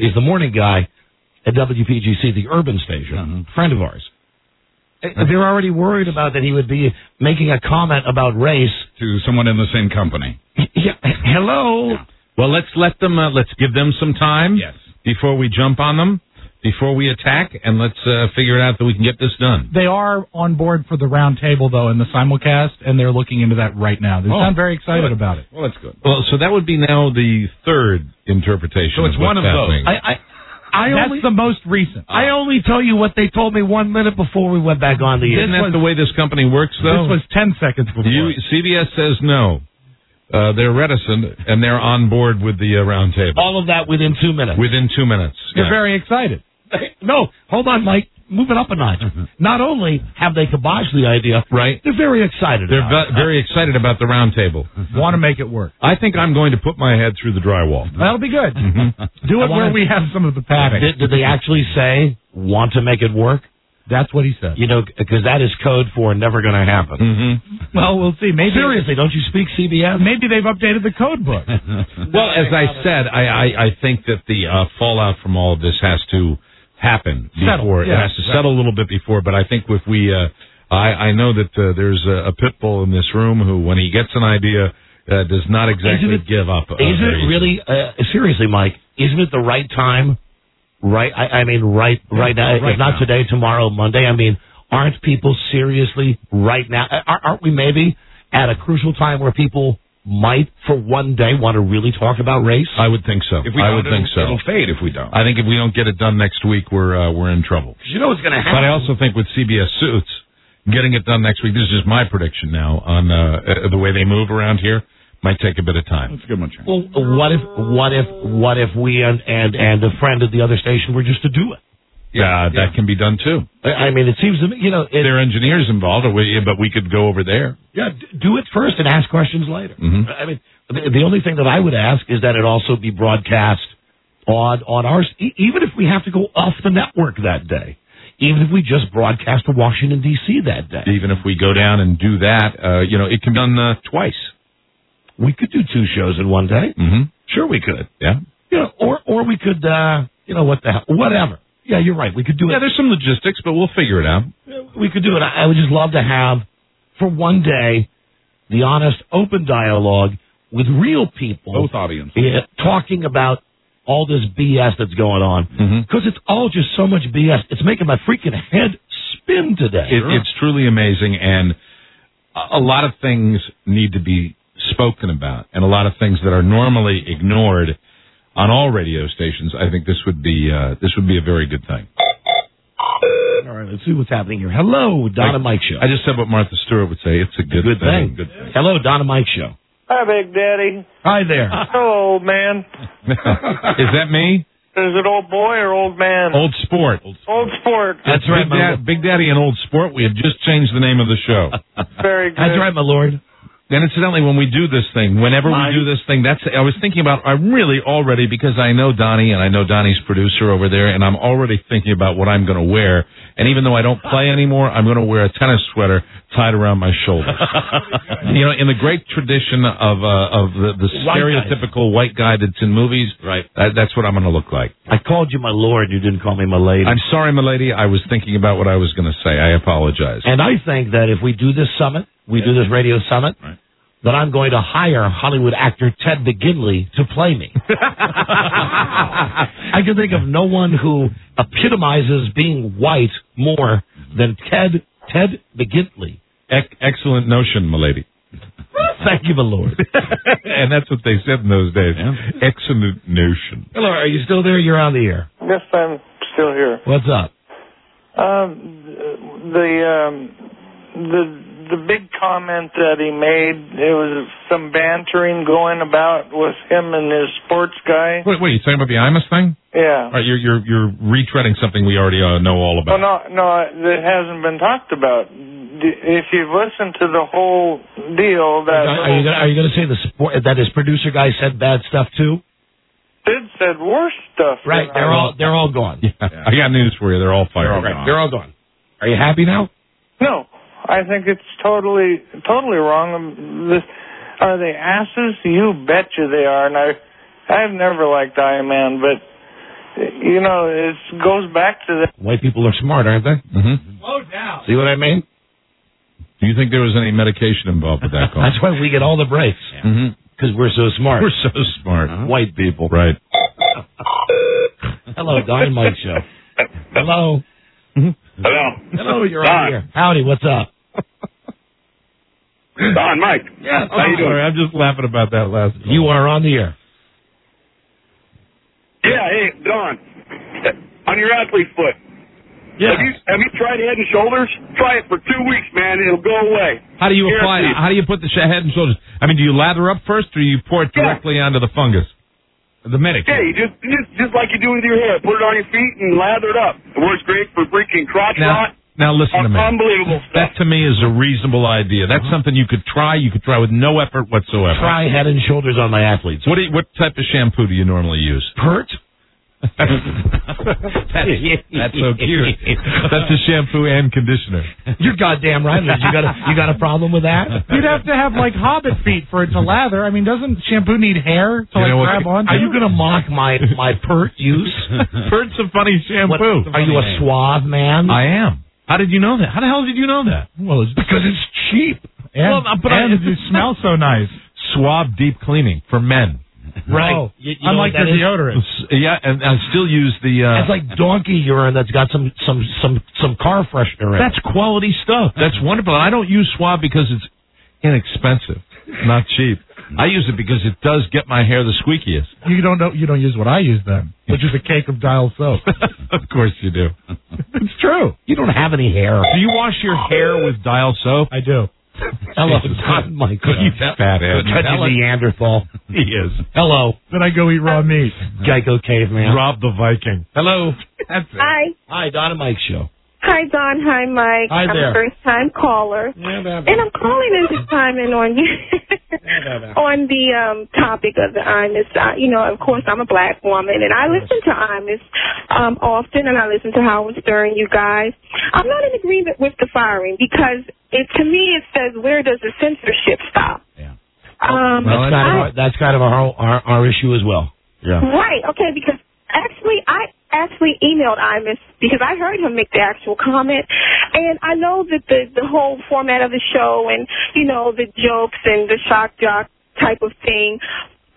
guy at WPGC, the urban station, friend of ours. They're already worried about that he would be making a comment about race to someone in the same company. Yeah. Hello. Well, let's give them some time before we jump on them, before we attack, and let's figure it out that we can get this done. They are on board for the round table, though, in the simulcast, and they're looking into that right now. They sound very excited about it. Well, that's good. Well, so that would be now the third interpretation. So it's one of those. That's the most recent. I only tell you what they told me 1 minute before we went back on the air. Isn't that the way this company works, though? This was 10 seconds before. CBS says no. They're reticent, and they're on board with the round table. All of that within 2 minutes. Within 2 minutes. They're very excited. No, hold on, Mike. Move it up a notch. Not only have they kiboshed the idea, right? They're very excited. They're very excited about the round table. Want to make it work. I think I'm going to put my head through the drywall. That'll be good. Do it where we have some of the padding. Did they actually say want to make it work? That's what he said. You know, because that is code for never going to happen. Well, we'll see. Maybe seriously, don't you speak CBS? Maybe they've updated the code book. Well, as I said, I think that the fallout from all of this has to happen before. It has to settle a little bit before. But I think if we, I know that there's a pit bull in this room who, when he gets an idea, does not exactly give up. Isn't it really? Seriously, Mike? Isn't it the right time? Right. I mean, right now. If not today, tomorrow, Monday. I mean, aren't people seriously right now? Aren't we maybe at a crucial time where people might, for one day, want to really talk about race? I would think so. If we don't, it'll fade if we don't. I think if we don't get it done next week, we're in trouble. You know what's going to happen. But I also think with CBS Suits, getting it done next week, this is just my prediction now on the way they move around here, might take a bit of time. Let's give them a chance. Well, what if we and a friend at the other station were just to do it? Yeah, that can be done too. I mean, it seems to me, there are engineers involved, but we could go over there. Yeah, do it first and ask questions later. I mean, the only thing that I would ask is that it also be broadcast on ours, even if we have to go off the network that day, even if we just broadcast to Washington, D.C. that day. Even if we go down and do that, it can be done twice. We could do 2 shows in one day. Sure, we could. Yeah. Or we could, what the hell, whatever. Yeah, you're right. We could do it. Yeah, there's some logistics, but we'll figure it out. We could do it. I would just love to have, for one day, the honest, open dialogue with real people. Both audiences. Talking about all this BS that's going on. Because it's all just so much BS. It's making my freaking head spin today. It's truly amazing, and a lot of things need to be spoken about, and a lot of things that are normally ignored on all radio stations. I think this would be a very good thing. All right, let's see what's happening here. Hello, Don and Mike Show. I just said what Martha Stewart would say. It's a good thing. Good thing. Hello, Don and Mike Show. Hi, Big Daddy. Hi there. Hello, old man. Is that me? Is it old boy or old man? Old Sport. Old Sport. That's right, Big Daddy and Old Sport. We have just changed the name of the show. Very good. That's right, my lord. And incidentally, when we do this thing, whenever we do this thing, I was thinking about, I'm really already, because I know Donnie and I know Donnie's producer over there, and I'm already thinking about what I'm going to wear. And even though I don't play anymore, I'm going to wear a tennis sweater tied around my shoulders. You know, in the great tradition of the stereotypical white guy that's in movies, right? That's what I'm going to look like. I called you my lord. You didn't call me my lady. I'm sorry, my lady. I was thinking about what I was going to say. I apologize. And I think that if we do this summit, do this radio summit, that I'm going to hire Hollywood actor Ted McGinley to play me. I can think of no one who epitomizes being white more than Ted McGinley. Excellent notion, milady. Thank you, my lord. And that's what they said in those days. Yeah. Excellent notion. Hello, are you still there? You're on the air. Yes, I'm still here. What's up? The big comment that he made, there was some bantering going about with him and his sports guy. Wait, you talking about the Imus thing? Yeah. All right, you're retreading something we already know all about. Well, no, it hasn't been talked about. If you've listened to the whole deal, that are you going to say that his producer guy said bad stuff too? Sid said worse stuff. Right, they're all gone. Yeah. I got news for you. They're all fired. They're all gone. Are you happy now? No. I think it's totally wrong. Are they asses? You betcha they are. And I've never liked Iron Man, but you know, it goes back to the white people are smart, aren't they? Mm-hmm. Slow down. See what I mean? Do you think there was any medication involved with that call? That's why we get all the breaks. Because we're so smart. We're so smart. White people. Right. Hello, Don and Mike Show. Hello. Hello, you're on here. Howdy, what's up? Don, Mike. Yeah. How you doing? Sorry, I'm just laughing about that last call. You are on the air. Yeah, hey, Don. On your athlete foot. Yeah. Have you tried Head and Shoulders? Try it for 2 weeks, man. It'll go away. How do you apply it? How do you put the Head and Shoulders? I mean, do you lather up first, or do you pour it directly onto the fungus? The medic. Yeah, you just like you do with your hair. Put it on your feet and lather it up. It works great for freaking crotch rot. Now listen to me. Unbelievable stuff. That to me is a reasonable idea. That's something you could try. You could try with no effort whatsoever. Try Head and Shoulders on my athletes. What type of shampoo do you normally use? Pert. That's so cute. That's a shampoo and conditioner. You're goddamn right, Liz. You got a problem with that? You'd have to have like hobbit feet for it to lather. I mean, doesn't shampoo need hair to grab onto? Are you going to mock my Pert use? Pert's a funny shampoo. Are you a suave man? I am. How did you know that? How the hell did you know that? Well, it's because it's cheap. And it smells so nice. Suave deep cleaning for men. Right. Oh, unlike the deodorant. Yeah, and I still use the... It's like donkey urine that's got some car freshener in it. That's quality stuff. That's wonderful. I don't use Suave because it's inexpensive, not cheap. I use it because it does get my hair the squeakiest. You don't use what I use then, which is a cake of Dial soap. Of course you do. It's true. You don't have any hair. Do you wash your hair with Dial soap? I do. Hello, Don Michael. You fathead. Such a Neanderthal. He is. Hello. Then I go eat raw meat. Geico caveman. Rob the Viking. Hello. That's it. Hi. Hi, Don and Mike Show. Hi, Don. Hi, Mike. Hi there. I'm a first-time caller. And I'm calling in to chime in on on the topic of the Imus. Of course, I'm a black woman, and I listen to Imus often, and I listen to Howard Stern, you guys. I'm not in agreement with the firing because, to me, it says, where does the censorship stop? Yeah. That's kind of our issue as well. Yeah. Right. Okay, because I actually emailed Imus because I heard him make the actual comment, and I know that the whole format of the show and, the jokes and the shock jock type of thing,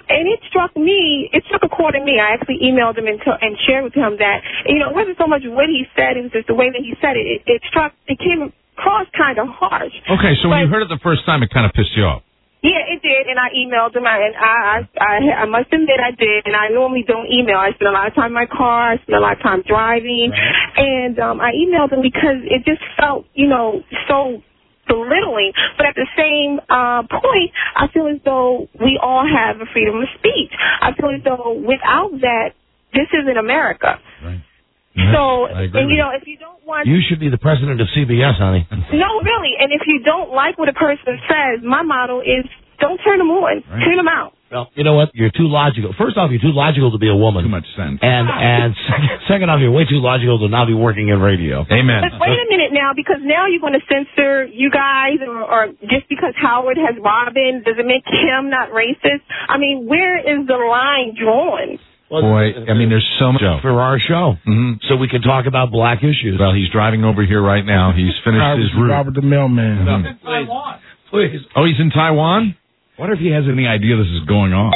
And it struck a chord in me. I actually emailed him and shared with him that, it wasn't so much what he said, it was just the way that he said it. It came across kind of harsh. Okay, so when you heard it the first time, it kind of pissed you off. Yeah, it did, and I emailed him, and I must admit I did, and I normally don't email. I spend a lot of time in my car, I spend a lot of time driving, and I emailed him because it just felt, so belittling. But at the same point, I feel as though we all have a freedom of speech. I feel as though without that, this isn't America. Right. So, and if you don't want... You should be the president of CBS, honey. No, really. And if you don't like what a person says, my motto is don't turn them on. Right. Turn them out. Well, you know what? You're too logical. First off, you're too logical to be a woman. Too much sense. And second off, you're way too logical to now be working in radio. Amen. But wait a minute now, because now you're going to censor you guys, or just because Howard has Robin, does it make him not racist? I mean, where is the line drawn? Well, boy, I mean, there's so much for our show, so we can talk about black issues. Well, he's driving over here right now. He's finished his route. Robert the Mailman. No. Taiwan. Please. Oh, he's in Taiwan? What if he has any idea this is going on?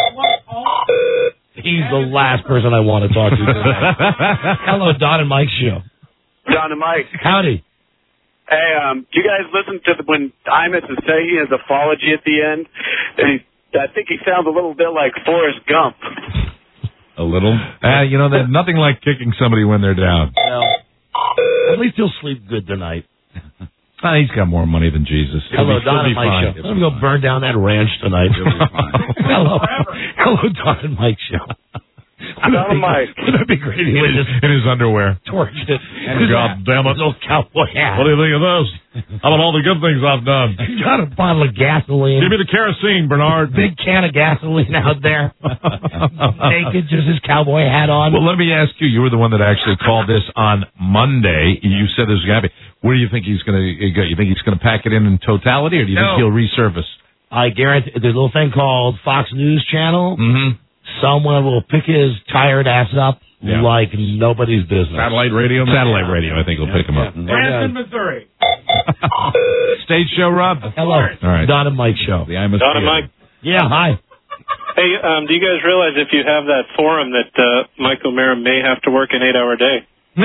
He's the last person I want to talk to tonight. Hello, Don and Mike show. Don and Mike. Howdy. Hey, do you guys listen to when Imus is saying his apology at the end? I think he sounds a little bit like Forrest Gump. A little? There's nothing like kicking somebody when they're down. Well, at least he'll sleep good tonight. He's got more money than Jesus. Hello, Don and Mike show. Let him go burn down that ranch tonight. Hello, Don and Mike show. Don and Mike. Wouldn't it be great if he was just in his underwear? Torched it. God damn it. Little cowboy hat. What do you think of this? How about all the good things I've done? He's got a bottle of gasoline. Give me the kerosene, Bernard. Big can of gasoline out there. Naked, just his cowboy hat on. Well, let me ask you. You were the one that actually called this on Monday. You said this was going to happen. Where do you think he's going to go? You think he's going to pack it in totality, or do you think he'll resurface? I guarantee there's a little thing called Fox News Channel. Mm-hmm. Someone will pick his tired ass up like nobody's business. Satellite radio? Satellite radio, I think, will pick him up. Branson, Missouri. Stage show, Rob? Hello. All right. Don and Mike show. Don and Mike. Yeah, hi. Hey, do you guys realize if you have that forum that Mike O'Mara may have to work an 8-hour day?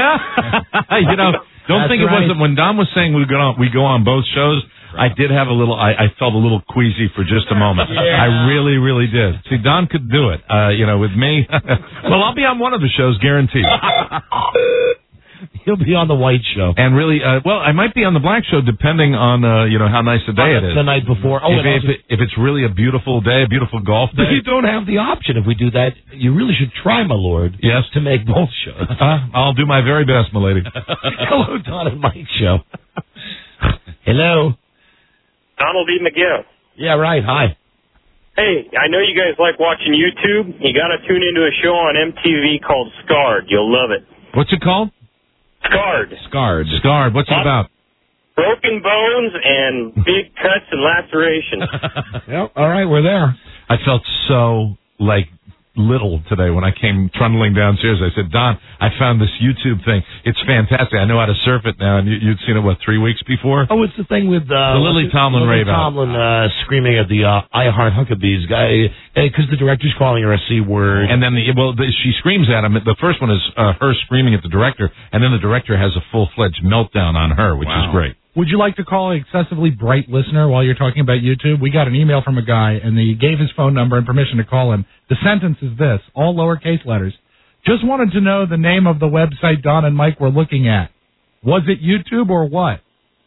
Don't think it wasn't when Don was saying we go on both shows. I did have I felt a little queasy for just a moment. Yeah. I really, really did. See, Don could do it. With me, well, I'll be on one of the shows, guaranteed. He'll be on the white show. And really, I might be on the black show depending on, how nice the day it is. The night before. If it's really a beautiful day, a beautiful golf day. But you don't have the option if we do that. You really should try, my lord. Yes. To make both shows. I'll do my very best, my lady. Hello, Don and Mike show. Hello. Donald E. McGill. Yeah, right. Hi. Hey, I know you guys like watching YouTube. You got to tune into a show on MTV called Scarred. You'll love it. What's it called? Scarred. Scarred. What's it about? Broken bones and big cuts and lacerations. Yep. All right, we're there. I felt so little today when I came trundling downstairs. I said, Don, I found this YouTube thing. It's fantastic. I know how to surf it now. And you'd seen it, 3 weeks before? Oh, it's the thing with the Lily Tomlin rave out. Tomlin screaming at the I Heart Huckabees guy because the director's calling her a C word. And then she screams at him. The first one is her screaming at the director, and then the director has a full-fledged meltdown on her, which is great. Would you like to call an excessively bright listener while you're talking about YouTube? We got an email from a guy, and he gave his phone number and permission to call him. The sentence is this, all lowercase letters. Just wanted to know the name of the website Don and Mike were looking at. Was it YouTube or what?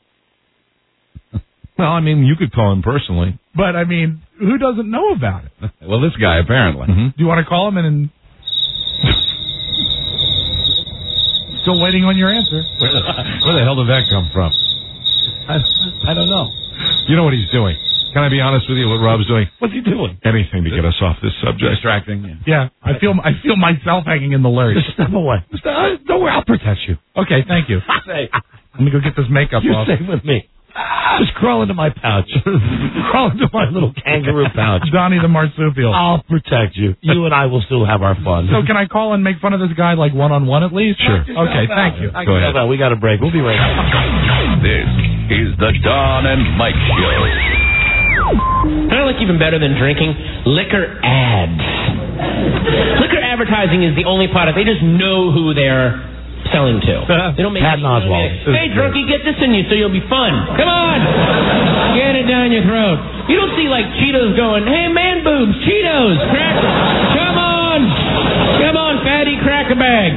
Well, I mean, you could call him personally. But, I mean, who doesn't know about it? Well, this guy, apparently. Mm-hmm. Do you want to call him and... Still waiting on your answer. Where the hell did that come from? I don't know. You know what he's doing. Can I be honest with you what Rob's doing? What's he doing? Anything to get us off this subject. Distracting. Yeah, I feel myself hanging in the lurch. Just step away. Don't worry, I'll protect you. Okay, thank you. Let me go get this makeup off. You stay with me. Just crawl into my pouch. Crawl into my little kangaroo pouch. Donnie the marsupial. I'll protect you. You and I will still have our fun. So can I call and make fun of this guy one-on-one at least? Sure. Okay, thank you. Go ahead. We got a break. We'll be right back. This is the Don and Mike Show. And I like even better than drinking, liquor ads. Liquor advertising is the only product. They just know who they're selling to. They don't make Patton Oswalt. Hey, drunkie, get this in you so you'll be fun. Come on. Get it down your throat. You don't see, like, Cheetos going, hey, man boobs, Cheetos, cracker. Come on. Come on, fatty cracker bag.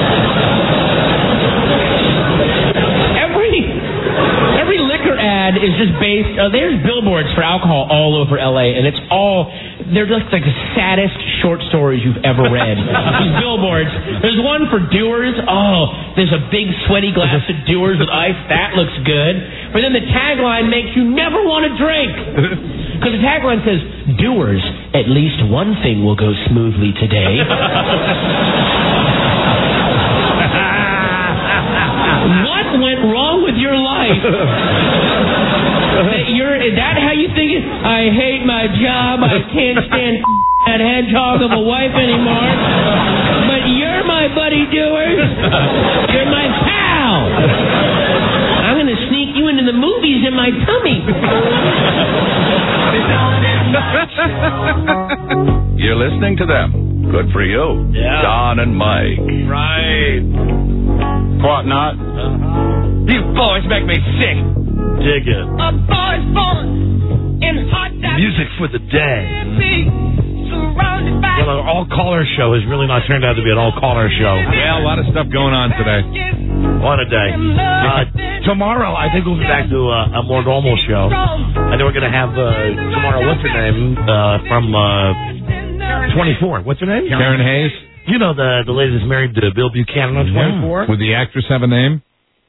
Every liquor ad is just based, there's billboards for alcohol all over L.A., and it's all, they're just like the saddest short stories you've ever read. These billboards. There's one for Dewar's. Oh, there's a big sweaty glass of Dewar's with ice. That looks good. But then the tagline makes you never want to drink. Because the tagline says, Dewar's, at least one thing will go smoothly today. What went wrong with your life? Is that how you think it? I hate my job. I can't stand that hedgehog of a wife anymore. But you're my buddy Dewars. You're my pal. I'm going to sneak you into the movies in my tummy. You're listening to them. Good for you. Yeah. Don and Mike. Right. What not? You boys make me sick. Dig it. A boy's born in hot Music for the day. surrounded by Well, an all-caller show has really not turned out to be an all-caller show. Yeah, a lot of stuff going on today. What a day. Tomorrow, I think we'll be back to a more normal show. I think we're going to have, tomorrow, what's her name, from 24. What's her name? Karen Hayes. You know the lady that's married to Bill Buchanan on 24? Would the actress have a name?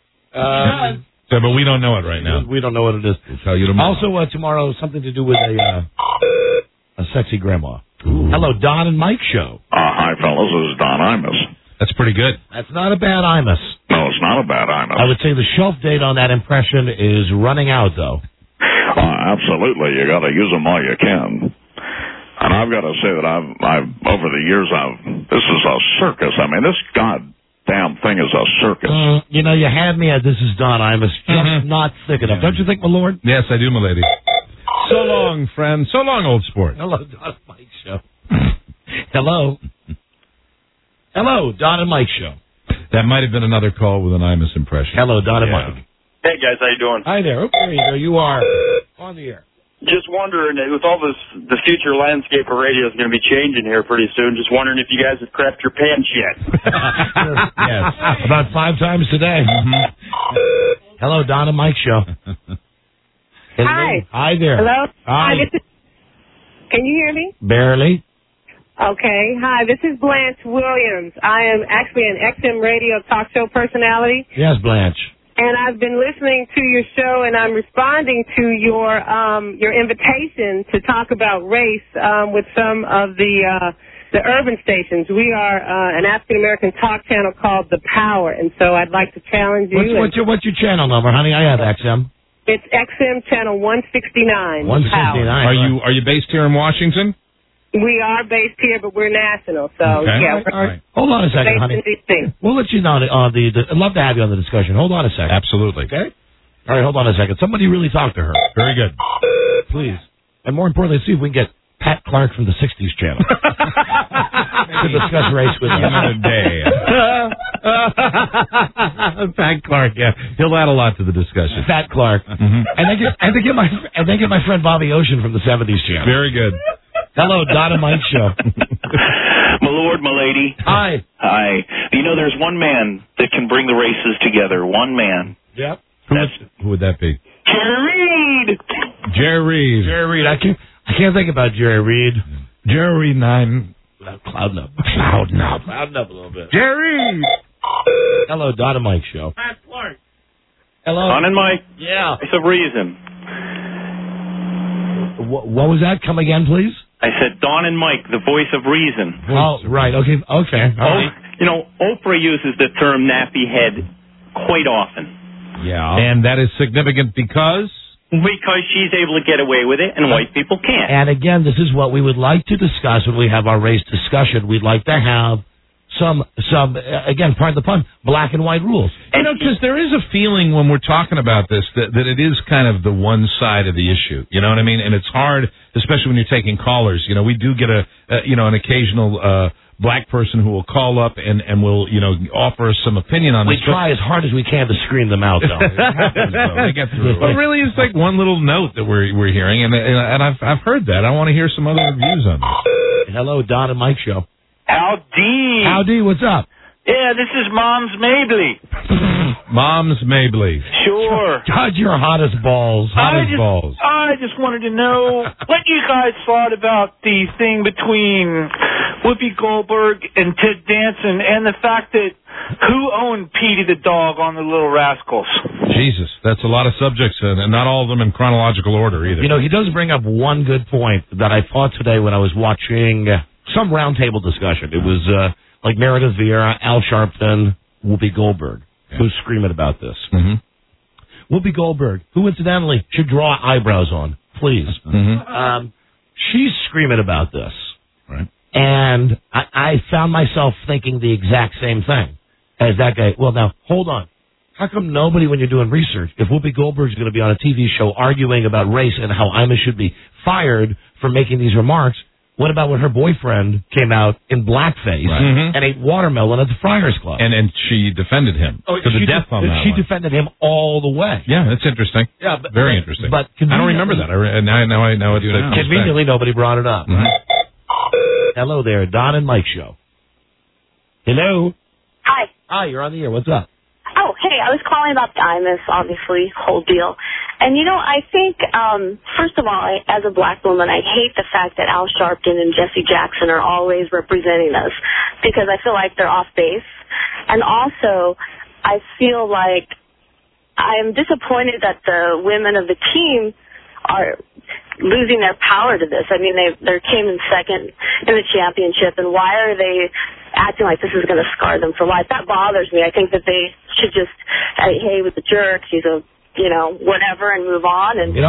So, but we don't know it right now. We don't know what it is. We'll tell you tomorrow. Also, tomorrow, something to do with a sexy grandma. Ooh. Hello, Don and Mike show. Hi, fellas. This is Don Imus. That's pretty good. That's not a bad Imus. No, it's not a bad Imus. I would say the shelf date on that impression is running out, though. Absolutely. You got to use them while you can. And I've got to say that I've over the years, this is a circus. I mean, this goddamn thing is a circus. You know, you had me at This Is Don Imus, just not thick enough. Don't you think, my lord? Yes, I do, my lady. So long, friend. So long, old sport. Hello, Don and Mike show. Hello. Hello, Don and Mike show. That might have been another call with an Imus impression. Hello, Don and Mike. Hey, guys. How you doing? Hi there. Okay, there you are on the air. Just wondering, with all this, the future landscape of radio is going to be changing here pretty soon. Just wondering if you guys have crapped your pants yet. Yes, about 5 times today. Hello, Don and Mike show. Hi. Hi there. Hello. Hi. Can you hear me? Barely. Okay. Hi, this is Blanche Williams. I am actually an XM radio talk show personality. Yes, Blanche. And I've been listening to your show, and I'm responding to your invitation to talk about race with some of the urban stations. We are an African-American talk channel called The Power, and so I'd like to challenge you. What's your channel number, honey? I have XM. It's XM channel 169. 169. Are you based here in Washington? We are based here, but we're national. So okay. yeah. All right. Hold on a second, honey. We'll let you know on the. I'd love to have you on the discussion. Hold on a second. Absolutely. Okay. All right. Hold on a second. Somebody really talk to her. Very good. Please. And more importantly, see if we can get Pat Clark from the 60s channel to discuss race with us. Pat Clark, yeah, he'll add a lot to the discussion. Pat Clark, and then get my friend Bobby Ocean from the 70s channel. Very good. Hello, Don and Mike show. My lord, my lady. Hi. Hi. You know, there's one man that can bring the races together. One man. Yep. Who would that be? Jerry Reed. Jerry Reed. Jerry Reed. I can't think about Jerry Reed. Jerry Reed 9. Clouding up. Clouding up. Clouding up a little bit. Jerry. Hello, Don and Mike show. Pat Clark. Hello. Don and Mike. Yeah. Voice of reason. What was that? Come again, please. I said Don and Mike, the voice of reason. Oh, right. Okay. All right. You know, Oprah uses the term nappy head quite often. Yeah. And that is significant because? Because she's able to get away with it and white people can't. And again, this is what we would like to discuss when we have our race discussion. We'd like to have again, pardon the pun, black and white rules. You know, because there is a feeling when we're talking about this that it is kind of the one side of the issue. You know what I mean? And it's hard, especially when you're taking callers. You know, we do get an occasional black person who will call up and will, offer us some opinion on this. We try as hard as we can to screen them out, though. They get through. But really, it's like one little note that we're hearing, and I've heard that. I want to hear some other views on this. Hello, Don and Mike Show. Howdy. Howdy, what's up? Yeah, this is Mom's Mabley. Mom's Mabley. Sure. God, you're hottest balls. Balls. I just wanted to know what you guys thought about the thing between Whoopi Goldberg and Ted Danson and the fact that who owned Petey the dog on the Little Rascals. Jesus, that's a lot of subjects, and not all of them in chronological order either. You know, he does bring up one good point that I thought today when I was watching some roundtable discussion. It was like Meredith Vieira, Al Sharpton, Whoopi Goldberg, who's screaming about this. Mm-hmm. Whoopi Goldberg, who incidentally should draw eyebrows on, please. Mm-hmm. She's screaming about this. Right. And I found myself thinking the exact same thing as that guy. Well, now, hold on. How come nobody, when you're doing research, if Whoopi Goldberg's going to be on a TV show arguing about race and how Imus should be fired for making these remarks, what about when her boyfriend came out in blackface and ate watermelon at the Friars Club? And she defended him to the death on that She one. defended him all the way. Yeah, that's interesting. Yeah, very interesting. But I don't remember that. Now I know it's conveniently nobody brought it up. Mm-hmm. Hello there, Don and Mike Show. Hello. Hi. Hi, you're on the air. What's up? Oh, hey, I was calling about the Imus, obviously, whole deal. And, I think, first of all, as a black woman, I hate the fact that Al Sharpton and Jesse Jackson are always representing us because I feel like they're off base. And also, I feel like I'm disappointed that the women of the team are losing their power to this. I mean, they came in second in the championship, and why are they acting like this is going to scar them for life? That bothers me. I think that they should just, hey, with the jerk, he's a, whatever, and move on. And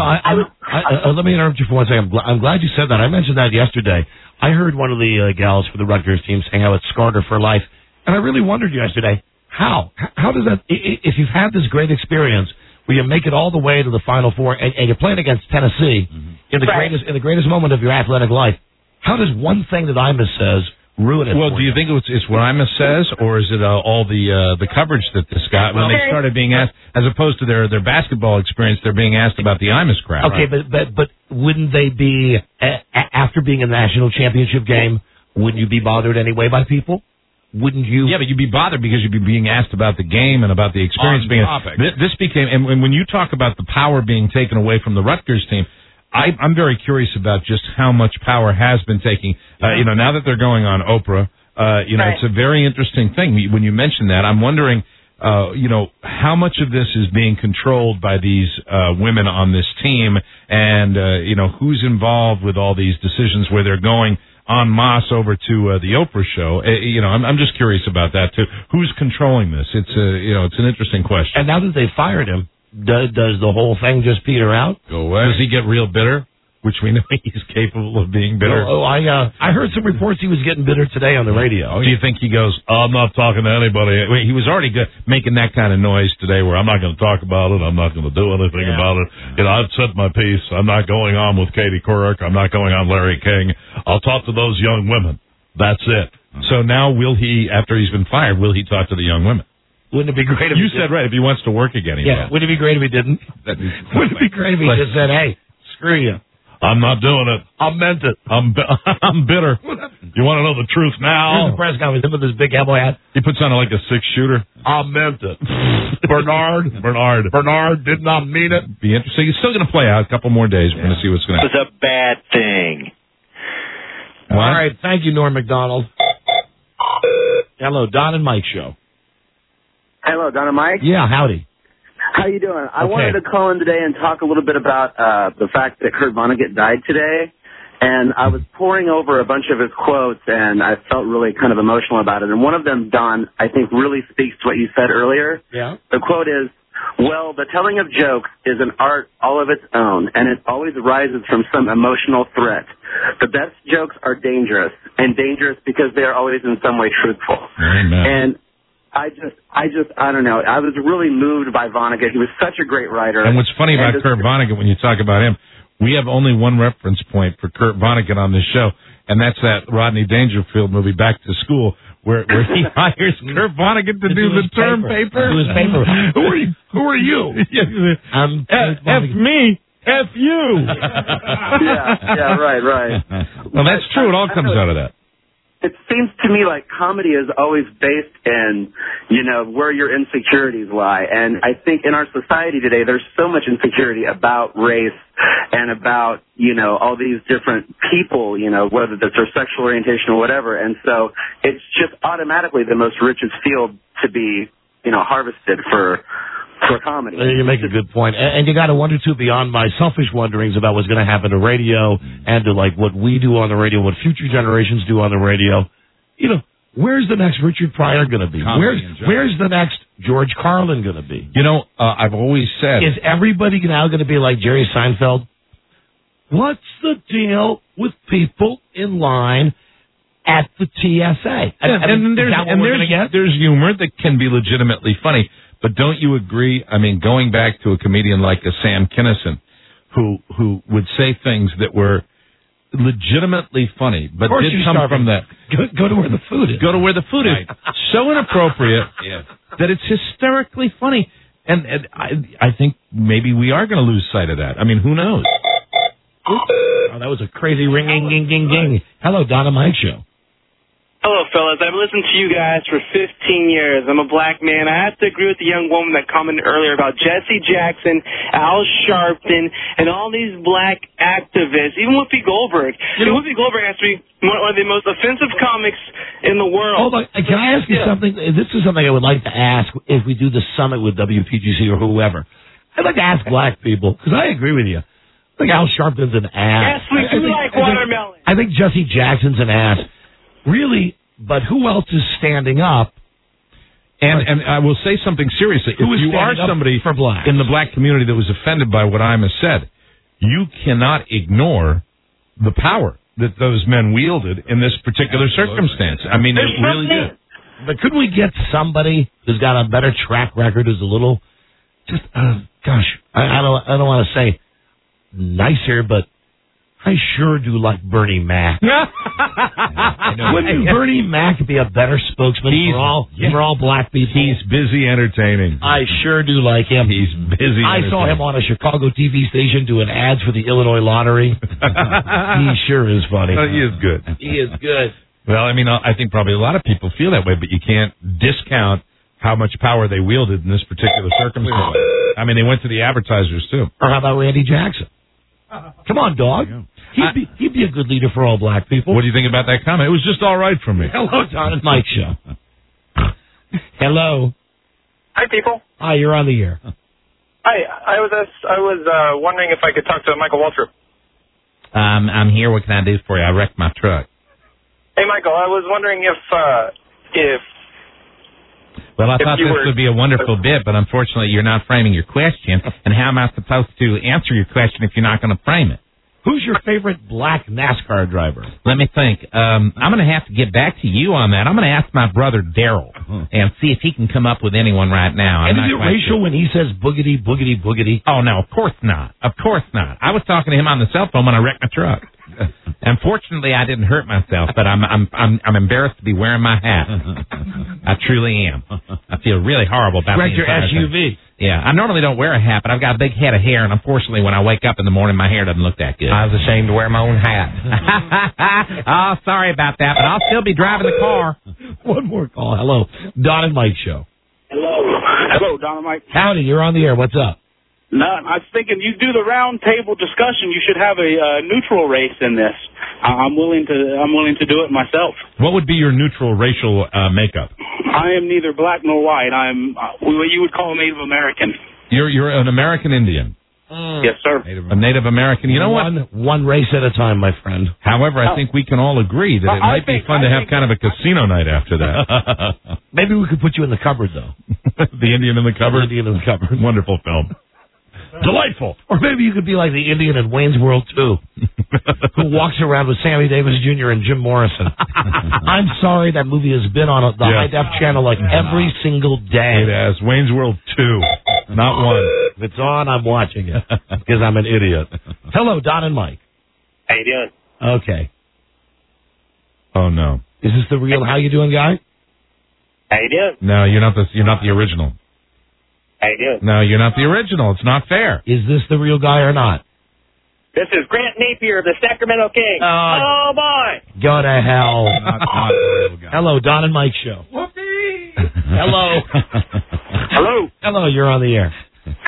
let me interrupt you for one second. I'm glad you said that. I mentioned that yesterday. I heard one of the gals for the Rutgers team saying how it scarred her for life, and I really wondered yesterday, how does that, if you've had this great experience where you make it all the way to the Final Four and you're playing against Tennessee in the greatest moment of your athletic life, how does one thing that Imus says ruin it? Well, do you think it's what Imus says, or is it all the coverage that this got when they started being asked, as opposed to their basketball experience, they're being asked about the Imus crap? Okay, but wouldn't they be after being in the national championship game? Wouldn't you be bothered anyway by people? Wouldn't you? Yeah, but you'd be bothered because you'd be being asked about the game and about the experience being. This became, and when you talk about the power being taken away from the Rutgers team, I'm very curious about just how much power has been taken. Now that they're going on Oprah, it's a very interesting thing. When you mention that, I'm wondering, how much of this is being controlled by these women on this team, and who's involved with all these decisions where they're going en masse over to the Oprah show. I'm just curious about that too. Who's controlling this? It's it's an interesting question. And now that they fired him, does the whole thing just peter out? Go away. Does he get real bitter? Which we know he's capable of being bitter. I heard some reports he was getting bitter today on the radio. Do you think he goes, I'm not talking to anybody? He was already making that kind of noise today where I'm not going to talk about it. I'm not going to do anything about it. I've said my piece. I'm not going on with Katie Couric. I'm not going on Larry King. I'll talk to those young women. That's it. So now will he, after he's been fired, will he talk to the young women? Wouldn't it be great if you said right, if he wants to work again? Wouldn't it be great if he didn't? Wouldn't it be great if he just said, hey, screw you. I'm not doing it. I meant it. I'm bitter. You want to know the truth now? Here's the press conference. Him with his big cowboy hat. He puts on like a 6-shooter. I meant it. Bernard did not mean it. Be interesting. It's still going to play out a couple more days. We're going to see what's going to happen. It was a bad thing. All right. Thank you, Norm McDonald. Hello, Don and Mike Show. Hello, Don and Mike. Yeah, howdy. How you doing? I wanted to call in today and talk a little bit about the fact that Kurt Vonnegut died today. And I was poring over a bunch of his quotes, and I felt really kind of emotional about it. And one of them, Don, I think really speaks to what you said earlier. Yeah. The quote is, well, the telling of jokes is an art all of its own, and it always arises from some emotional threat. the best jokes are dangerous, and dangerous because they are always in some way truthful. Amen. And I don't know. I was really moved by Vonnegut. He was such a great writer. And what's funny about Kurt Vonnegut, when you talk about him, we have only one reference point for Kurt Vonnegut on this show, and that's that Rodney Dangerfield movie, Back to School, where he hires Kurt Vonnegut to do the term paper. Do his paper. Who are you? F me. F you. yeah, right. Well, that's true. It all comes out of that. It seems to me like comedy is always based in, where your insecurities lie. And I think in our society today, there's so much insecurity about race and about, all these different people, whether that's their sexual orientation or whatever. And so it's just automatically the most richest field to be, harvested for comedy. You make a good point. And you got to wonder, too, beyond my selfish wonderings about what's going to happen to radio and to, like, what we do on the radio, what future generations do on the radio. Where's the next Richard Pryor going to be? Where's the next George Carlin going to be? I've always said... Is everybody now going to be like Jerry Seinfeld? What's the deal with people in line at the TSA? There's humor that can be legitimately funny. But don't you agree? I mean, going back to a comedian like a Sam Kinison, who would say things that were legitimately funny, but did come from that. Go to where the food is. Go to where the food is. So inappropriate that it's hysterically funny. And I think maybe we are going to lose sight of that. I mean, who knows? Oh, that was a crazy ringing, ding, ding, ding. Hello, Donna Mike Show. Hello, fellas. I've listened to you guys for 15 years. I'm a black man. I have to agree with the young woman that commented earlier about Jesse Jackson, Al Sharpton, and all these black activists, even Whoopi Goldberg. Whoopi Goldberg has to be one of the most offensive comics in the world. Hold on. Can I ask you something? This is something I would like to ask if we do the summit with WPGC or whoever. I'd like to ask black people, because I agree with you. I think Al Sharpton's an ass. Yes, we do like watermelon. I think Jesse Jackson's an ass. Really, but who else is standing up? And I will say something seriously. If you are somebody in the black community that was offended by what Ima said, you cannot ignore the power that those men wielded in this particular circumstance. I mean, it really did. But could we get somebody who's got a better track record, who's a little, just, I don't want to say nicer, but I sure do like Bernie Mac. Wouldn't Bernie Mac be a better spokesman for all black people? He's busy entertaining. I sure do like him. He's busy I saw him on a Chicago TV station doing ads for the Illinois Lottery. He sure is funny. He is good. He is good. Well, I mean, I think probably a lot of people feel that way, but you can't discount how much power they wielded in this particular circumstance. I mean, they went to the advertisers, too. Or how about Randy Jackson? Come on, dog. He'd be a good leader for all black people. What do you think about that comment? It was just all right for me. Hello, Don and Mike Show. Hello. Hi, people. Hi, you're on the air. Hi, I was wondering if I could talk to Michael Waltrip. I'm here. What can I do for you? I wrecked my truck. Hey, Michael, I was wondering if Well, I thought this would be a wonderful bit, but unfortunately you're not framing your question. And how am I supposed to answer your question if you're not going to frame it? Who's your favorite black NASCAR driver? Let me think. I'm going to have to get back to you on that. I'm going to ask my brother Daryl and see if he can come up with anyone right now. And is it racial when he says boogity, boogity, boogity? Oh, no, of course not. Of course not. I was talking to him on the cell phone when I wrecked my truck. Unfortunately, I didn't hurt myself, but I'm embarrassed to be wearing my hat. I truly am. I feel really horrible about wrecked your SUV. Thing. Yeah, I normally don't wear a hat, but I've got a big head of hair, and unfortunately, when I wake up in the morning, my hair doesn't look that good. I was ashamed to wear my own hat. Oh, sorry about that, but I'll still be driving the car. One more call. Hello, Don and Mike Show. Hello, Don and Mike. Howdy, you're on the air. What's up? None. I was thinking you do the round table discussion. You should have a neutral race in this. I'm willing to do it myself. What would be your neutral racial makeup? I am neither black nor white. I'm what you would call a Native American. You're an American Indian. Yes, sir. A Native American. You know what? One race at a time, my friend. However, I think we can all agree that it might be fun to have kind of a casino night after that. Maybe we could put you in the cupboard, though. The Indian in the Cupboard? The Indian in the Cupboard. Wonderful film. Delightful. Or maybe you could be like the Indian in Wayne's World 2, who walks around with Sammy Davis Jr. and Jim Morrison. I'm sorry that movie has been on the High Def channel like every single day. It has. Wayne's World 2, not 1. If it's on, I'm watching it because I'm an idiot. Hello, Don and Mike. How you doing? Okay. Oh no. Is this the real How You Doing guy? How you doing? No, you're not the original. How you doing? No, you're not the original. It's not fair. Is this the real guy or not? This is Grant Napier of the Sacramento Kings. Oh, boy. Go to hell. Not the real guy. Hello, Don and Mike show. Whoopee. Hello. Hello. Hello, you're on the air.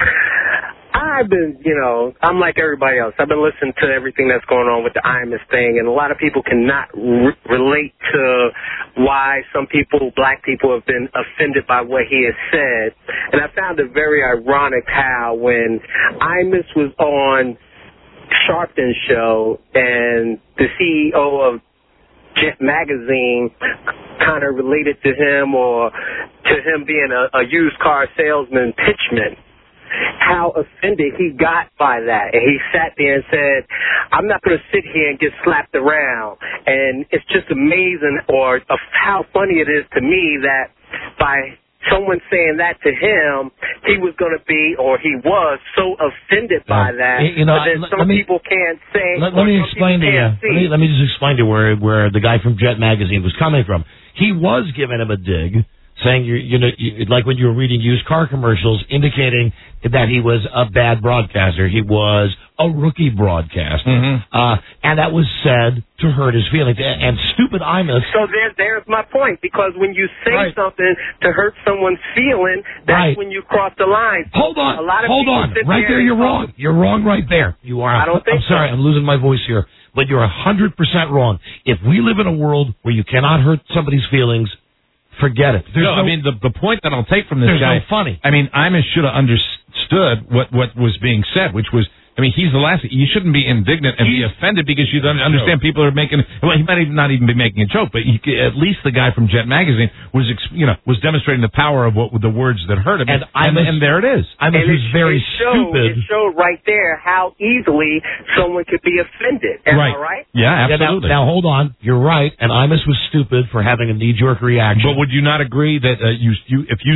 I've been, I'm like everybody else. I've been listening to everything that's going on with the Imus thing, and a lot of people cannot relate to why some people, black people, have been offended by what he has said. And I found it very ironic how when Imus was on Sharpton's show and the CEO of Jet Magazine kind of related to him or to him being a used car salesman pitchman, how offended he got by that. And he sat there and said, I'm not going to sit here and get slapped around. And it's just amazing of how funny it is to me that by someone saying that to him, he was going to be, or he was, so offended by that. But then some people can't say. Let me explain to you. Let me just explain to you where the guy from Jet Magazine was coming from. He was giving him a dig, saying like when you were reading used car commercials, indicating that he was a bad broadcaster. He was a rookie broadcaster, and that was said to hurt his feelings. And stupid Imus. So there's my point, because when you say something to hurt someone's feeling, that's when you cross the line. Hold on, right there, you're wrong. You're wrong right there. You are. I don't think I'm sorry, I'm losing my voice here, but you're 100% wrong. If we live in a world where you cannot hurt somebody's feelings, forget it. I mean, the point that I'll take from this guy. No funny. I mean, Imus should have understood what was being said, which was, I mean, he's the last. You shouldn't be indignant and be offended because you don't understand people are making. Well, he might not even be making a joke, but at least the guy from Jet Magazine was demonstrating the power of the words that hurt him, and there it is. Imus was very stupid. It showed right there how easily someone could be offended. Am I right? Yeah, absolutely. Now hold on, you're right, and Imus was stupid for having a knee-jerk reaction. But would you not agree that if you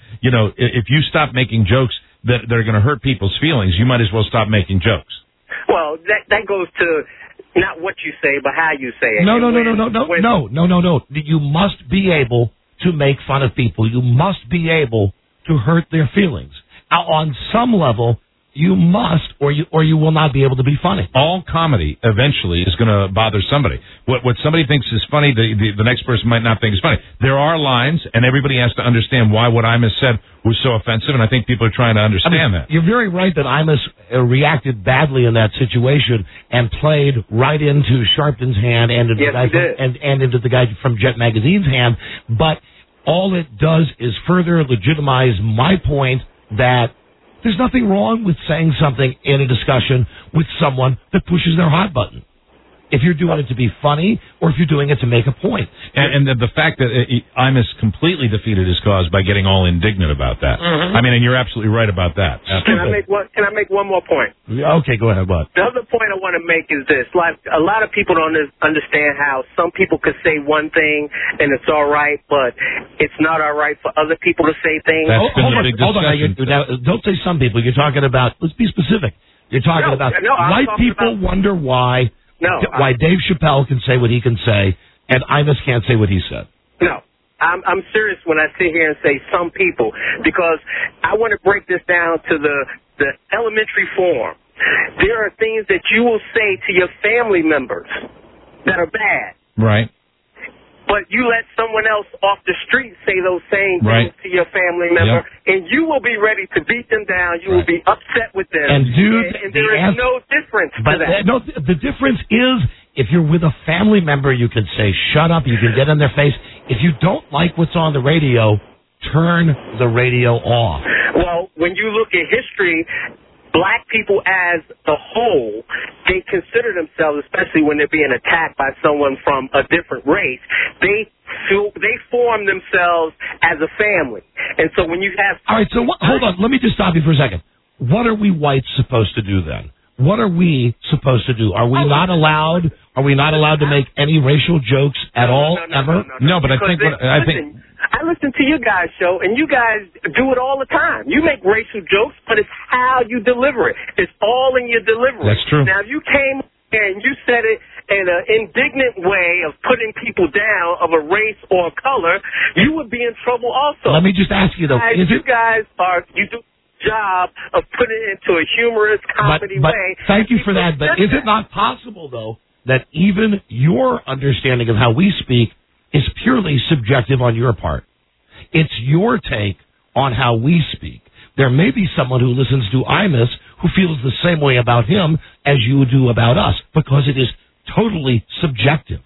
stop making jokes that are going to hurt people's feelings, you might as well stop making jokes? Well, that goes to not what you say, but how you say it. No. You must be able to make fun of people. You must be able to hurt their feelings. On some level, you must, or you will not be able to be funny. All comedy eventually is going to bother somebody. What somebody thinks is funny, the next person might not think is funny. There are lines, and everybody has to understand why what Imus said was so offensive, and I think people are trying to understand that. You're very right that Imus reacted badly in that situation and played right into Sharpton's hand and into the guy from Jet Magazine's hand, but all it does is further legitimize my point that there's nothing wrong with saying something in a discussion with someone that pushes their hot button. If you're doing it to be funny or if you're doing it to make a point. And the fact that Imus completely defeated his cause by getting all indignant about that. I mean, and you're absolutely right about that. Can I make one more point? Okay, go ahead, bud. The other point I want to make is this. Like, a lot of people don't understand how some people could say one thing and it's all right, but it's not all right for other people to say things. Hold on. Don't say some people. You're talking about, let's be specific. You're talking about white people wonder why Dave Chappelle can say what he can say and Imus can't say what he said. No. I'm serious when I sit here and say some people, because I want to break this down to the elementary form. There are things that you will say to your family members that are bad. Right. But you let someone else off the street say those same things to your family member, and you will be ready to beat them down. You will be upset with them. And there is no difference to that. No, the difference is if you're with a family member, you can say, shut up, you can get in their face. If you don't like what's on the radio, turn the radio off. Well, when you look at history, black people as a whole, they consider themselves, especially when they're being attacked by someone from a different race, they form themselves as a family. And so when you have... All right, so hold on. Let me just stop you for a second. what are we whites supposed to do then? What are we supposed to do? Are we not allowed? Are we not allowed to make any racial jokes at all ever? No, but I think I listen to you guys' show, and you guys do it all the time. You make racial jokes, but it's how you deliver it. It's all in your delivery. That's true. Now, if you came and you said it in an indignant way of putting people down of a race or a color, you would be in trouble also. Let me just ask you, though. You do a job of putting it into a humorous comedy way. Thank you for that. But is it not possible, though, that even your understanding of how we speak is purely subjective on your part? It's your take on how we speak. There may be someone who listens to Imus who feels the same way about him as you do about us, because it is totally subjective.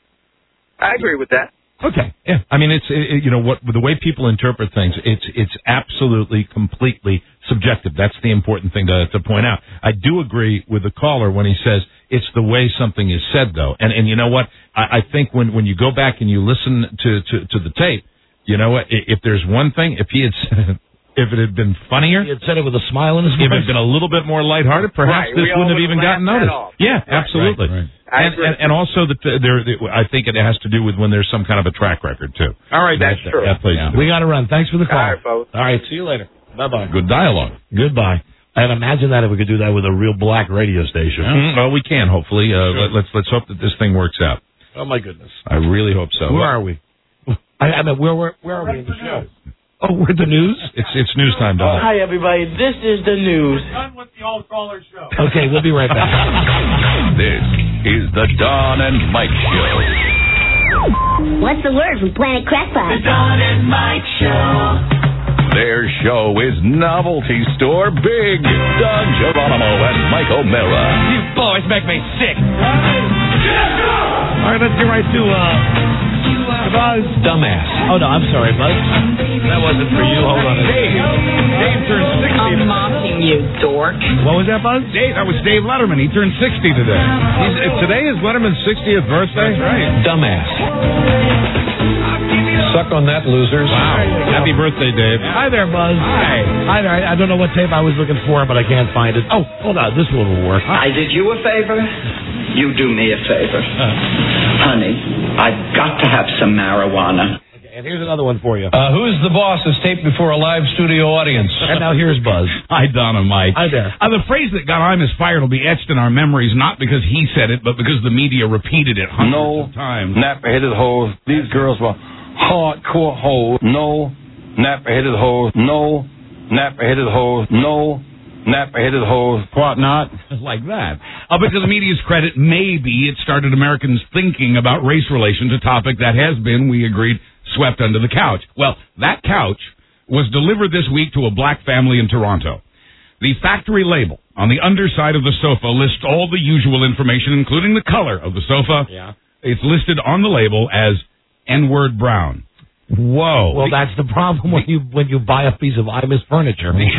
I agree with that. Okay. Yeah. I mean, the way people interpret things, it's absolutely, completely subjective. That's the important thing to point out. I do agree with the caller when he says it's the way something is said, though. And you know what? I think when you go back and you listen to the tape, you know what? If there's one thing, if it had been funnier, he had said it with a smile on his face. If it had been a little bit more lighthearted, perhaps this wouldn't have even gotten noticed. Yeah, absolutely. Right. And also, I think it has to do with when there's some kind of a track record, too. All right, that's true. We got to run. Thanks for the call. All right, folks. All right, see you later. Bye-bye. Good dialogue. Goodbye. And imagine that if we could do that with a real black radio station. Yeah. Well, we can, hopefully. Sure. Let's hope that this thing works out. Oh, my goodness. I really hope so. Where are we? I mean, where are we in the show? Oh, we're the news? It's news time, Don. Hi, everybody. This is the news. Done with the All Caller Show. Okay, we'll be right back. This is the Don and Mike Show. What's the word from Planet Crackpot? The Don and Mike Show. Their show is Novelty Store Big. Don Geronimo and Mike O'Mara. You boys make me sick. All right, let's get right to Buzz. Dumbass. Oh, no, I'm sorry, Buzz. That wasn't for you. Hold on. Dave turned 60. I'm mocking you, dork. What was that, Buzz? That was Dave Letterman. He turned 60 today. Today is Letterman's 60th birthday? That's right. Dumbass. Suck on that, losers. Wow. Happy birthday, Dave. Hi there, Buzz. Hi there. I don't know what tape I was looking for, but I can't find it. Oh, hold on. This one will work. I did you a favor. You do me a favor. Honey, I've got to have some marijuana. Okay, and here's another one for you. Who's the boss is taped before a live studio audience? And now here's Buzz. Hi, Don and Mike. Hi there. The phrase that got Imus fired will be etched in our memories, not because he said it, but because the media repeated it hundreds of times. Nap-headed hoes. These girls were hardcore hoes. No nap-headed hoes. No nap-headed hoes. No nap-headed hoes. What not? Like that. But to the media's credit, maybe it started Americans thinking about race relations, a topic that has been, we agreed, swept under the couch. Well, that couch was delivered this week to a black family in Toronto. The factory label on the underside of the sofa lists all the usual information, including the color of the sofa. Yeah. It's listed on the label as N-word brown. Whoa. Well, that's the problem when you buy a piece of Imus furniture. When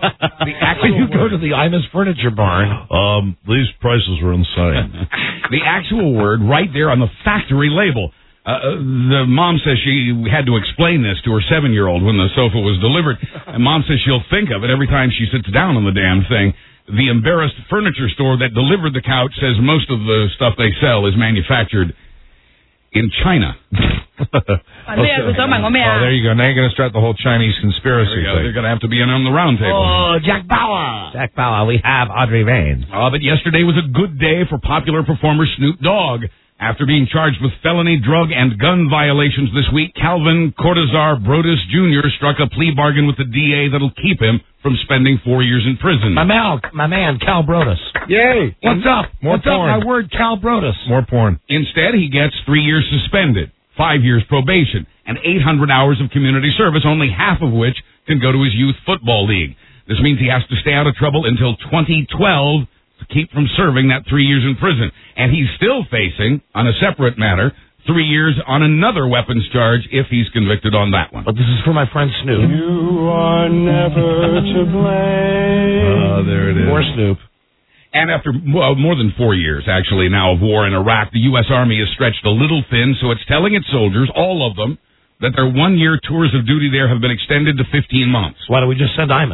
you go to the Imus furniture barn. These prices were insane. The actual word right there on the factory label. The mom says she had to explain this to her 7-year-old when the sofa was delivered. And Mom says she'll think of it every time she sits down on the damn thing. The embarrassed furniture store that delivered the couch says most of the stuff they sell is manufactured in China. Oh, there you go. Now you're going to start the whole Chinese conspiracy thing. They're going to have to be in on the round table. Oh, Jack Bauer. Jack Bauer, we have Audrey Raines. But yesterday was a good day for popular performer Snoop Dogg. After being charged with felony drug and gun violations this week, Calvin Cortazar Brodus Jr. struck a plea bargain with the DA that'll keep him from spending 4 years in prison. My man, Cal Brodus. Yay! What's up? More What's porn. up, my word, Cal Brodus? More porn. Instead, he gets 3 years suspended, 5 years probation, and 800 hours of community service, only half of which can go to his youth football league. This means he has to stay out of trouble until 2012 to keep from serving that 3 years in prison. And he's still facing, on a separate matter, 3 years on another weapons charge if he's convicted on that one. But this is for my friend Snoop. You are never to blame. There it is. More Snoop. And after more than 4 years, actually, now of war in Iraq, the U.S. Army is stretched a little thin, so it's telling its soldiers, all of them, that their 1 year tours of duty there have been extended to 15 months. Why don't we just send Imus?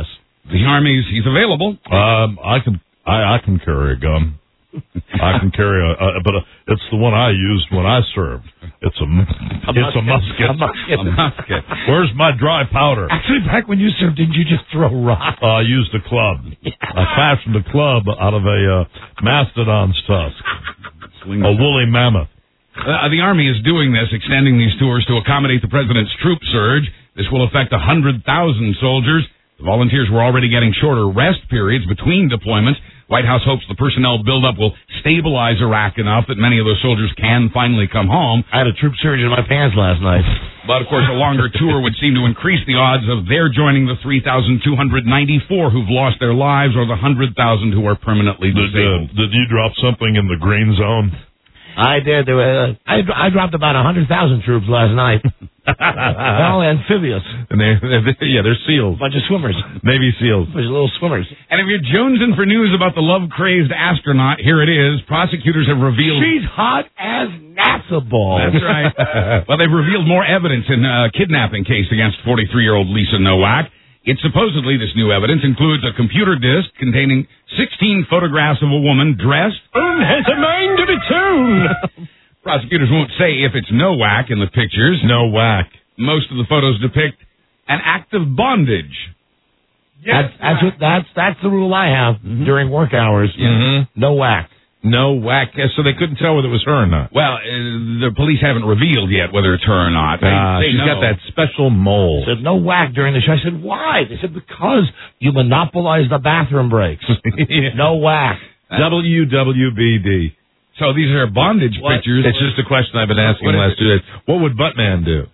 The Army's, he's available. I can carry a gun. I can carry but it's the one I used when I served. It's a musket. A musket. Where's my dry powder? Actually, back when you served, didn't you just throw rocks? I used a club. I fashioned a club out of a mastodon's tusk. A woolly mammoth. The Army is doing this, extending these tours to accommodate the president's troop surge. This will affect 100,000 soldiers. The volunteers were already getting shorter rest periods between deployments. White House hopes the personnel buildup will stabilize Iraq enough that many of those soldiers can finally come home. I had a troop surge in my pants last night. But, of course, a longer tour would seem to increase the odds of their joining the 3,294 who've lost their lives or the 100,000 who are permanently disabled. Did you drop something in the green zone? I did. I dropped about 100,000 troops last night. They're all amphibious. And they're SEALs. Bunch of swimmers. Navy SEALs. Bunch of little swimmers. And if you're jonesing for news about the love-crazed astronaut, here it is. Prosecutors have revealed... She's hot as NASA balls. That's right. Well, they've revealed more evidence in a kidnapping case against 43-year-old Lisa Nowak. It supposedly, this new evidence includes a computer disk containing 16 photographs of a woman dressed and has a mind of its own. Prosecutors won't say if it's Nowak in the pictures. Nowak. Most of the photos depict an act of bondage. Yes, that's the rule I have during work hours. Mm-hmm. No whack. No whack. So they couldn't tell whether it was her or not. Well, the police haven't revealed yet whether it's her or not. She's got that special mole. Said no whack during the show. I said, why? They said, because you monopolize the bathroom breaks. No whack. WWBD. So these are bondage pictures. It's just a question I've been asking the last 2 days. What would Buttman do?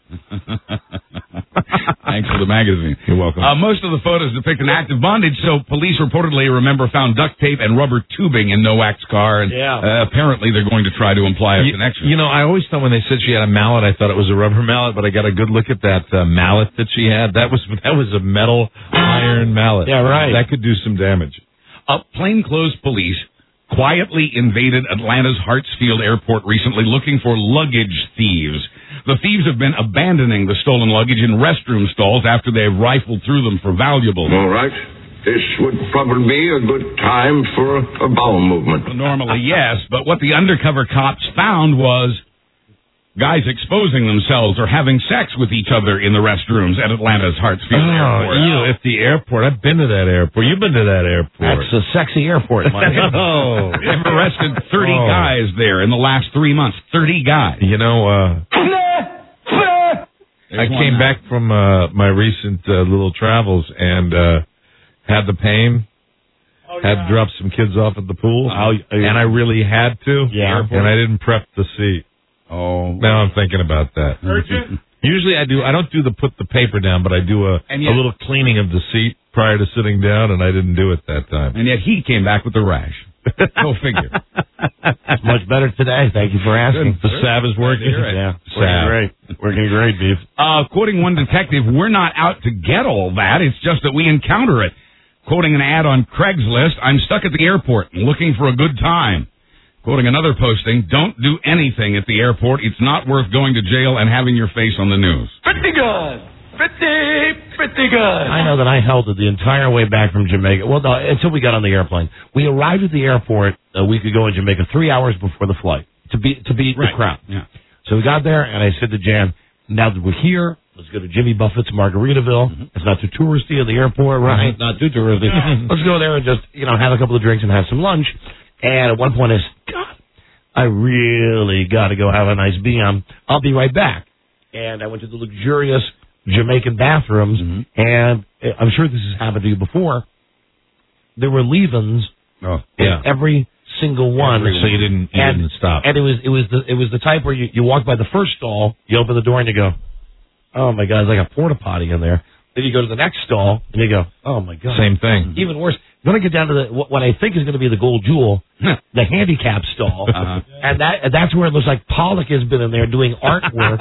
Thanks for the magazine. You're welcome. Most of the photos depict an act of bondage, so police reportedly, found duct tape and rubber tubing in Nowak's car, and apparently they're going to try to imply a connection. You know, I always thought when they said she had a mallet, I thought it was a rubber mallet, but I got a good look at that mallet that she had. That was a metal iron mallet. Yeah, right. That could do some damage. Plainclothes police quietly invaded Atlanta's Hartsfield Airport recently looking for luggage thieves. The thieves have been abandoning the stolen luggage in restroom stalls after they've rifled through them for valuables. All right. This would probably be a good time for a bowel movement. Normally, yes, but what the undercover cops found was guys exposing themselves or having sex with each other in the restrooms at Atlanta's Hartsfield Airport. At the airport. I've been to that airport. You've been to that airport. That's a sexy airport, Mike. They've arrested 30 guys there in the last 3 months. 30 guys. You know, I came back from my recent little travels and had the pain. Had to drop some kids off at the pool. And I really had to. Yeah. And I didn't prep the seat. Oh. Now I'm thinking about that. Usually I don't do put the paper down, but I do a little cleaning of the seat prior to sitting down, and I didn't do it that time. And yet he came back with the rash. Go figure. It's much better today. Thank you for asking. The salve is working. Yeah. Working great, Beef. Quoting one detective, we're not out to get all that. It's just that we encounter it. Quoting an ad on Craigslist, I'm stuck at the airport and looking for a good time. Quoting another posting, don't do anything at the airport. It's not worth going to jail and having your face on the news. Pretty good. Pretty good. I know that I held it the entire way back from Jamaica. Well, no, until we got on the airplane. We arrived at the airport a week ago in Jamaica 3 hours before the flight to beat the crowd. Yeah. So we got there, and I said to Jan, now that we're here, let's go to Jimmy Buffett's Margaritaville. Mm-hmm. It's not too touristy at the airport, right? Not too touristy. Let's go there and just, have a couple of drinks and have some lunch. And at one point I said, God, I really got to go have a nice BM. I'll be right back. And I went to the luxurious Jamaican bathrooms, and I'm sure this has happened to you before. There were leave-ins in every single one. So you didn't stop. And it was the type where you walk by the first stall, you open the door, and you go, oh, my God, there's like a porta potty in there. Then you go to the next stall, and you go, oh, my God. Same thing. Even worse. Then I get down to what I think is going to be the gold jewel, the handicap stall. And that's where it looks like Pollock has been in there doing artwork.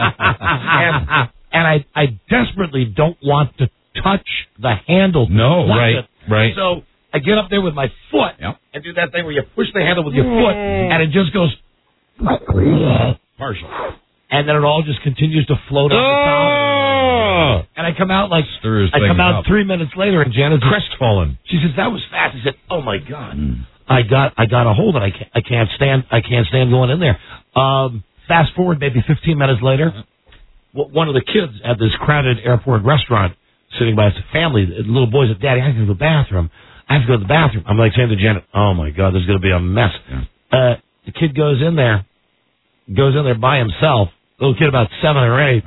and I desperately don't want to touch the handle. No, right. So I get up there with my foot and do that thing where you push the handle with your foot, and it just goes partial. And then it all just continues to float on the top. And I come out Stirs I come things out up. 3 minutes later, and Janet crestfallen. She says, "That was fast." I said, "Oh my God, I got a hold of it. I can't stand going in there." Fast forward maybe 15 minutes later, one of the kids at this crowded airport restaurant sitting by his family, the little boy said, "Daddy, I have to go to the bathroom. I have to go to the bathroom." I'm like saying to Janet, "Oh my God, this is going to be a mess." Yeah. The kid goes in there by himself. Little kid about 7 or 8.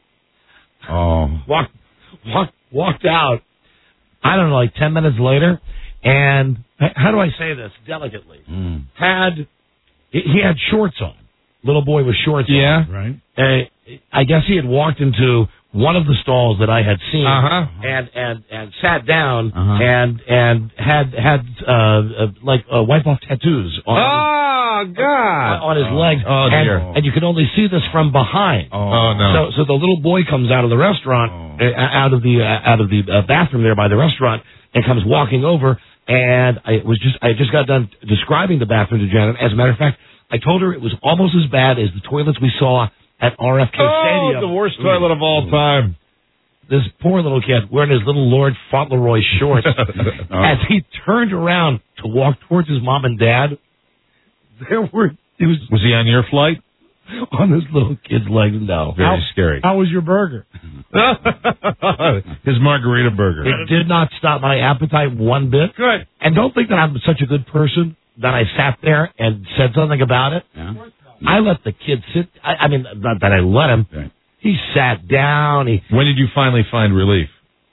Walked out. I don't know, like 10 minutes later, and how do I say this delicately? He had shorts on. Little boy with shorts on. Right. I guess he had walked into one of the stalls that I had seen and sat down and had like wipe off tattoos on his legs. Oh, dear. And you could only see this from behind. Oh no. So the little boy comes out of the restaurant, out of the bathroom there by the restaurant, and comes walking over. And I just got done describing the bathroom to Janet. As a matter of fact, I told her it was almost as bad as the toilets we saw at RFK Stadium. The worst toilet of all time. This poor little kid wearing his little Lord Fauntleroy shorts. As he turned around to walk towards his mom and dad, was he on your flight? On this little kid's legs? No. Very scary. How was your burger? His margarita burger. It did not stop my appetite one bit. Good. And don't think that I'm such a good person that I sat there and said something about it. Yeah. I let the kid sit. I mean, not that I let him. Right. He sat down. When did you finally find relief?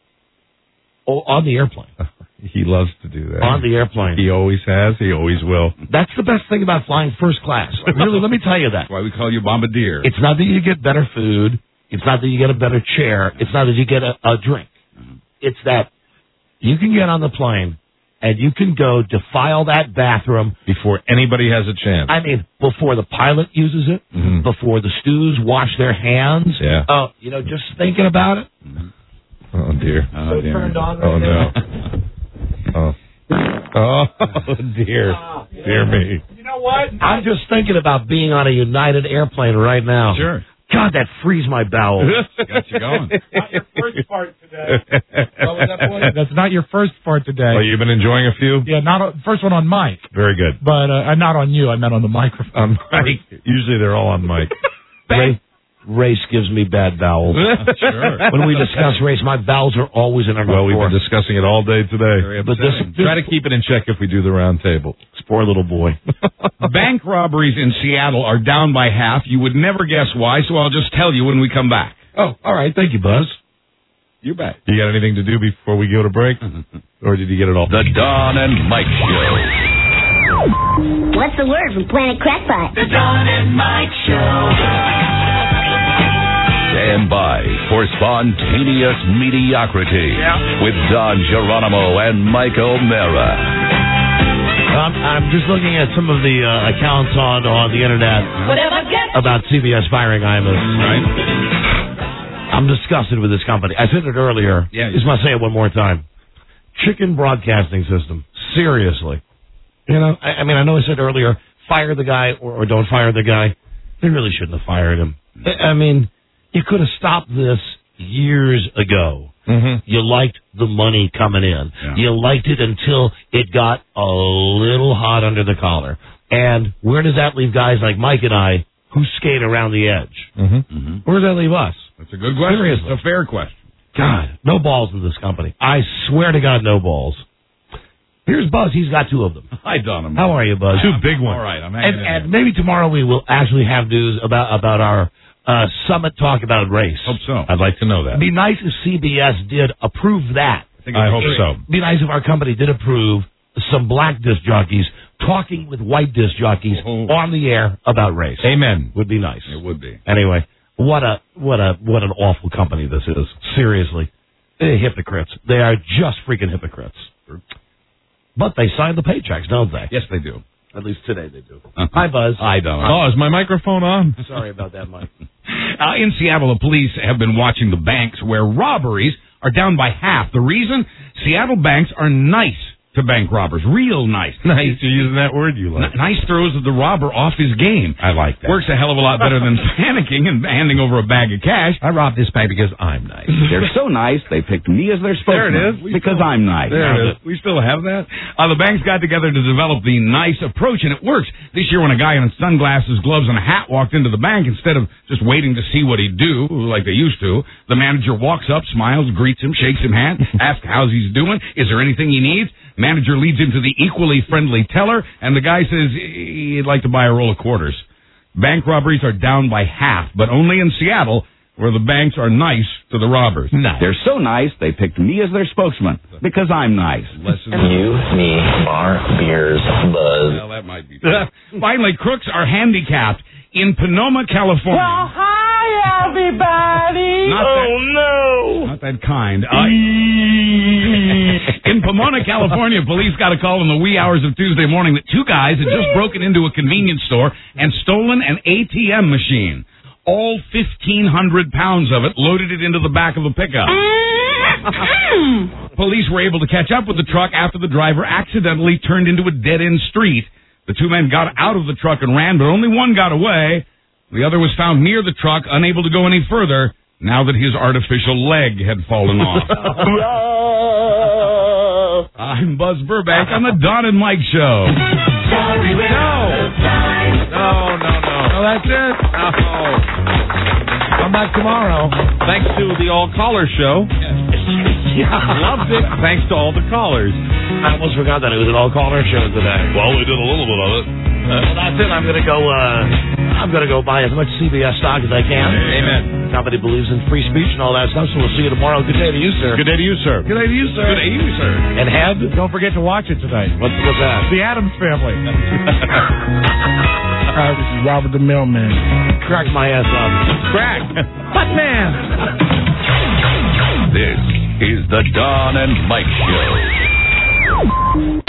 On the airplane. He loves to do that. On the airplane. He always has. He always will. That's the best thing about flying first class. Really, let me tell you that. That's why we call you Bombardier. It's not that you get better food. It's not that you get a better chair. It's not that you get a drink. It's that you can get on the plane and you can go defile that bathroom before anybody has a chance. I mean, before the pilot uses it, before the stews wash their hands. Yeah. Oh, just thinking about it. Oh dear. So turned on. Oh no. Oh dear. Dear me. You know what? I'm just thinking about being on a United airplane right now. Sure. God, that frees my bowels. Got you going. Not your first part today. What was that, boy? That's not your first part today. Well, you've been enjoying a few? Yeah, first one on mic. Very good. But not on you. I meant on the microphone. On mic. Usually they're all on mic. Race gives me bad bowels. Sure. When we discuss race, my bowels are always in our Well, we've been discussing it all day today. But Try to keep it in check if we do the round table. This poor little boy. Bank robberies in Seattle are down by half. You would never guess why, so I'll just tell you when we come back. Oh, all right. Thank you, Buzz. You bet. You got anything to do before we go to break? Or did you get it all? The Don and Mike Show. What's the word from Planet Crackpot? The Don and Mike Show. Stand by for spontaneous mediocrity with Don Geronimo and Mike O'Mara. I'm just looking at some of the accounts on the internet about CBS firing Imus. Right. I'm disgusted with this company. I said it earlier. Yeah. Just want to say it one more time. Chicken broadcasting system. Seriously. I mean, I know I said earlier, fire the guy or don't fire the guy. They really shouldn't have fired him. I mean, you could have stopped this years ago. You liked the money coming in. Yeah. You liked it until it got a little hot under the collar. And where does that leave guys like Mike and I who skate around the edge? Where does that leave us? That's a good question. Seriously. It's a fair question. God, no balls in this company. I swear to God, no balls. Here's Buzz. He's got 2 of them. Hi, Don. How are you, Buzz? 2 big ones. All right, I'm hanging in there. And maybe tomorrow we will actually have news about our summit talk about race. Hope so. I'd like to know that. It'd be nice if CBS did approve that. I hope so. It'd be nice if our company did approve some black disc jockeys talking with white disc jockeys on the air about race. Amen. Would be nice. It would be. Anyway, what an awful company this is. Seriously. They're hypocrites. They are just freaking hypocrites. But they sign the paychecks, don't they? Yes, they do. At least today they do. Hi, Buzz. Hi, Don. Oh, is my microphone on? Sorry about that, Mike. In Seattle, the police have been watching the banks where robberies are down by half. The reason? Seattle banks are nice to bank robbers. Real nice. Nice. You're using that word you like. Nice throws of the robber off his game. I like that. Works a hell of a lot better than panicking and handing over a bag of cash. I robbed this bank because I'm nice. They're so nice, they picked me as their spokesman. There it is. Because I'm nice. There it is. We still have that. The banks got together to develop the nice approach, and it works. This year when a guy in sunglasses, gloves, and a hat walked into the bank, instead of just waiting to see what he'd do, like they used to, the manager walks up, smiles, greets him, shakes him hand, asks how he's doing, is there anything he needs? Manager leads him to the equally friendly teller, and the guy says he'd like to buy a roll of quarters. Bank robberies are down by half, but only in Seattle, where the banks are nice to the robbers. Nice. They're so nice, they picked me as their spokesman. Because I'm nice. You, me, bar, beers, buzz. Well, that might be true. Finally, crooks are handicapped in Sonoma, California. Well, hi, everybody. Not that kind. In Pomona, California, police got a call in the wee hours of Tuesday morning that two guys had just broken into a convenience store and stolen an ATM machine. All 1,500 pounds of it, loaded it into the back of a pickup. Police were able to catch up with the truck after the driver accidentally turned into a dead-end street. The two men got out of the truck and ran, but only one got away. The other was found near the truck, unable to go any further, now that his artificial leg had fallen off. I'm Buzz Burbank on the Don and Mike Show. No, that's it. No. Come back tomorrow. Thanks to the all-caller show. Loved it. Thanks to all the callers. I almost forgot that it was an all-caller show today. Well, we did a little bit of it. Well, that's it. I'm gonna go buy as much CBS stock as I can. Amen. The company believes in free speech and all that stuff, so we'll see you tomorrow. Good day to you, sir. Good day to you, sir. Good day to you, sir. Good day to you, sir. And Heb, Don't forget to watch it tonight. what's that? The Addams Family. This is Robert the Mailman. Crack my ass up. Crack. What man? This is the Don and Mike Show.